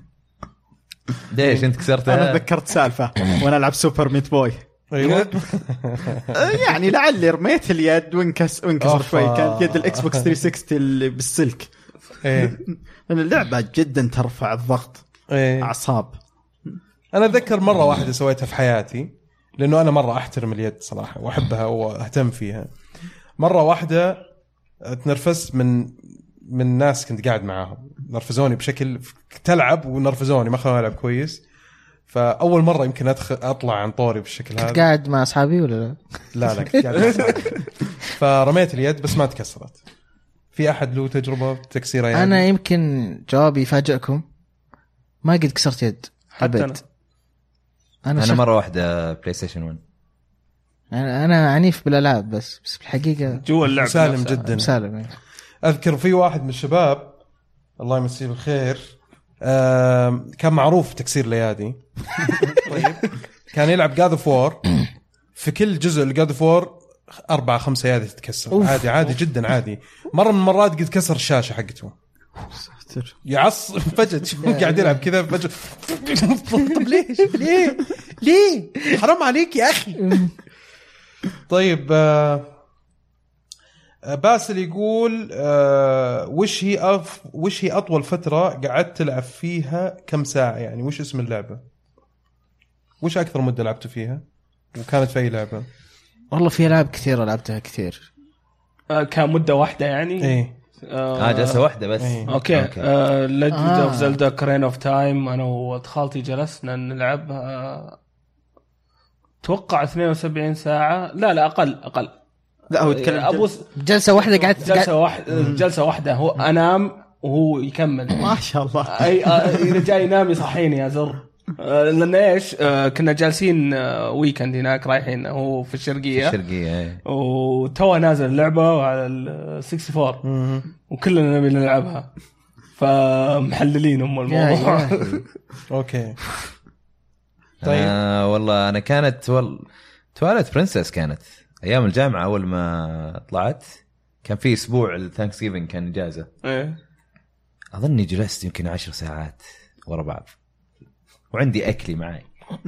ليش انت كسرتها؟ انا تذكرت سالفه وانا العب سوبر ميت بوي. ايوه يعني لعلي رميت اليد وانكس وانكسر شوي. كانت يد الاكس بوكس ثلاثمية وستين اللي بالسلك. ايه اللعبه جدا ترفع الضغط، ايه اعصاب. انا اتذكر مره واحده سويتها في حياتي، لانه انا مره احترم اليد صراحه واحبها واهتم فيها. مره واحده اتنرفزت من من ناس كنت قاعد معاهم، نرفزوني بشكل تلعب ونرفزوني ما خلوني العب كويس. فاول مره يمكن ادخل اطلع عن طوري بالشكل هذا. كنت قاعد مع اصحابي ولا لا؟ لا لا كنت قاعد مع أصحابي. فرميت اليد بس ما تكسرت. في احد له تجربه تكسيره يعني؟ انا يمكن جوابي يفاجئكم، ما قد كسرت يد حتى أبد. أنا. انا انا, أنا مره واحده بلاي ستيشن واحد. انا انا عنيف بالالعاب، بس بس بالحقيقه جوا اللعب مسالم نفسها. جدا. مسالم. اذكر في واحد من الشباب الله يمسيه بالخير كان معروف تكسير ليادي. طيب كان يلعب جاد اوف وور، في كل جزء لجاد اوف وور أربعة خمسة يادي تتكسر. أوف. عادي عادي جدا عادي. مرة من المرات قد كسر الشاشة حقته، يعص فجأة قاعد يلعب كذا فجأة. طب ليش ليه ليه حرام عليك يا أخي. طيب آه باسل يقول آه وش هي أف وش هي أطول فترة قعدت تلعب فيها كم ساعة؟ يعني وش اسم اللعبة؟ وش أكثر مدة لعبت فيها؟ وكانت في أي لعبة؟ والله في ألعاب كثيرة لعبتها كثير. آه كان مدة واحدة يعني. إيه آه, اه جلسة واحدة بس. إيه. أوكي, أوكي. آه ليجند آه. أوف زلدا كرين أوف تايم أنا وخالتي جلسنا نلعبها توقع اثنين وسبعين ساعة. لا لا أقل أقل. لا هو يتكلم أبو جلسة واحدة قعدت جلسة واحدة جلسة واحدة هو أنام وهو يكمل. ما شاء الله. أي إذا جاي ينام يصحيني يا زر. لأن إيش كنا جالسين ويكند هناك رايحين هو في الشرقية. الشرقية. وتوا نازل اللعبة على الستة وستين وكلنا نبي نلعبها فمحللين أم الموضوع. أوكي. طيب آه والله أنا كانت وال توالت برنسس كانت أيام الجامعة أول ما طلعت كان في أسبوع الثانكس جيفينج كان إجازة. إيه. أظني جلست يمكن عشر ساعات ورا بعض وعندي أكلي معي.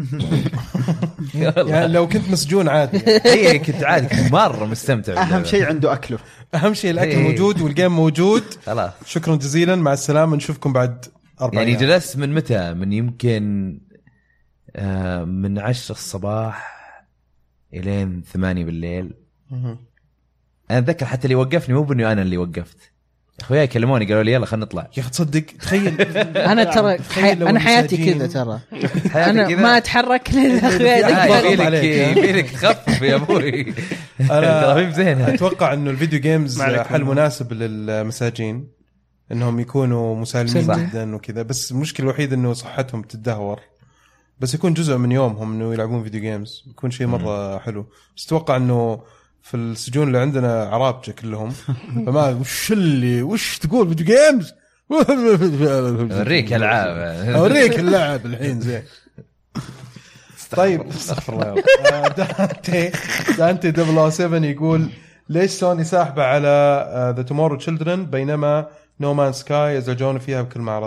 يعني لو كنت مسجون عادي. اي كنت عادي كنت مرة مستمتع. أهم شيء عنده أكله. أهم شيء الأكل إيه. موجود والجيم موجود. خلاص شكرا جزيلا مع السلامة نشوفكم بعد أربع يعني أيام. جلست من متى؟ من يمكن آه من عشرة الصباح إلين ثمانية بالليل. مه. أنا أتذكر حتى اللي وقفني مو بني أنا اللي وقفت، أخوياي كلموني قالوا لي يلا خلينا نطلع. يا أخي تصدق تخيل أنا ترى حي... لو أنا حياتي المساجين- كذا ترى. حياتي أنا كذا؟ ما أتحرك لين أخوي في يدق. أحد آه، يضغط يبيلك عليك. يبيلك تخفف يا أبوي. أنا ترى زين. أتوقع إنه الفيديو جيمز ما عليك حل منه. مناسب للمساجين إنهم يكونوا مسالمين صح. جدا وكذا، بس المشكلة الوحيدة إنه صحتهم تتدهور، بس يكون جزء من يومهم إنه يلعبون فيديو جيمز يكون شيء مرة حلو. بس أتوقع إنه في السجون اللي عندنا عرابجة كلهم فما وش اللي وش تقول فيديو جيمز. أوريك ألعاب. أوريك اللعب الحين زين. طيب استغفر الله. آه، دانتي دانتي دبل أو سبعة يقول ليش سوني ساحبة على ذا تومورو تشيلدرن بينما نو مان سكاي يزعجون فيها بكل معرض؟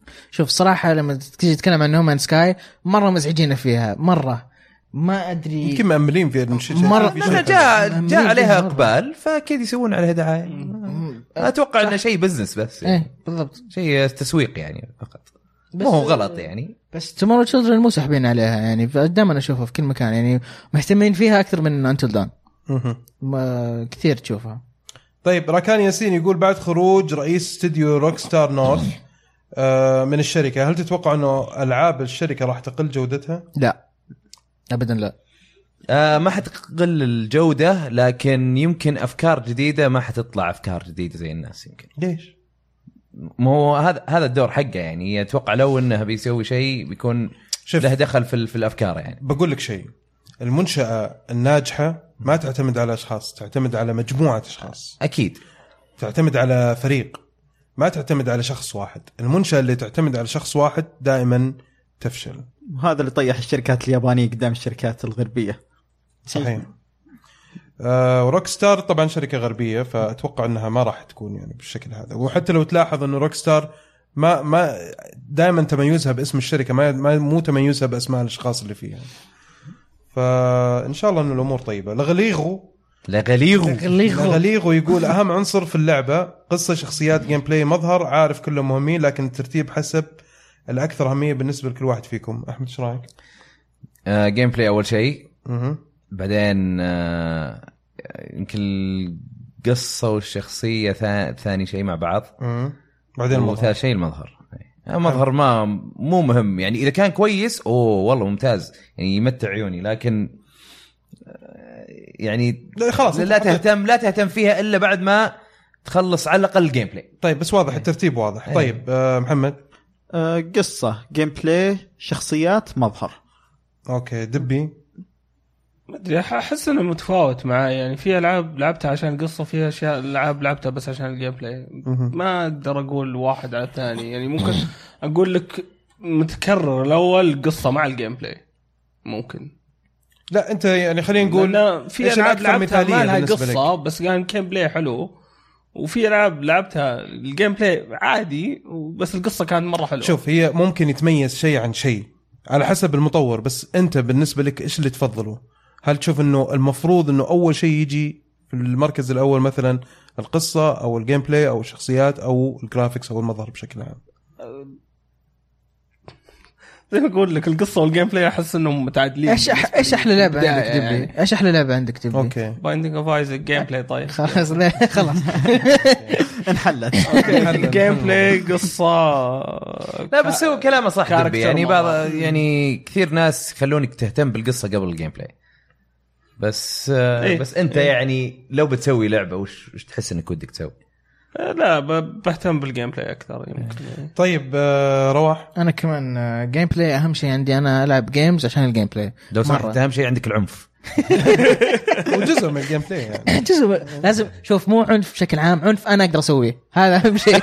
شوف صراحه لما تيجي تتكلم عن نومان سكاي مره مزعجين فيها مره، ما ادري يمكن مأملين في الشيء مرة جاء جاء عليها اقبال فاكيد يسوون عليها دعايه. اتوقع انه شيء بزنس بس يعني. ايه بالضبط شيء تسويق يعني فقط، مو هو غلط يعني. بس تومورو تشيلدرن مو ساحبين عليها يعني، دائما اشوفها في كل مكان يعني مهتمين فيها اكثر من انتل دان كثير تشوفها. طيب راكان ياسين يقول بعد خروج رئيس استديو روك ستار نورث آه من الشركه، هل تتوقع انه العاب الشركه راح تقل جودتها؟ لا ابدا لا. آه ما حتقل الجوده، لكن يمكن افكار جديده ما حتطلع افكار جديده زي الناس. يمكن ليش؟ مو هذا هذا الدور حقه يعني. اتوقع لو انه بيسوي شيء بيكون له دخل في في الافكار يعني. بقول لك شيء، المنشأة الناجحة ما تعتمد على أشخاص، تعتمد على مجموعة أشخاص. أكيد تعتمد على فريق، ما تعتمد على شخص واحد. المنشأة اللي تعتمد على شخص واحد دائما تفشل. وهذا اللي طيح الشركات اليابانية قدام الشركات الغربية. صحيح. آه روك ستار طبعا شركة غربية، فأتوقع أنها ما راح تكون يعني بالشكل هذا. وحتى لو تلاحظ أنه روك ستار ما ما دائما تميزها باسم الشركة، ما ما مو تميزها بأسماء الأشخاص اللي فيها. فإن شاء الله إن الأمور طيبة. لغليغو لغليغو لغليغو يقول أهم عنصر في اللعبة قصة، شخصيات، جيم بلاي، مظهر، عارف كلهم مهمين لكن الترتيب حسب الأكثر أهمية بالنسبة لكل واحد فيكم. أحمد إيش رأيك؟ آه جيم بلاي أول شيء، م- بعدين آه يمكن القصة والشخصية ثاني شيء مع بعض، م- بعدين وثالث شيء المظهر. المظهر ما مو مهم يعني، إذا كان كويس أوه والله ممتاز يعني يمتع عيوني، لكن يعني لا خلاص لا تهتم لا تهتم فيها إلا بعد ما تخلص على الأقل جيم بلاي. طيب بس واضح الترتيب واضح. أيه. طيب آه محمد. آه قصة، جيم بلاي، شخصيات، مظهر. أوكي دبي. ما ادري احس انه متفاوت معي يعني. في العاب لعبتها عشان القصه، فيها اشياء العاب لعبتها بس عشان الجيم بلاي. ما اقدر اقول واحد على الثاني يعني. ممكن اقول لك متكرر الاول قصه مع الجيم بلاي ممكن. لا انت يعني خلينا نقول في العاب لعبتها ما لها قصه بس كان الجيم بلاي حلو، وفي العاب لعبتها الجيم بلاي عادي بس القصه كانت مره حلوه. شوف هي ممكن يتميز شيء عن شيء على حسب المطور، بس انت بالنسبه لك ايش اللي تفضله؟ هل تشوف انه المفروض انه اول شيء يجي في المركز الاول مثلا القصه او الجيم بلاي او الشخصيات او الجرافيكس او المظهر بشكل عام؟ زي ما اقول لك القصه والجيم بلاي احس انهم متعادلين. ايش أح... ايش احلى لعبه عندك تبي يعني. ايش احلى لعبه عندك تبي؟ اوكي بايندينج اوف ايزك جيم بلاي. طيب خلاص خلاص انحلت. جيم بلاي قصه. لا بس هو كلامه صح يعني. بعض يعني كثير ناس يخلونك تهتم بالقصه قبل الجيم بلاي، بس إيه؟ بس انت إيه؟ يعني لو بتسوي لعبه وش وش تحس انك ودك تسوي؟ لا بهتم بالجيم بلاي اكثر يمكن. طيب رواح. انا كمان جيم بلاي اهم شيء عندي. انا العب جيمز عشان الجيم بلاي. لو سمحت اهم شيء عندك العنف. وجزء من الجيم بلاي يعني. جزء لازم. شوف مو عنف بشكل عام، عنف انا اقدر اسويه، هذا اهم شيء.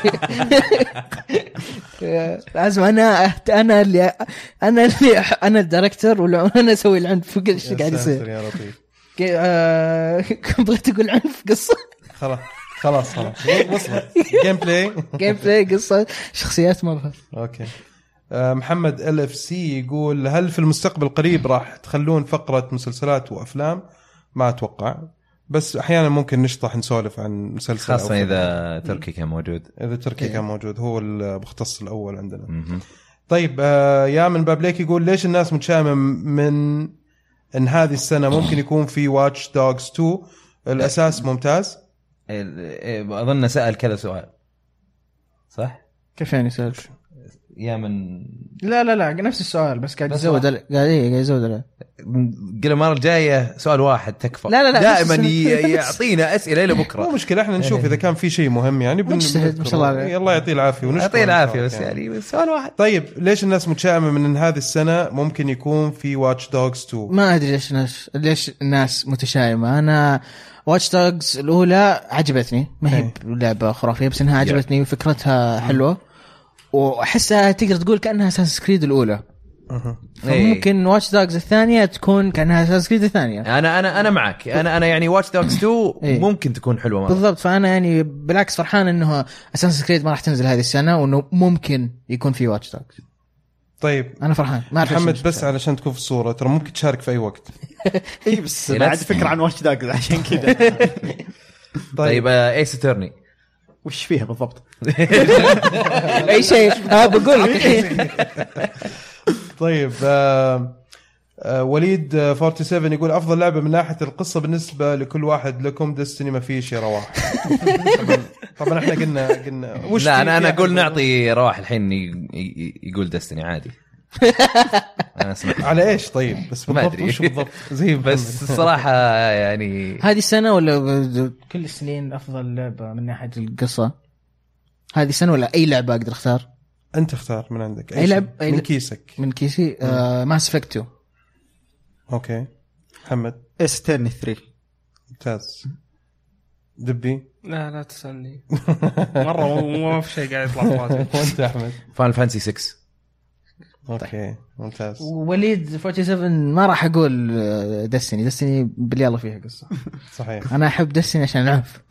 لازم انا انا اللي انا اللي انا الدايركتور ولا انا اسوي العنف في كل شيء قاعد يصير. يا لطيف. كنت بغيت اقول عنف قصه. خلاص خلاص خلاص وصلت. جيم بلاي جيم بلاي قصه شخصيات مظهر. اوكي. محمد ال اف سي يقول هل في المستقبل القريب راح تخلون فقرة مسلسلات وأفلام؟ ما أتوقع، بس أحيانا ممكن نشطح نسولف عن مسلسل خاصة إذا تركي كان موجود. إذا تركي كان موجود هو المختص الأول عندنا. م-م. طيب يا من بابليك يقول ليش الناس متشائمة من إن هذه السنة ممكن يكون في واتش دوغز تو؟ الأساس ممتاز. أظن سأل كذا سؤال صح؟ كيف يعني سأل؟ يا من لا لا لا نفس السؤال بس قاعد يزود قاعد ايه قاعد يزود. قل المره الجايه سؤال واحد تكفى. لا لا لا دائما يعطينا اسئله الى بكره. مو مشكله احنا نشوف اذا كان في شيء مهم يعني بنجتهد ما شاء الله. الله يعطيه العافيه ونشكر. يعطيه العافيه بس يعني, يعني سؤال واحد. طيب ليش الناس متشائمه من ان هذه السنه ممكن يكون في واتش دوغز تو؟ ما ادري ليش الناس ليش الناس متشائمه. انا واتش دوغز الاولى عجبتني، ما هي لعبه خرافيه بس انها عجبتني وفكرتها حلوه، واحسها تقدر تقول كانها اساس كريد الاولى. فممكن واتش دوجز الثانيه تكون كانها اساس كريد الثانيه. انا انا انا معك. انا انا يعني واتش دوجز تو إيه. ممكن تكون حلوه مره بالضبط. فانا يعني بالعكس فرحان انه اساس كريد ما راح تنزل هذه السنه وانه ممكن يكون في واتش دوجز. طيب انا فرحان. ما محمد بس علشان تكون في الصوره ترى ممكن تشارك في اي وقت. اي بس ما عندي فكره عن واتش دوجز عشان كذا. طيب ايس اترني وش فيها بالضبط؟ اي شيء ها بقول لك. طيب آه آه وليد آه سبعة وأربعين يقول افضل لعبه من ناحيه القصه بالنسبه لكل واحد لكم دستني ما في شيء رواح. طبعا طبعا احنا قلنا قلنا وش لا انا انا اقول نعطي رواح الحين يقول دستني عادي. انا اسمع على ايش طيب بس ما بالضبط ادري وش بالضبط زي بس الصراحه يعني هذه السنه ولا كل السنين افضل لعبه من ناحيه القصه هذه السنه ولا اي لعبه اقدر اختار؟ انت اختار من عندك اي لعب من كيسك. من كيسي آه ماس افكت تو. اوكي محمد استرن ثلاثة ممتاز. دبي لا لا تسألني مرة ما في شيء قاعد يطلع فاضي. وانت أحمد فاينل فانتسي ستة. اوكي ممتاز. وليد سبعة وأربعين ما راح اقول دستني دستني باللي الله فيها قصة. صحيح انا احب دستني عشان العنف.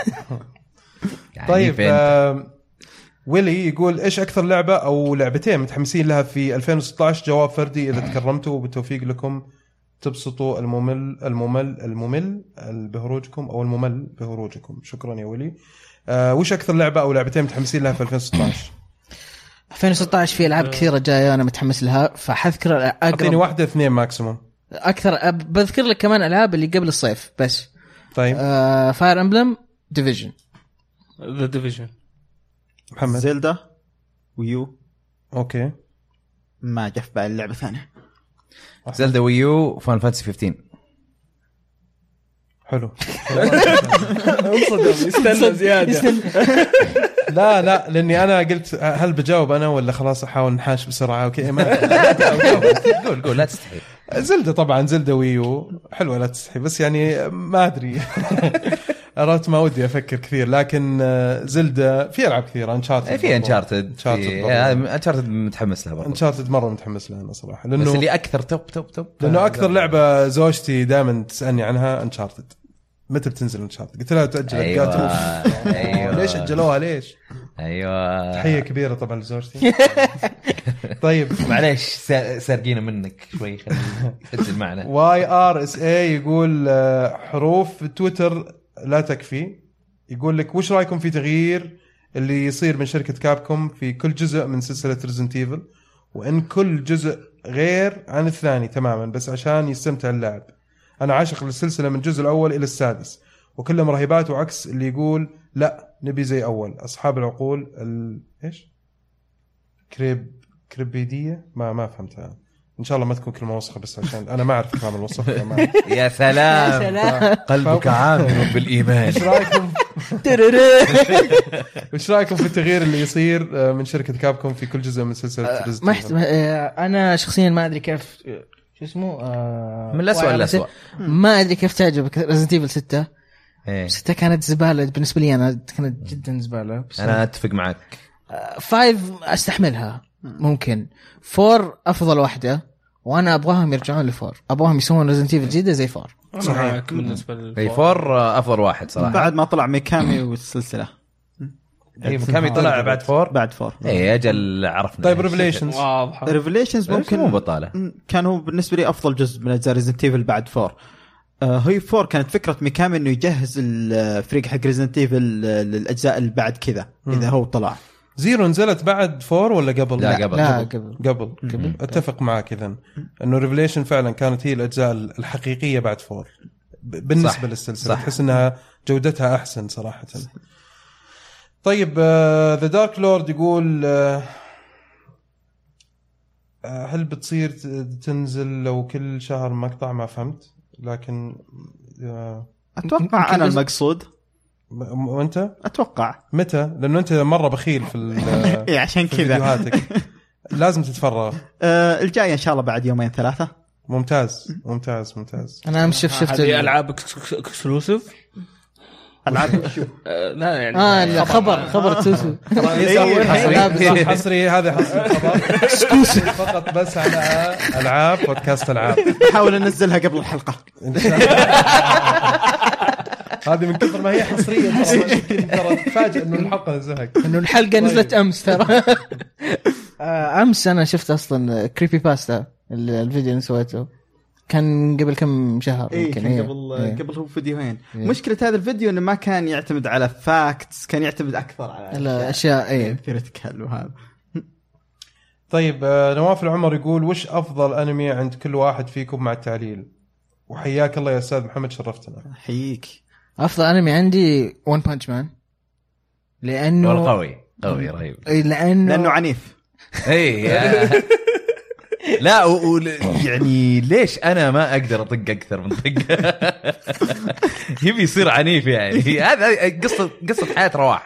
طيب آه ويلي يقول ايش اكثر لعبة او لعبتين متحمسين لها في ألفين وستة عشر؟ جواب فردي اذا تكرمتوا وبالتوفيق لكم تبسطوا الممل الممل الممل بهروجكم او الممل بهروجكم. شكرا يا ويلي. آه وش اكثر لعبة او لعبتين متحمسين لها في ألفين وستة عشر؟ ألفين وستة عشر في العاب كثيرة جاية انا متحمس لها فحذكر اعطيني واحدة اثنين ماكسيموم. اكثر بذكر لك كمان العاب اللي قبل الصيف بس. طيب آه فاير امبلم ديفيجن ذا ديفيجن محمد زيلدا ويو. اوكي ما جف بالي اللعبة ثانية. زلدا ويو فاينل فانتسي خمسة عشر. حلو. انصدم يستنى زيادة. لا لا لاني انا قلت هل بجاوب انا ولا خلاص احاول نحاش بسرعه اوكي ما قول قول لا تستحي. زلدة طبعا زلدة ويو حلوه لا تستحي بس يعني ما ادري أردت ما ودي افكر كثير لكن زلدة في العاب كثيره انشارتد في انشارتد انشارتد متحمس لها برضه. انشارتد مره متحمس لها انا صراحه لانه بس اللي اكثر توب توب توب لانه اكثر لعبه زوجتي دائما تسالني عنها انشارتد متى بتنزل انشارتد قلت لها تاجل. أيوة. أيوة. ليش اجلوها ليش؟ ايوه تحيه كبيره طبعا لزوجتي. طيب معليش سارقينه منك شوي خلي يسجل معنا. واي ار اس اي يقول حروف تويتر لا تكفي. يقول لك وش رايكم في تغيير اللي يصير من شركه كابكوم في كل جزء من سلسله ريزنت ايفل وان كل جزء غير عن الثاني تماما بس عشان يستمتع اللاعب. انا عاشق للسلسله من الجزء الاول الى السادس وكلهم رهيبات وعكس اللي يقول لا نبي زي اول اصحاب العقول ال... ايش كريب كريبيديه ما ما فهمتها. ان شاء الله ما تكون كلمه وسخه بس عشان انا ما اعرف كلام الوسخ. يا سلام قلبك عامر بالايمان. ايش رايكم وش رايكم في التغيير اللي يصير من شركه كابكوم في كل جزء من سلسله ريزنت ايفل؟ انا شخصيا ما ادري كيف شو اسمه آه من الأسوأ للأسوأ. ما ادري كيف تعجبك ريزنت ايفل ستة. إيه. ستة كانت زباله بالنسبه لي انا كانت جدا زباله. انا اتفق معك. فايف استحملها ممكن. فور افضل واحده وانا ابغاهم يرجعون لفور ابغاهم يسوون ريزنت ايفل جديده زي فور. صحيح بالنسبه للفور. اي فور افضل واحد صراحه بعد ما طلع ميكامي والسلسله. اي ميكامي طلع بعد فور. بعد فور اي اجل عرفنا. طيب ريفليشنز واضحه. ريفليشنز ممكن مو بطاله كان هو بالنسبه لي افضل جزء من اجزاء ريزنت ايفل بعد فور. آه هي فور كانت فكره ميكامي انه يجهز الفريق حق ريزنت ايفل للاجزاء اللي بعد كذا اذا هو طلع. زيرو نزلت بعد فور ولا قبل؟ لا قبل لا قبل قبل, قبل. اتفق معك اذا انه ريفليشن فعلا كانت هي الاجزاء الحقيقيه بعد فور بالنسبه صح. للسلسله تحس انها جودتها احسن صراحه. طيب ذا دارك لورد يقول uh, هل بتصير تنزل لو كل شهر مقطع؟ ما فهمت لكن uh, اتوقع انا المقصود وانت اتوقع متى لانه انت مره بخيل في اي عشان كذا لازم تتفرغ. آه الجاي ان شاء الله بعد يومين ثلاثه. ممتاز ممتاز ممتاز. انا امس شفت هذه العاب اكسكلوسيف العاب شو آه، لا يعني اه لا، خبر خبر سوسو حصري حصري هذا حصري خبر فقط بس على العاب بودكاست العاب. احاول انزلها قبل الحلقه إن شاء الله. هذه من كثر ما هي حصريه ترى تفاجئ انه الحلقه نزهق انه الحلقه نزلت امس ترى. آه، امس انا شفت اصلا كريبي باستا الفيديو اللي سويته كان قبل كم شهر إيه يمكن. كان إيه. قبل إيه. قبل هو فيديوهين. إيه. مشكله هذا الفيديو انه ما كان يعتمد على فاكتس، كان يعتمد اكثر على الاشياء ايه ثيوريتيكال وهذا. طيب آه، نواف العمر يقول وش افضل انمي عند كل واحد فيكم مع التعليل؟ وحياك الله يا استاذ محمد، شرفتنا. حييك. افضل انمي عندي ون بانش مان لانه والله قوي قوي رهيب. إيه، لانه لانه عنيف. اي لا و... و... يعني ليش انا ما اقدر اطق اكثر من طقه؟ يبي يصير عنيف يعني. هذا قصه قصه حياه رواح.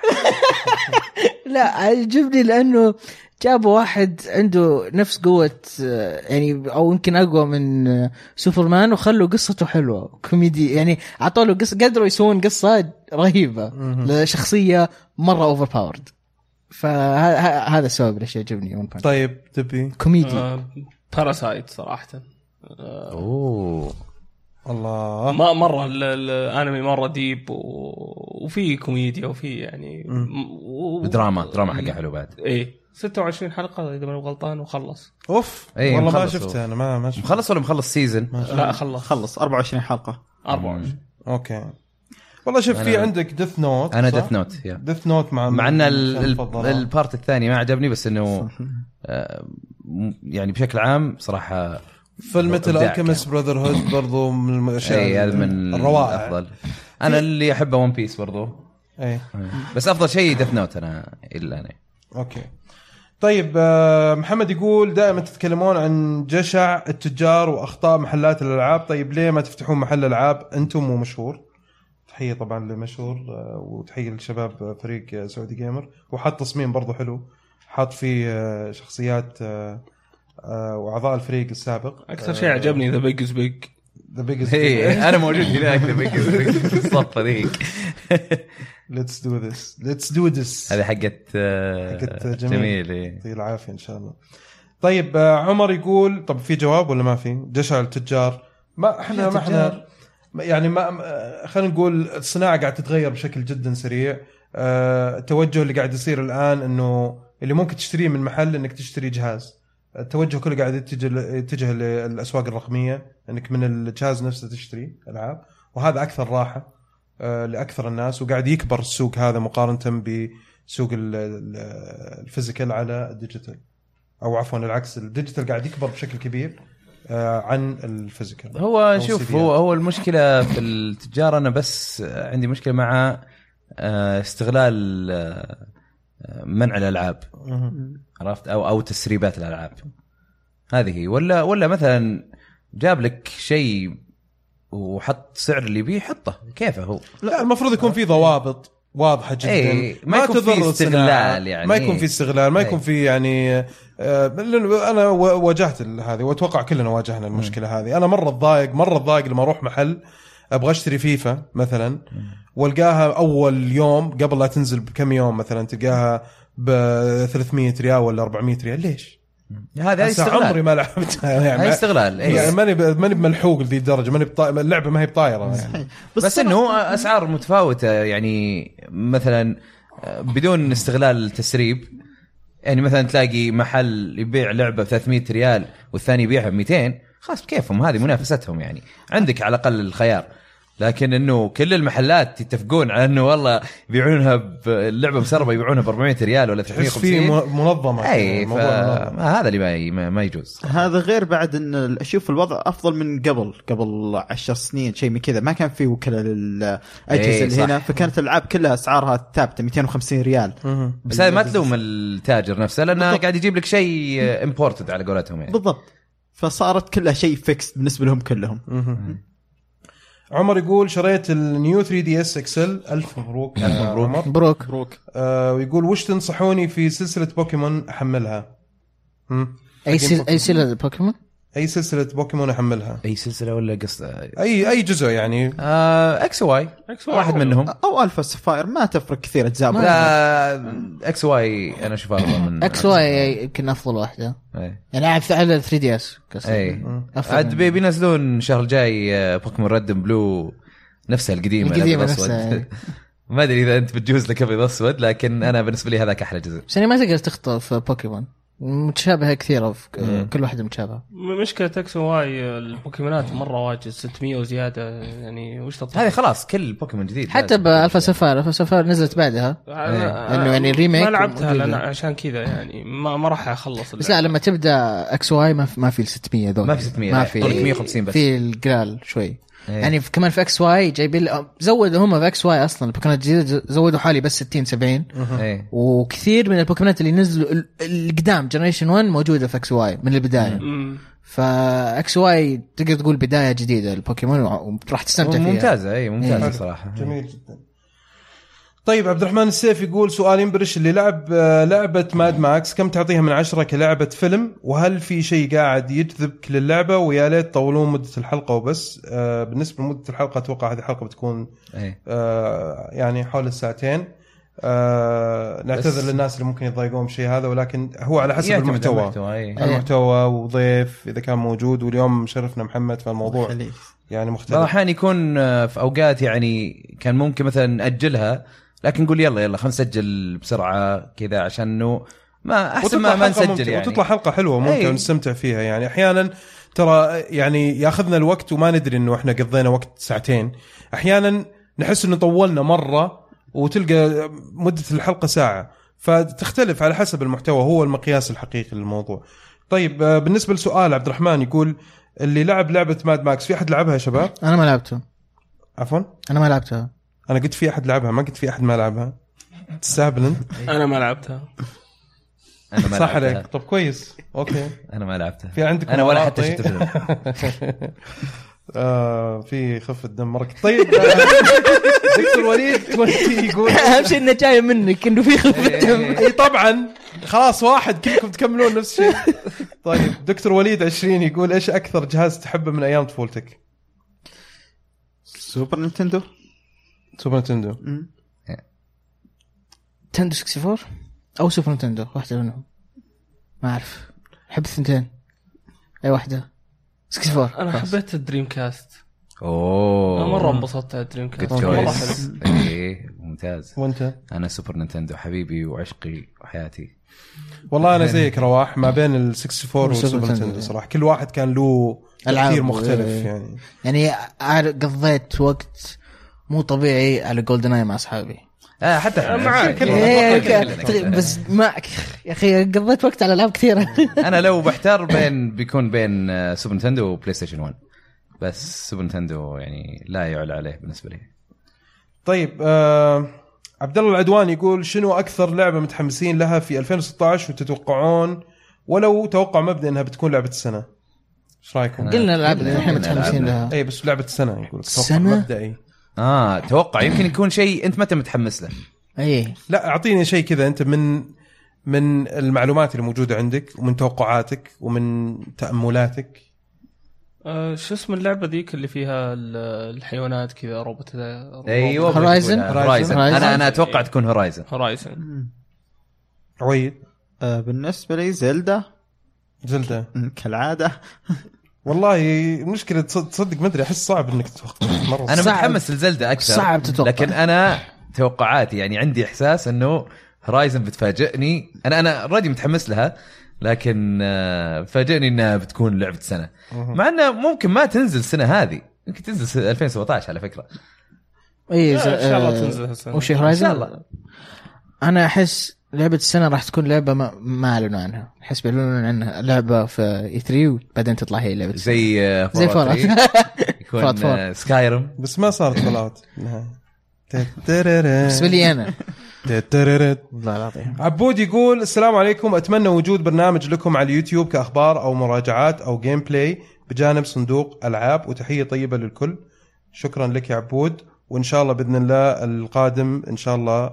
لا عجبني لانه جابوا واحد عنده نفس قوة يعني أو يمكن أقوى من سوبرمان وخلوا قصته حلوة كوميدي، يعني عطوا له قصة، قدروا يسوون قصة رهيبة لشخصية مرة أوفر باورد. فهذا السبب ليش يعجبني. طيب تبي كوميدي آه باراسايت صراحة. آه اوه الله ما مرة الانمي مرة ديب و... وفي كوميديا وفي يعني و... دراما دراما حقه حلو بعد. ايه ستة وعشرين حلقة إذا ما غلطان وخلص. اوف أيه والله ما شفته انا ما ما شفت. مخلص ولا مخلص سيزن؟ لا خلص خلص أربعة وعشرين حلقة. أربعة وعشرين. اوكي والله شوف في عندك ديث نوت. انا ديث نوت يا ديث نوت مع مع ان البارت الثاني ما عجبني بس انه يعني بشكل عام صراحة فيلم الكيمست براذر هود برضو من الاشياء اي هذا من الروائع. الافضل. انا اللي احبه ون بيس برضو اي بس افضل شيء ديث نوت انا الا انا. اوكي طيب محمد يقول دائما تتكلمون عن جشع التجار واخطاء محلات الالعاب، طيب ليه ما تفتحون محل العاب انتم ومشهور؟ تحيه طبعا لمشهور وتحيه للشباب فريق سعودي جيمر، وحط تصميم برضو حلو، حاط فيه شخصيات واعضاء الفريق السابق. اكثر شيء عجبني ذا بيج از بيج. ذا بيج انا موجود هناك ذا بيج از بيج في الصف هذيك. Let's do this let's do this هذه حقت حقت جميل, جميل. يعطيه العافيه ان شاء الله. طيب عمر يقول طب في جواب ولا ما في؟ جشع التجار ما احنا ما احنا يعني ما خلينا نقول الصناعه قاعده تتغير بشكل جدا سريع. التوجه اللي قاعد يصير الان انه اللي ممكن تشتريه من محل انك تشتري جهاز، التوجه كله قاعد يتجه يتجه للاسواق الرقميه انك من الجهاز نفسه تشتري العاب، وهذا اكثر راحه لاكثر الناس، وقاعد يكبر السوق هذا مقارنه بسوق الفيزيكال على الديجيتال، او عفوا العكس الديجيتال قاعد يكبر بشكل كبير عن الفيزيكال. هو شوف هو هو المشكله في التجاره، انا بس عندي مشكله مع استغلال منع الالعاب عرفت او او تسريبات الالعاب هذه، ولا ولا مثلا جاب لك شيء وحط سعر اللي بيه حطه كيفه هو. لا المفروض يكون في ضوابط واضحه جدا. ايه ما, ما يكون في استغلال يعني ما يكون في استغلال ما يكون في يعني آه انا واجهت هذه واتوقع كلنا واجهنا المشكله هذه. انا مره ضايق مره ضايق لما اروح محل ابغى اشتري فيفا مثلا والقاها اول يوم قبل لا تنزل بكم يوم مثلا تلقاها ب ثلاثمية ريال ولا أربعمية ريال. ليش؟ هذا استغلال. عمري ما لعبتها يعني هاي استغلال. إيه؟ يعني ماني ماني بملحوق لذي الدرجه، ماني بطا... اللعبه ما هي بطايره يعني. بس, بس انه اسعار متفاوته يعني مثلا بدون استغلال التسريب. يعني مثلا تلاقي محل يبيع لعبه ب ثلاثمية ريال والثاني يبيعها ب مئتين، خلاص كيفهم، هذه منافستهم يعني، عندك على الاقل الخيار. لكن انه كل المحلات يتفقون على انه والله يبيعونها باللعبه مسربه يبيعونها ب أربعمية ريال ولا ثلاثمية وخمسين، في منظمه. اي هذا اللي ما ما يجوز. هذا غير بعد ان اشوف الوضع افضل من قبل قبل عشر سنين شيء من كذا، ما كان في وكلاء للاجهزه اللي هنا، فكانت الالعاب كلها اسعارها ثابته مئتين وخمسين ريال. بس هذا ما تلوم التاجر نفسه لانه قاعد يجيب لك شيء امبورتد على قولتهم يعني. بالضبط، فصارت كلها شيء فيكس بالنسبه لهم كلهم. عمر يقول شريت النيو ثري دي اس اكسل، الف مبروك. الف مبروك مبروك مبروك. آه ويقول وش تنصحوني في سلسله بوكيمون احملها؟ اي سل... اي سلسله بوكيمون؟ اي سلسله بوكيمون احملها؟ اي سلسله ولا قص اي اي جزء يعني. آه اكس واي واحد منهم او الفا سفاير ما تفرق كثير اجزاء. لا اكس واي انا اشوفها افضل من اكس واي يمكن افضل واحده اي يعني على على ثري دي اس اي عاد بي بينزلون الشهر الجاي بوكيمون ريد بلو نفسها القديمه القديمه نفسها. ما ادري اذا انت بتجوز لك ابيض اسود لكن انا بالنسبه لي هذاك احلى جزء. بس يعني ما تقدر تخطف بوكيمون متشابهه كثيره في كل واحده متشابهه. مشكله اكس واي البوكيمونات مره واجد ستمية وزياده يعني وش تطلع هذه خلاص كل بوكيمون جديد حتى بالفا سفار الفا سفار نزلت بعدها انه يعني ريميك ما لعبتها لأن عشان كذا يعني ما ما راح اخلص. بس لا لما تبدا اكس واي ما في ما في ال ستمية ذول ما في ستمية ما في مية وخمسين بس في الجرال شوي ايه. يعني كمان في اكس واي جايبين زودوا هم في اكس واي اصلا البوكيمونات الجديده زودوا حالي بس ستين سبعين ايه. وكثير من البوكيمونات اللي نزلوا القدام جنريشن واحد موجوده في اكس واي من البدايه. فاكس واي تقدر تقول بدايه جديده البوكيمون وراح تستمتع فيها. ممتازه اي ممتازه صراحه جميل جدا. طيب عبد الرحمن السيف يقول سؤال ينبرش اللي لعب لعبة ماد ماكس كم تعطيها من عشرة كلعبة فيلم وهل في شيء قاعد يجذبك للعبة ويا ليت طولون مدة الحلقة وبس. آه بالنسبة لمدة الحلقة أتوقع هذه الحلقة بتكون آه يعني حول الساعتين. آه نعتذر للناس اللي ممكن يتضايقون بشيء هذا ولكن هو على حسب المحتوى المحتوى, المحتوى وضيف إذا كان موجود واليوم شرفنا محمد في الموضوع يعني مختلف. بعض الأحيان يكون في أوقات يعني كان ممكن مثلا نأجلها لكن نقول يلا يلا خلينا نسجل بسرعة كذا عشان إنه ما أحسن ما, ما نسجل يعني وتطلع حلقة حلوة ممكن ونستمتع فيها يعني. أحيانا ترى يعني ياخذنا الوقت وما ندري إنه إحنا قضينا وقت ساعتين. أحيانا نحس إنه طولنا مرة وتلقى مدة الحلقة ساعة فتختلف على حسب المحتوى هو المقياس الحقيقي للموضوع. طيب بالنسبة لسؤال عبد الرحمن يقول اللي لعب لعبة ماد ماكس في أحد لعبها يا شباب؟ أنا ما لعبتها. عفوا أنا ما لعبتها. أنا قلت في أحد لعبها ما قلت في أحد ما لعبها. تستهبلن. أنا ما لعبتها. أنا ما صح عليك. طب كويس أوكي. أنا ما لعبتها. في عندك أنا ولا حتى شفت فيلم. آه في خفة دم مرك. طيب دكتور وليد يقول أهم شيء إنه جاي منك إنه في خفة دم. أي طبعا خلاص واحد كلكم تكملون نفس الشيء. طيب دكتور وليد عشرين يقول إيش أكثر جهاز تحبه من أيام طفولتك؟ سوبر نينتندو. سوبر نينتندو. نينتندو ستة وستين أو سوبر نينتندو واحدة منهم ما أعرف. أحب الثنتين أي واحدة. ستة وستين أنا حبيت الدريم كاست. أوه أنا مرة انبسطت على الدريم كاست مرة حلو. إيه ممتاز. وأنت؟ أنا سوبر نينتندو حبيبي وعشقي وحياتي. والله أنا زيك رواح ما بين ال ستة وستين والسوبر نينتندو صراحة كل واحد كان له كثير مختلف يعني. يعني قضيت وقت مو طبيعي على جولدن اي مع أصحابي. آه حتى معك بس معك يا أخي قضيت وقت على ألعاب كثيرة. أنا لو بحتار بين بيكون بين سوبر نينتندو وبلاي ستيشن واحد بس سوبر نينتندو يعني لا يعلى عليه بالنسبة لي. طيب آه عبد الله العدواني يقول شنو أكثر لعبة متحمسين لها في ألفين وستة عشر وتتوقعون ولو توقع مبدئي أنها بتكون لعبة السنة؟ إيش رأيكم؟ قلنا الألعاب اللي إحنا متحمسين لها. أي بس لعبة السنة يقول توقع مبدئي. آه توقع يمكن يكون شيء أنت متى متحمس له. أيه لا أعطيني شيء كذا أنت من من المعلومات اللي موجودة عندك ومن توقعاتك ومن تأملاتك. أه شو اسم اللعبة ذيك اللي فيها الحيوانات كذا روبوت؟ أيوة هورايزن. هورايزن. أنا أنا أتوقع تكون هورايزن. هورايزن. عويد آه بالنسبة لي زلدة. زلدة كالعادة. والله مشكلة تصدق ما أدري أحس صعب إنك تتوقع مرة. أنا متحمس لزلدة أكثر. صعب تتوقع. لكن أنا توقعاتي يعني عندي إحساس إنه هورايزن بتفاجئني. أنا أنا رادي متحمس لها لكن فاجئني انها بتكون لعبة سنة مع انها ممكن ما تنزل السنة هذه ممكن تنزل ألفين وسبعة عشر على فكرة. اي ان شاء الله تنزل السنة وش هورايزن. ان شاء الله. انا احس لعبة السنة راح تكون لعبة ما ما اعلنوا عنها. احس بيعلنون عنها لعبة في اي ثري وبعدين تطلع هي لعبة زي زي فورات يكون سكايرم بس ما صارت فلاوت. بالنسبة لي انا والله العظيم. عبود يقول السلام عليكم أتمنى وجود برنامج لكم على اليوتيوب كأخبار أو مراجعات أو جيم بلاي بجانب صندوق ألعاب وتحية طيبة للكل. شكرا لك يا عبود وإن شاء الله بإذن الله القادم إن شاء الله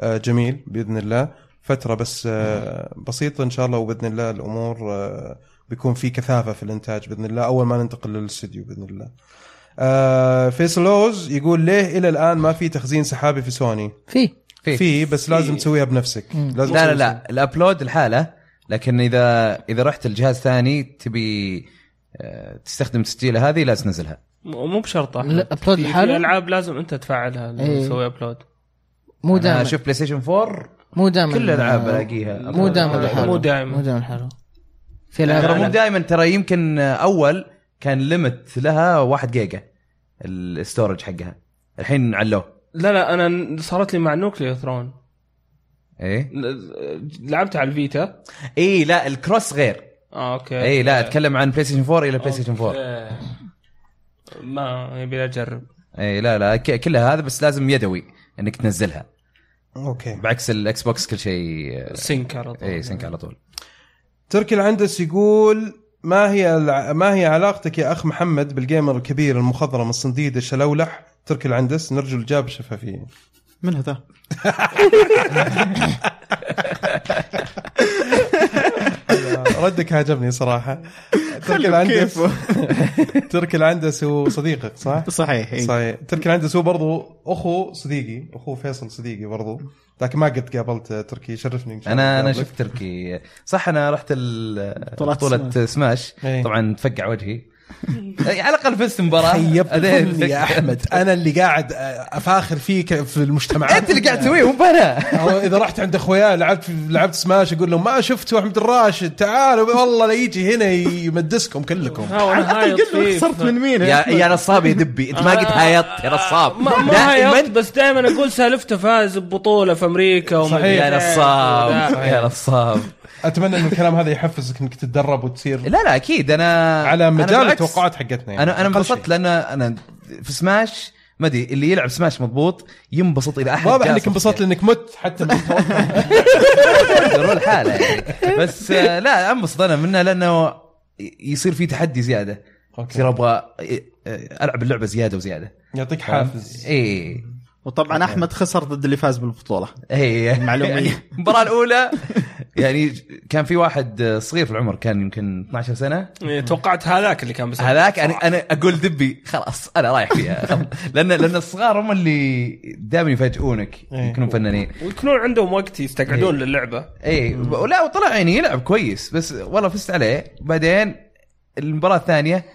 جميل بإذن الله فترة بس بسيطة إن شاء الله وبإذن الله الأمور بيكون في كثافه في الانتاج باذن الله اول ما ننتقل للاستوديو باذن الله. آه فيصلوز يقول ليه الى الان ما في تخزين سحابي في سوني؟ في في, في بس لازم تسويها بنفسك. لازم لا لا لا الابلود الحاله، لكن اذا اذا رحت الجهاز ثاني تبي تستخدم تسجيله هذه لا تنزلها. مو بشرط الابلود الحاله، الالعاب لازم انت تفعلها تسوي ابلود. مو دائما اشوف بلاي ستيشن فور مو دائما كل الالعاب الاقيها مو دائما مو دائما مو دائما حلو في ترى مو دائما، ترى يمكن اول كان ليمت لها واحد جيجا الستورج حقها، الحين علوه. لا لا انا صارت لي مع نوكليو ثرون. ايه لعبت على الفيتا. ايه لا الكروس غير. اه اوكي. ايه لا اتكلم عن بلاي ستيشن فور الى بلاي ستيشن فور. ما يبي اجرب. ايه لا لا كلها هذا، بس لازم يدوي انك تنزلها. اوكي. بعكس الاكس بوكس كل شيء سينك على طول. ايه سينك على طول. تركي العندس يقول ما هي ما هي علاقتك يا اخ محمد بالجيمر الكبير المخضرم الصنديد الشلولح تركي العندس؟ نرجو الإجابة شفافية. من هذا؟ ردك عجبني صراحة. تركي العندس تركي العندس هو صديقك صح؟ صحيح. صحيح. تركي العندس هو برضو أخو صديقي، أخو فيصل صديقي برضو، لكن ما قد قابلت تركي. شرفني. أنا أنا شفت تركي صح. أنا رحت بطولة سماش طبعا تفقع وجهي. على الأقل فزت مباراة. خيبتني يا أحمد، أنا اللي قاعد أفاخر فيك في المجتمعات. أنت اللي قاعد تسويه مو أنا. إذا رحت عند أخويا لعبت لعبت سماش أقول لهم ما شفتوا أحمد الراشد تعالوا والله لا يجي هنا يمدسكم كلكم. خسرت من مين يا يا نصاب يا دبي؟ أنت ما قلت هايط يا نصاب. ما ما هايط بس دائما أقول سالفته فاز ببطولة في أمريكا وما يا نصاب يا نصاب. أتمنى إن الكلام هذا يحفزك إنك تتدرب وتصير. لا لا أكيد أنا على مجال التوقعات حقتنا. يعني أنا أنا انبسطت لأن أنا في سماش ما أدري اللي يلعب سماش مضبوط ينبسط إذا أحد. واضح إنك انبسطت لأنك مت حتى من ضروري الحالة يعني. بس لا انبسط أنا منه لأنه يصير في تحدي زيادة. يصير أبغى ألعب اللعبة زيادة وزيادة. يعطيك حافز. إيه. وطبعا احمد خسر ضد اللي فاز بالبطوله. اي معلوميه. المباراه الاولى يعني كان في واحد صغير في العمر كان يمكن اثنا عشر سنه. توقعت هذاك اللي كان بس هذاك انا انا اقول دبي خلاص انا رايح فيها. لان لان الصغار هم اللي دائما يفاجئونك يكونون فنانين ويكونون عندهم وقت يستقعدون للعبه. اي ولا وطلع يعني يلعب كويس بس والله فزت عليه. بعدين المباراه الثانيه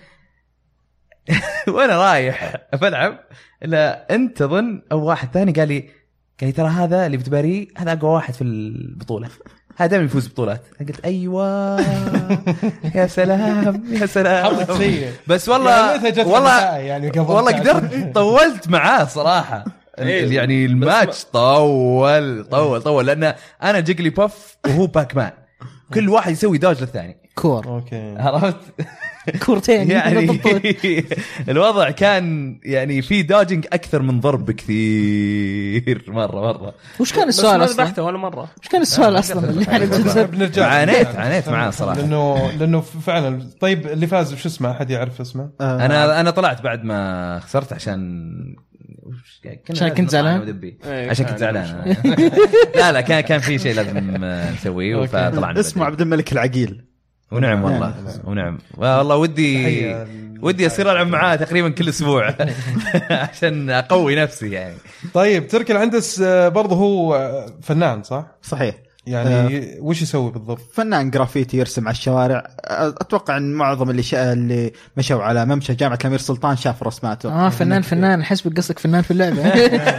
وانا رايح بلعب لا انت ظن او واحد ثاني قال لي قال لي ترى هذا اللي بتباريه هذا اقوى واحد في البطوله، هذا دائما يفوز بطولات. قلت ايوه يا سلام يا سلام. بس والله والله يعني والله قدرت طولت معاه صراحه. يعني الماتش طول طول طول لان انا جيجلي باف وهو باك مان كل واحد يسوي دوج للثاني. كور اوكي عرفت كورتين يعني. الوضع كان يعني في دوجنج اكثر من ضرب بكثير مره مره. وش كان السؤال اصلا ولا مره وش كان السؤال اصلا اللي بنرجع عانيت عانيت معاه صراحه لانه لانه فعلا. طيب اللي فاز وش اسمه؟ احد يعرف اسمه؟ انا انا طلعت بعد ما خسرت عشان عشان كنت زعلان. عشان كنت زعلان. لا لا كان كان في شيء لازم نسويه فطلعنا. اسمه عبد الملك العقيل. ونعم والله ونعم والله ودي ودي أصير ألعب معاه تقريبا كل أسبوع عشان أقوي نفسي يعني. طيب تركي العندس برضه هو فنان صح؟ صحيح. يعني أه وش يسوي بالضبط؟ فنان جرافيتي يرسم على الشوارع. أتوقع أن معظم اللي شا... اللي مشوا على ممشى جامعة الأمير سلطان شاف رسماته. آه فنان فنان حسب قصدك فنان في اللعبة.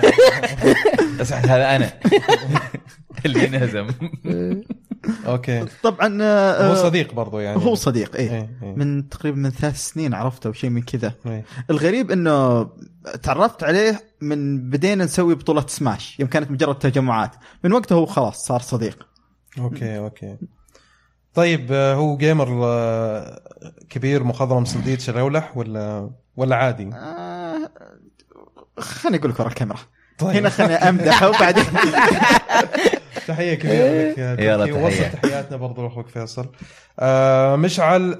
بس هذا أنا اللي انهزم. اوكي طبعا هو صديق برضو يعني. هو صديق ايه, إيه, إيه. من تقريبا من ثلاث سنين عرفته وشيء من كذا. إيه. الغريب انه تعرفت عليه من بدينا نسوي بطولة سماش يوم كانت مجرد تجمعات، من وقتها هو خلاص صار صديق. اوكي اوكي طيب هو جيمر كبير مخضرم صنديد شرولح ولا ولا عادي؟ آه خليني اقول لك ورا الكاميرا. طيب. هنا خليني امدحه وبعدين تحيه كبيره لك يا وصل تحياتنا برضو لاخوك فيصل. آه مشعل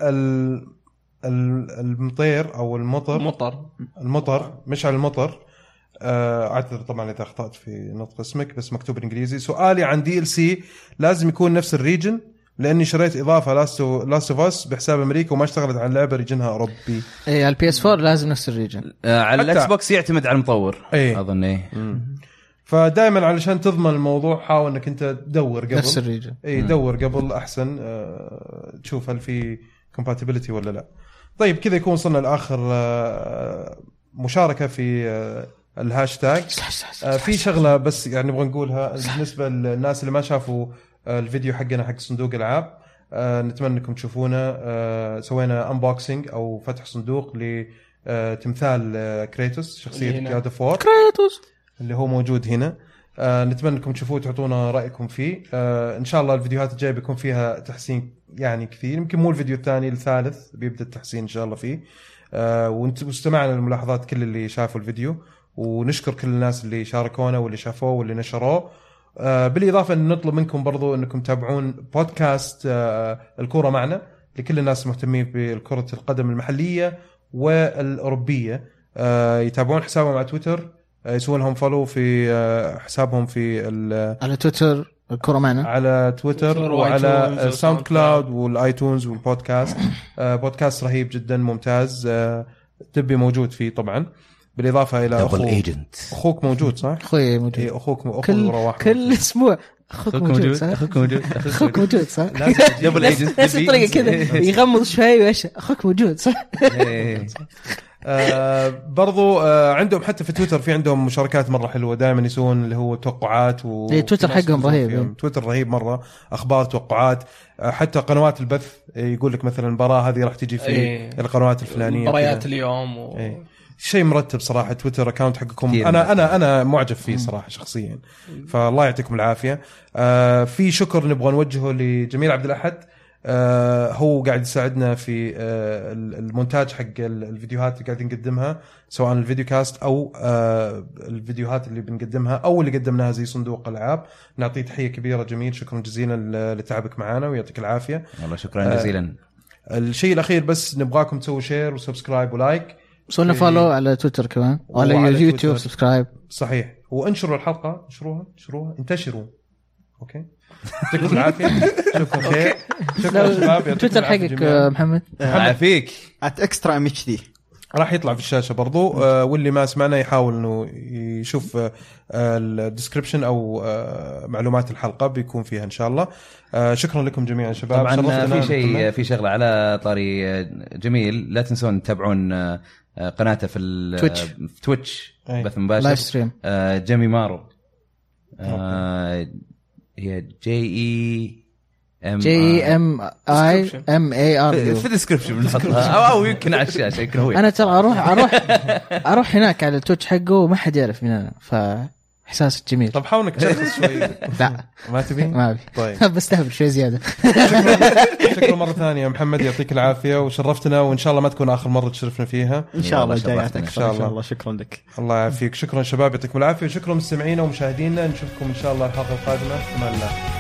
المطير او المطر مطر المطر مشعل المطر. آه اعتذر طبعا اذا اخطات في نطق اسمك بس مكتوب بالانجليزي. سؤالي عن دي ال سي لازم يكون نفس الريجن لاني شريت اضافه لاستو لاست اوف اس بحساب امريكا وما اشتغلت على اللعبه ريجنها اوروبي. اي على البي اس فور لازم نفس الريجن. آه على حتى- الاكس بوكس يعتمد على المطور أي. اظن. ايه فدائما علشان تضمن الموضوع حاول انك انت تدور قبل نفس الريجن. اي دور قبل احسن أه تشوف هل في compatibility ولا لا. طيب كذا يكون وصلنا لاخر أه مشاركه في أه الهاشتاج. أه في شغله بس يعني نبغى نقولها بالنسبه للناس اللي ما شافوا أه الفيديو حقنا حق صندوق العاب. أه نتمنى انكم تشوفونه. أه سوينا unboxing او فتح صندوق لتمثال أه كريتوس شخصيه جاد اوف وور كريتوس اللي هو موجود هنا. آه نتمنى انكم تشوفوه تعطونا رايكم فيه. آه ان شاء الله الفيديوهات الجايه بيكون فيها تحسين يعني كثير. يمكن مو الفيديو الثاني الثالث بيبدا التحسين ان شاء الله فيه. آه وانت واستمعنا للملاحظات كل اللي شافوا الفيديو ونشكر كل الناس اللي شاركونا واللي شافوه واللي نشروه. آه بالاضافه ان نطلب منكم برضو انكم تتابعون بودكاست آه الكوره معنا لكل الناس المهتمين بالكره القدم المحليه والاوروبيه. آه يتابعون حسابهم على تويتر، يسوون لهم فولو في حسابهم في على تويتر الكرة معنا على تويتر تويتر وعلى وآيتونز ساوند كلاود والايتونز والبودكاست. بودكاست رهيب جدا ممتاز تبي موجود فيه طبعا بالاضافه الى اخوك اخوك موجود صح اخوي موجود. إيه اخوك اخوك كل رواح كل اسبوع اخوك موجود صح اخوك موجود اخوك موجود صح دبل ايجنت نفس الطريقه كذا يغمض شوي ويش اخوك موجود صح. آه برضو آه عندهم حتى في تويتر في عندهم مشاركات مرة حلوة دائما يسوون اللي هو توقعات و... إيه تويتر حقهم رهيب. تويتر رهيب مرة أخبار توقعات. آه حتى قنوات البث يقول لك مثلا المباراة هذه راح تجي في إيه. القنوات الفلانية مباريات اليوم و... إيه. شيء مرتب صراحة. تويتر أكاونت حقكم كتير أنا مرتب. أنا أنا معجب فيه صراحة شخصيا. فالله يعطيكم العافية. آه في شكر نبغى نوجهه لجميل عبد الأحد. آه هو قاعد يساعدنا في آه المونتاج حق الفيديوهات اللي قاعدين نقدمها سواء الفيديو كاست أو آه الفيديوهات اللي بنقدمها أو اللي قدمناها زي صندوق ألعاب. نعطيه تحية كبيرة جميل. شكرا جزيلا لتعبك معنا ويعطيك العافية. والله شكرا جزيلا. آه الشيء الأخير بس نبغاكم تسووا شير وسبسكرايب ولايك. سوينا فولو على تويتر كمان وعلى يوتيوب سبسكرايب. صحيح. وانشروا الحلقة انشروها انشروها انتشروا. أوكي يعطيكم العافية. شكرا خير. شكرا شباب. تويتر حقك محمد عافيك ات اكسترا ام اتش دي راح يطلع في الشاشة برضو. آه واللي ما سمعنا يحاول انه يشوف آه الديسكريبشن او آه معلومات الحلقة بيكون فيها ان شاء الله. آه شكرا لكم جميعا شباب. طبعا في شيء في شغلة على طاري جميل لا تنسون تتابعون قناته في تويتش في تويتش أي. بث مباشر لايف ستريم. آه جيمي مارو. آه هي جي اي ام جي ام اي ام اي ار يو في الديسكربشن بنحطها او او يمكن على الشاشه يمكن هو. انا ترى اروح اروح اروح هناك على التويتش حقه وما حد يعرف من انا فاحساس جميل. طب حاول انك تشخص شوي. لا ما تبي ما ابي طيب بستهبل شوي زياده. شكرا مرة ثانية يا محمد يعطيك العافية وشرفتنا وإن شاء الله ما تكون آخر مرة تشرفنا فيها ان شاء الله والله جايات شرفتنا. اكثر ان شاء الله. شكرا لك. الله يعافيك. شكرا شباب يعطيكم العافية وشكرا مستمعينا ومشاهدينا. نشوفكم إن شاء الله الحلقة القادمة. في أمان الله.